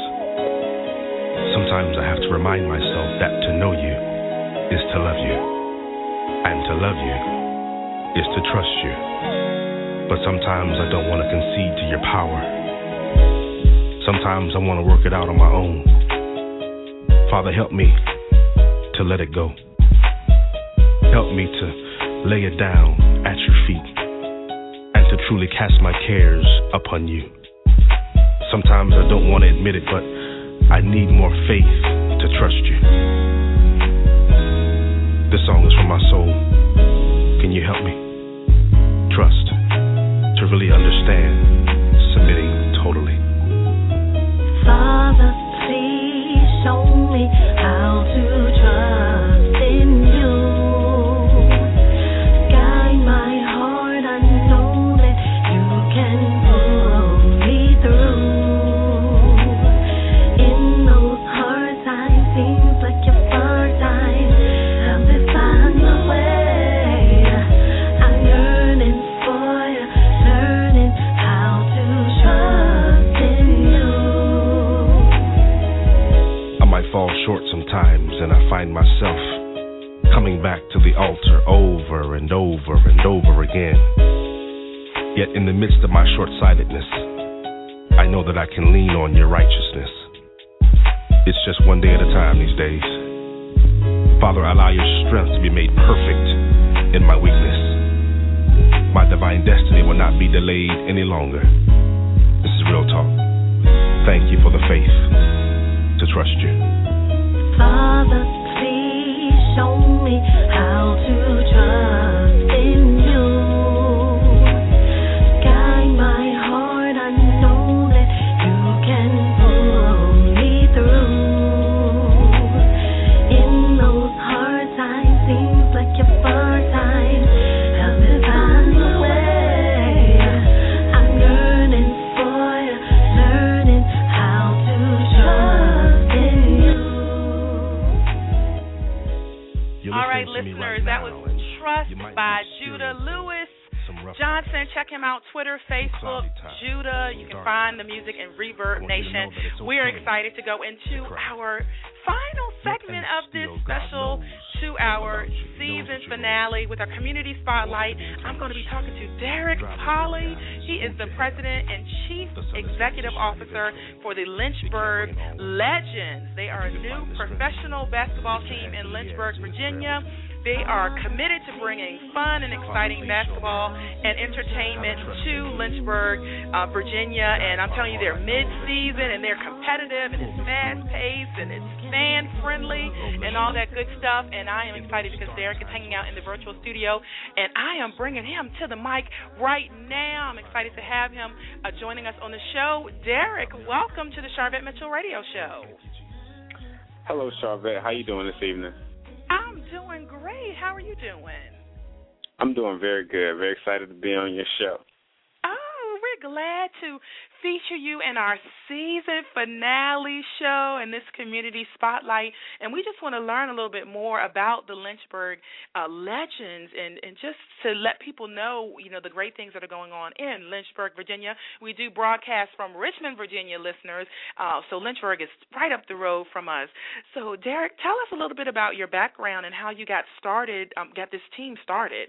Speaker 13: Sometimes I have to remind myself that to know you is to love you, and to love you is to trust you. But sometimes I don't want to concede to your power. Sometimes I want to work it out on my own. Father, help me to let it go. Help me to lay it down at your feet and to truly cast my cares upon you. Sometimes I don't want to admit it, but I need more faith to trust you. This song is from my soul. Can you help me? Trust, to really understand, submitting totally.
Speaker 14: Father, please show me how to trust in you. Guide my heart, I know that you can pull me through. In those hard times, seems like your first time. Help me find my way. I'm yearning for you, learning how to trust in you.
Speaker 13: I might fall short sometimes, and I find myself coming back to the altar over and over and over again. Yet in the midst of my short-sightedness, I know that I can lean on your righteousness. It's just one day at a time these days. Father, allow your strength to be made perfect in my weakness. My divine destiny will not be delayed any longer. This is real talk. Thank you for the faith to trust you.
Speaker 14: Father, please show me how to trust in you. Guide my heart, I know that you can pull me through. In those hard times, seems like your first time. Help me find the way. I'm yearning for you, learning how to trust in you.
Speaker 3: All right, listeners, that was Trust by Judah Lewis Johnson. Check him out, Twitter, Facebook, Judah. You can find the music in Reverb Nation. We're excited to go into our final segment of this special two-hour season finale with our community spotlight. I'm going to be talking to Derek Polley. He is the president and chief executive officer for the Lynchburg Legends. They are a new professional basketball team in Lynchburg, Virginia. They are committed to bringing fun and exciting basketball and entertainment to Lynchburg, uh, Virginia. And I'm telling you, they're mid-season and they're competitive and it's fast-paced and it's fan-friendly and all that good stuff. And I am excited because Derek is hanging out in the virtual studio, and I am bringing him to the mic right now. I'm excited to have him uh, joining us on the show. Derek, welcome to the Sharvette Mitchell Radio Show.
Speaker 15: Hello, Sharvette. How you doing this evening?
Speaker 3: I'm doing great. How are you doing?
Speaker 15: I'm doing very good. Very excited to be on your show.
Speaker 3: Oh, we're glad to feature you in our season finale show and this community spotlight. And we just want to learn a little bit more about the Lynchburg uh, Legends and, and just to let people know, you know, the great things that are going on in Lynchburg, Virginia. We do broadcast from Richmond, Virginia, listeners. Uh, so Lynchburg is right up the road from us. So, Derek, tell us a little bit about your background and how you got started, um, got this team started.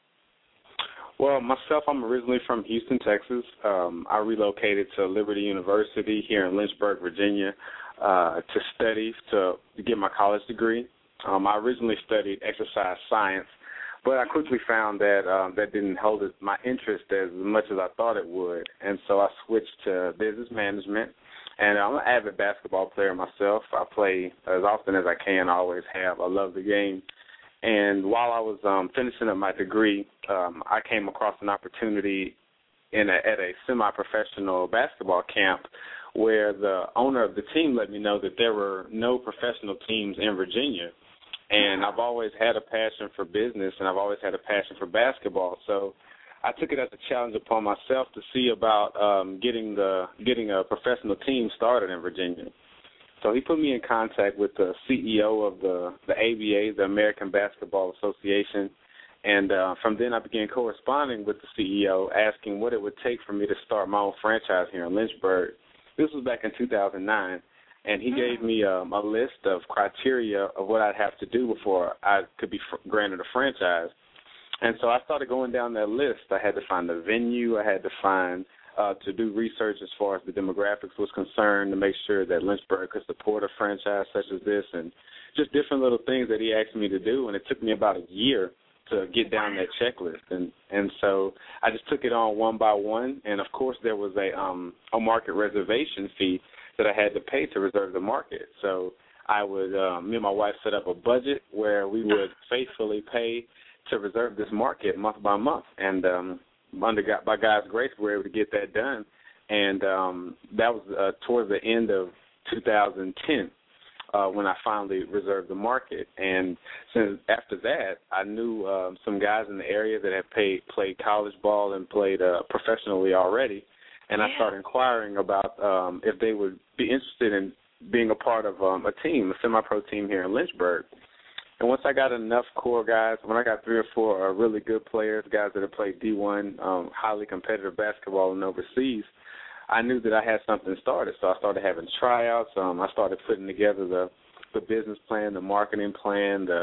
Speaker 15: Well, myself, I'm originally from Houston, Texas. Um, I relocated to Liberty University here in Lynchburg, Virginia, uh, to study, to get my college degree. Um, I originally studied exercise science, but I quickly found that um, that didn't hold my interest as much as I thought it would, and so I switched to business management. And I'm an avid basketball player myself. I play as often as I can, I always have. I love the game. And while I was um, finishing up my degree, um, I came across an opportunity in a, at a semi-professional basketball camp where the owner of the team let me know that there were no professional teams in Virginia. And I've always had a passion for business, and I've always had a passion for basketball. So I took it as a challenge upon myself to see about um, getting the getting a professional team started in Virginia. So he put me in contact with the C E O of the, the A B A, the American Basketball Association, and uh, from then I began corresponding with the C E O, asking what it would take for me to start my own franchise here in Lynchburg. This was back in two thousand nine, and he gave me um, a list of criteria of what I'd have to do before I could be fr- granted a franchise. And so I started going down that list. I had to find the venue. I had to find Uh, to do research as far as the demographics was concerned, to make sure that Lynchburg could support a franchise such as this, and just different little things that he asked me to do. And it took me about a year to get down that checklist. And, and so I just took it on one by one. And, of course, there was a, um, a market reservation fee that I had to pay to reserve the market. So I would, um, me and my wife set up a budget where we would faithfully pay to reserve this market month by month. And um Under God, by God's grace, we were able to get that done, and um, that was uh, towards the end of two thousand ten uh, when I finally reserved the market. And since after that, I knew um, some guys in the area that had played, played college ball and played uh, professionally already, and I started inquiring about um, if they would be interested in being a part of um, a team, a semi-pro team here in Lynchburg. And once I got enough core guys, when I got three or four uh, really good players, guys that have played D one, um, highly competitive basketball and overseas, I knew that I had something started. So I started having tryouts. Um, I started putting together the, the business plan, the marketing plan, the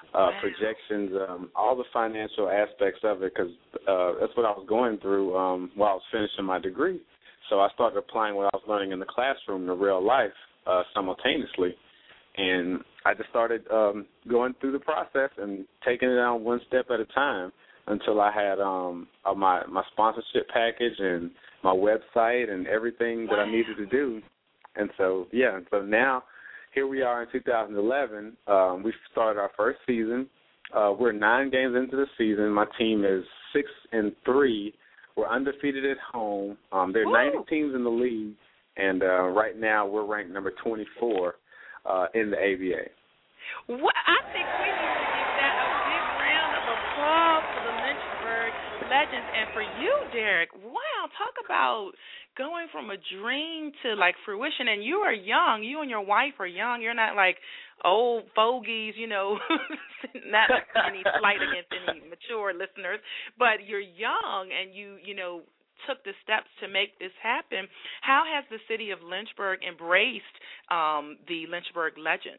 Speaker 15: uh, projections, um, all the financial aspects of it, because uh, that's what I was going through um, while I was finishing my degree. So I started applying what I was learning in the classroom to real life uh, simultaneously. And I just started um, going through the process and taking it on one step at a time until I had um, uh, my, my sponsorship package and my website and everything that I needed to do. And so, yeah, and so now here we are in two thousand eleven. Um, we started our first season. Uh, we're nine games into the season. My team is six and three. We're undefeated at home. Um, there are ninety teams in the league, and uh, right now we're ranked number twenty-four uh, in the A B A.
Speaker 3: What I think we need to give that a big round of applause for the Lynchburg Legends, and for you, Derek. Wow, talk about going from a dream to like fruition. And you are young. You and your wife are young. You're not like old fogies, you know, not any slight against any mature listeners, but you're young and you, you know, took the steps to make this happen. How has the city of Lynchburg embraced um, the Lynchburg Legends?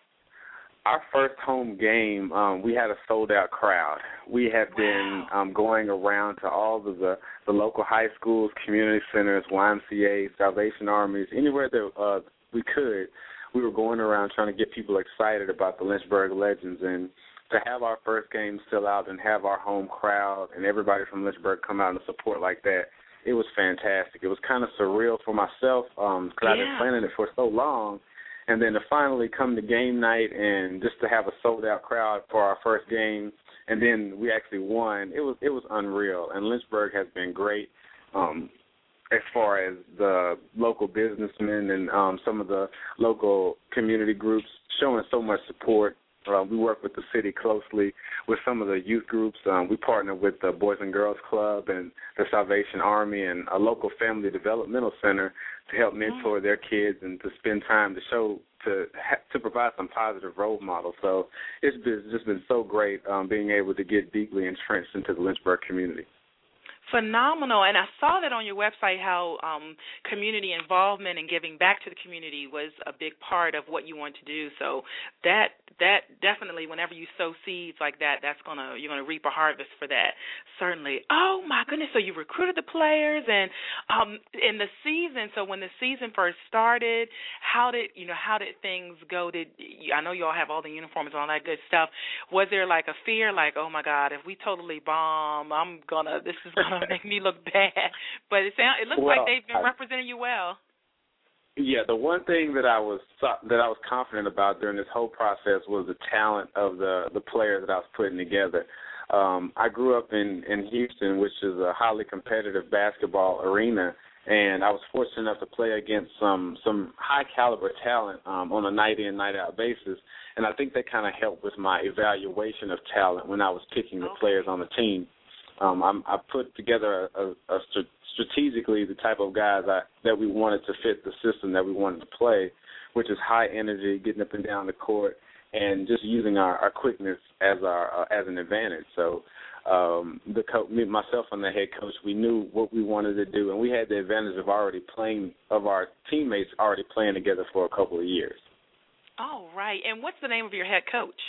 Speaker 15: Our first home game, um, we had a sold-out crowd. We have been um, going around to all of the, the local high schools, community centers, Y M C As, Salvation Armies, anywhere that uh, we could. We were going around trying to get people excited about the Lynchburg Legends. And to have our first game sell out and have our home crowd and everybody from Lynchburg come out and support like that, it was fantastic. It was kind of surreal for myself because yeah. I've been planning it for so long. And then to finally come to game night and just to have a sold-out crowd for our first game, and then we actually won, it was it was unreal. And Lynchburg has been great um, as far as the local businessmen and um, some of the local community groups showing so much support. Uh, we work with the city closely with some of the youth groups. Um, we partner with the Boys and Girls Club and the Salvation Army and a local family developmental center to help mentor their kids and to spend time to show, to to provide some positive role models. So it's been, just been so great um, being able to get deeply entrenched into the Lynchburg community.
Speaker 3: Phenomenal. And I saw that on your website how um, community involvement and giving back to the community was a big part of what you want to do. So that that definitely, whenever you sow seeds like that, that's gonna you're gonna reap a harvest for that. Certainly. Oh my goodness! So you recruited the players, and um, in the season. So when the season first started, how did you know how did things go? Did I know you all have all the uniforms and all that good stuff? Was there like a fear, like, oh my God, if we totally bomb, I'm gonna this is gonna make me look bad, but it sound it looks well, like they've been I, representing you well.
Speaker 15: Yeah, the one thing that I was that I was confident about during this whole process was the talent of the the players that I was putting together. Um, I grew up in in Houston, which is a highly competitive basketball arena, and I was fortunate enough to play against some some high caliber talent um, on a night in, night out basis. And I think that kind of helped with my evaluation of talent when I was picking the okay. players on the team. Um, I'm, I put together a, a, a st- strategically the type of guys I, that we wanted to fit the system that we wanted to play, which is high energy, getting up and down the court, and just using our, our quickness as our uh, as an advantage. So um, the co- me, myself and the head coach, we knew what we wanted to do, and we had the advantage of already playing of our teammates already playing together for a couple of years.
Speaker 3: All right. And what's the name of your head coach?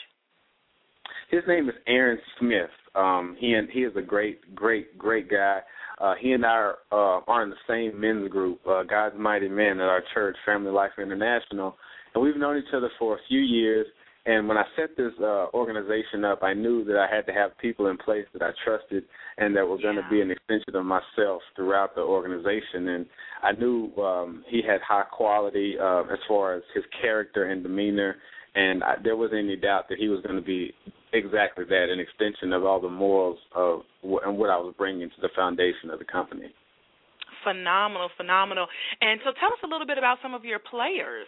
Speaker 15: His name is Aaron Smith. Um, he and he is a great, great, great guy. Uh, he and I are, uh, are in the same men's group, uh, God's Mighty Men at our church, Family Life International, and we've known each other for a few years. And when I set this uh, organization up, I knew that I had to have people in place that I trusted and that were yeah. going to be an extension of myself throughout the organization. And I knew um, he had high quality uh, as far as his character and demeanor. And I, there wasn't any doubt that he was going to be exactly that, an extension of all the morals of w- and what I was bringing to the foundation of the company.
Speaker 3: Phenomenal, phenomenal. And so tell us a little bit about some of your players.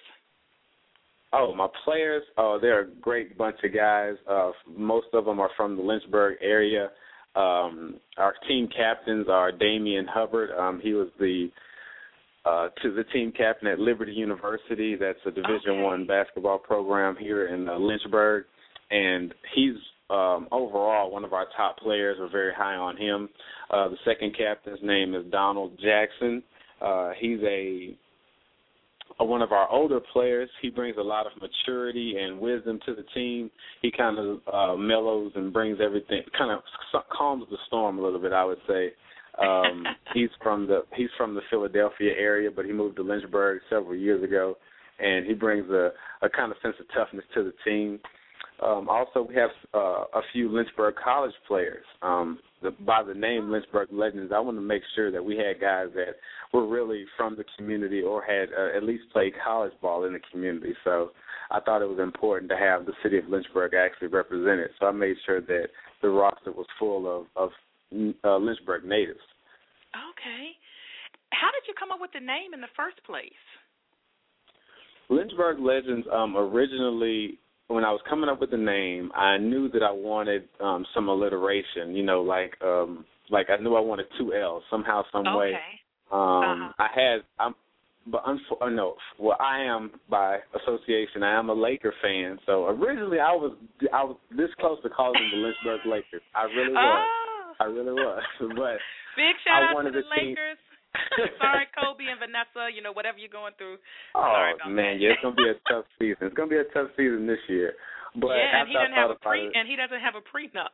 Speaker 15: Oh, my players, oh, they're a great bunch of guys. Uh, most of them are from the Lynchburg area. Um, our team captains are Damian Hubbard. Um, he was the Uh, to the team captain at Liberty University. That's a Division okay. One basketball program here in uh, Lynchburg, and he's um, overall one of our top players. We're very high on him. Uh, the second captain's name is Donald Jackson. Uh, he's a uh, one of our older players. He brings a lot of maturity and wisdom to the team. He kind of uh, mellows and brings everything, kind of calms the storm a little bit, I would say. Um, he's from the he's from the Philadelphia area, but he moved to Lynchburg several years ago, and he brings a, a kind of sense of toughness to the team. Um, also, we have uh, a few Lynchburg College players. Um, the, by the name Lynchburg Legends, I want to make sure that we had guys that were really from the community or had uh, at least played college ball in the community. So I thought it was important to have the city of Lynchburg actually represented. So I made sure that the roster was full of, of uh, Lynchburg natives.
Speaker 3: Okay. How did you come up with the name in the first place?
Speaker 15: Lynchburg Legends, um, originally, when I was coming up with the name, I knew that I wanted um, some alliteration, you know, like um, like I knew I wanted two L's somehow, some
Speaker 3: okay.
Speaker 15: way. Um, uh-huh. I had, I'm, but unfor- no, well, I am by association. I am a Laker fan, so originally I was I was this close to calling them the Lynchburg Lakers. I really was.
Speaker 3: Oh.
Speaker 15: I really was. But
Speaker 3: big shout
Speaker 15: I
Speaker 3: out to the
Speaker 15: team-
Speaker 3: Lakers. Sorry, Kobe and Vanessa, you know, whatever you're going through.
Speaker 15: Oh, man,
Speaker 3: that.
Speaker 15: yeah, it's going to be a tough season. It's going to be a tough season this year. But
Speaker 3: yeah, and he
Speaker 15: after
Speaker 3: doesn't
Speaker 15: I
Speaker 3: have a
Speaker 15: thought
Speaker 3: pre
Speaker 15: about it,
Speaker 3: and he doesn't have a prenup.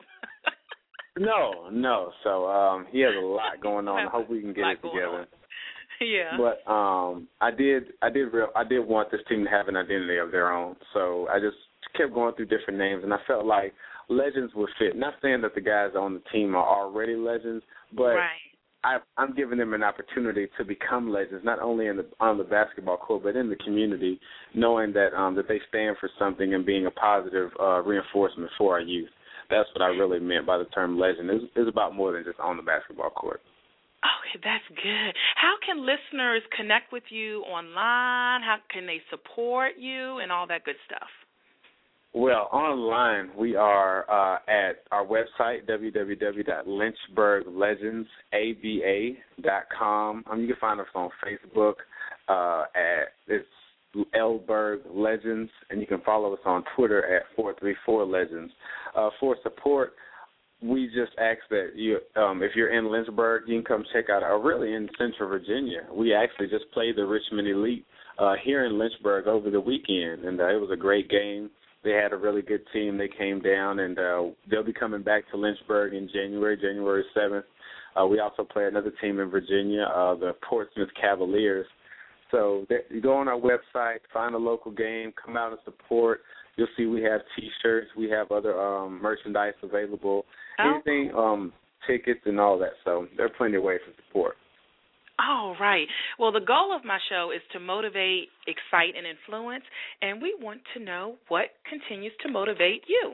Speaker 15: no, no. So um, he has a lot going on. I hope we can get it together.
Speaker 3: Yeah.
Speaker 15: But um, I did, I did, real, I did want this team to have an identity of their own. So I just kept going through different names, and I felt like legends would fit. Not saying that the guys on the team are already legends, but
Speaker 3: right.
Speaker 15: I, I'm giving them an opportunity to become legends, not only in the, on the basketball court, but in the community, knowing that um, that they stand for something and being a positive uh, reinforcement for our youth. That's what I really meant by the term legend. It's, it's about more than just on the basketball court.
Speaker 3: Okay, that's good. How can listeners connect with you online? How can they support you and all that good stuff?
Speaker 15: Well, online, we are uh, at our website, w w w dot lynchburg legends a b a dot com. Um, you can find us on Facebook uh, at it's Lberg Legends, and you can follow us on Twitter at four three four Legends. Uh, for support, we just ask that you, um, if you're in Lynchburg, you can come check out our really in Central Virginia. We actually just played the Richmond Elite uh, here in Lynchburg over the weekend, and uh, it was a great game. They had a really good team. They came down, and uh, they'll be coming back to Lynchburg in January, January seventh. Uh, we also play another team in Virginia, uh, the Portsmouth Cavaliers. So you go on our website, find a local game, come out and support. You'll see we have T-shirts. We have other um, merchandise available,
Speaker 3: oh.
Speaker 15: anything, um, tickets and all that. So there are plenty of ways to support.
Speaker 3: All right. Well, the goal of my show is to motivate, excite, and influence, and we want to know what continues to motivate you.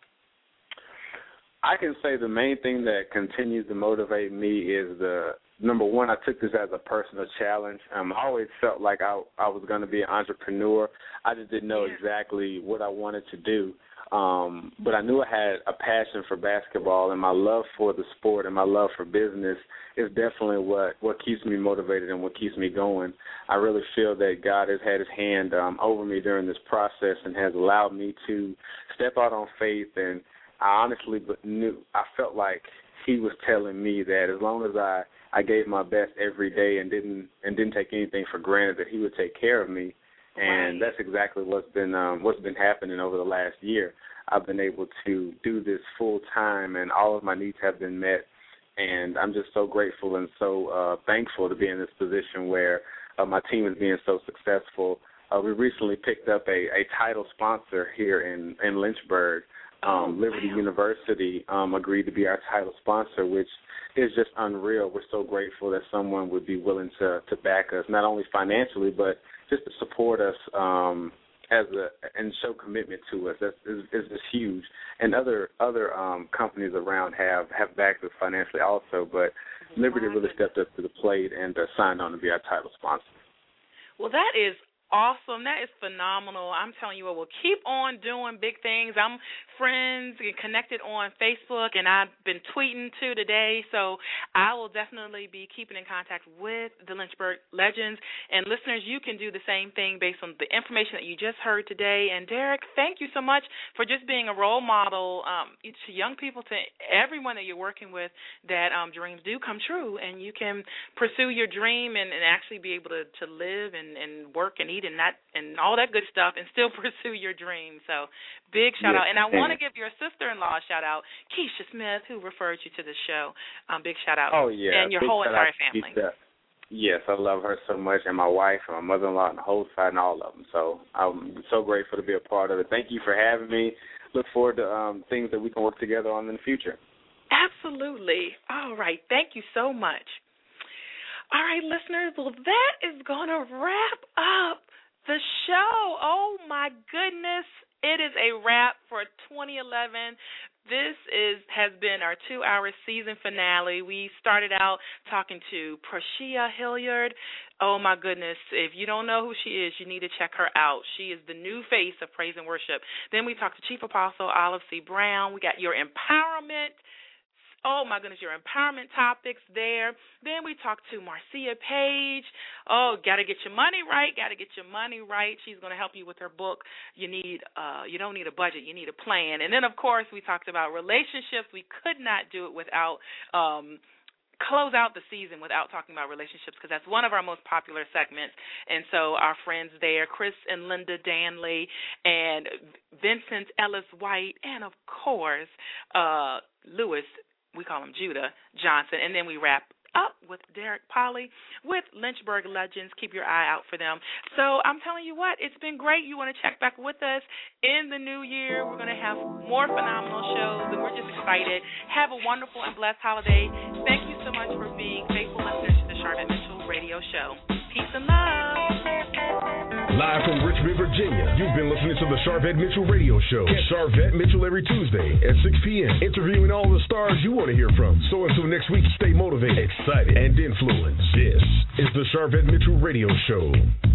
Speaker 15: I can say the main thing that continues to motivate me is the, number one, I took this as a personal challenge. Um, I always felt like I, I was going to be an entrepreneur. I just didn't know
Speaker 3: yeah.
Speaker 15: exactly what I wanted to do. Um, but I knew I had a passion for basketball, and my love for the sport and my love for business is definitely what, what keeps me motivated and what keeps me going. I really feel that God has had his hand um, over me during this process and has allowed me to step out on faith. And I honestly knew, I felt like he was telling me that as long as I, I gave my best every day and didn't and didn't take anything for granted, that he would take care of me. And that's exactly what's been um, what's been happening over the last year. I've been able to do this full time, and all of my needs have been met. And I'm just so grateful and so uh, thankful to be in this position where uh, my team is being so successful. Uh, we recently picked up a, a title sponsor here in, in Lynchburg. Um, Liberty University um, agreed to be our title sponsor, which is just unreal. We're so grateful that someone would be willing to, to back us, not only financially, but just to support us um, as a and show commitment to us. That's is, is just huge. And other other um, companies around have, have backed us financially also, but Liberty really stepped up to the plate and uh, signed on to be our title sponsor.
Speaker 3: Well, that is awesome. That is phenomenal. I'm telling you what, we'll keep on doing big things. I'm friends and connected on Facebook, and I've been tweeting too today, so I will definitely be keeping in contact with the Lynchburg Legends. And listeners, you can do the same thing based on the information that you just heard today. And Derek, thank you so much for just being a role model um, to young people, to everyone that you're working with, that um, dreams do come true, and you can pursue your dream and, and actually be able to, to live and, and work and eat and not and all that good stuff and still pursue your dream. So big shout
Speaker 15: yes,
Speaker 3: out. And I want to give your sister-in-law a shout out, Keisha Smith, who referred you to the show. Um, big shout out.
Speaker 15: Oh, yeah.
Speaker 3: And your
Speaker 15: big
Speaker 3: whole entire family.
Speaker 15: Keisha. Yes, I love her so much, and my wife and my mother-in-law and the whole side and all of them. So I'm so grateful to be a part of it. Thank you for having me. Look forward to um, things that we can work together on in the future.
Speaker 3: Absolutely. All right. Thank you so much. All right, listeners, well, that is going to wrap up the show. Oh, my goodness. It is a wrap for twenty eleven. This is has been our two-hour season finale. We started out talking to Prashia Hilliard. Oh, my goodness. If you don't know who she is, you need to check her out. She is the new face of praise and worship. Then we talked to Chief Apostle Olive C. Brown. We got your empowerment. Oh, my goodness, your empowerment topics there. Then we talked to Marcia Page. Oh, got to get your money right, got to get your money right. She's going to help you with her book. You need, uh, you don't need a budget, you need a plan. And then, of course, we talked about relationships. We could not do it without um, close out the season without talking about relationships, because that's one of our most popular segments. And so our friends there, Chris and Linda Danley and Vincent Ellis White, and, of course, uh, Lewis, we call him Judah Johnson, and then we wrap up with Derek Polly with Lynchburg Legends. Keep your eye out for them. So I'm telling you what, it's been great. You want to check back with us in the new year. We're going to have more phenomenal shows, and we're just excited. Have a wonderful and blessed holiday. Thank you so much for being faithful listeners to the Charvette Mitchell Radio Show. Peace and love.
Speaker 1: Live from Richmond, Virginia, you've been listening to the Charvette Mitchell Radio Show. Catch Charvette Mitchell every Tuesday at six p.m., interviewing all the stars you want to hear from. So until next week, stay motivated, excited, and influenced. This is the Charvette Mitchell Radio Show.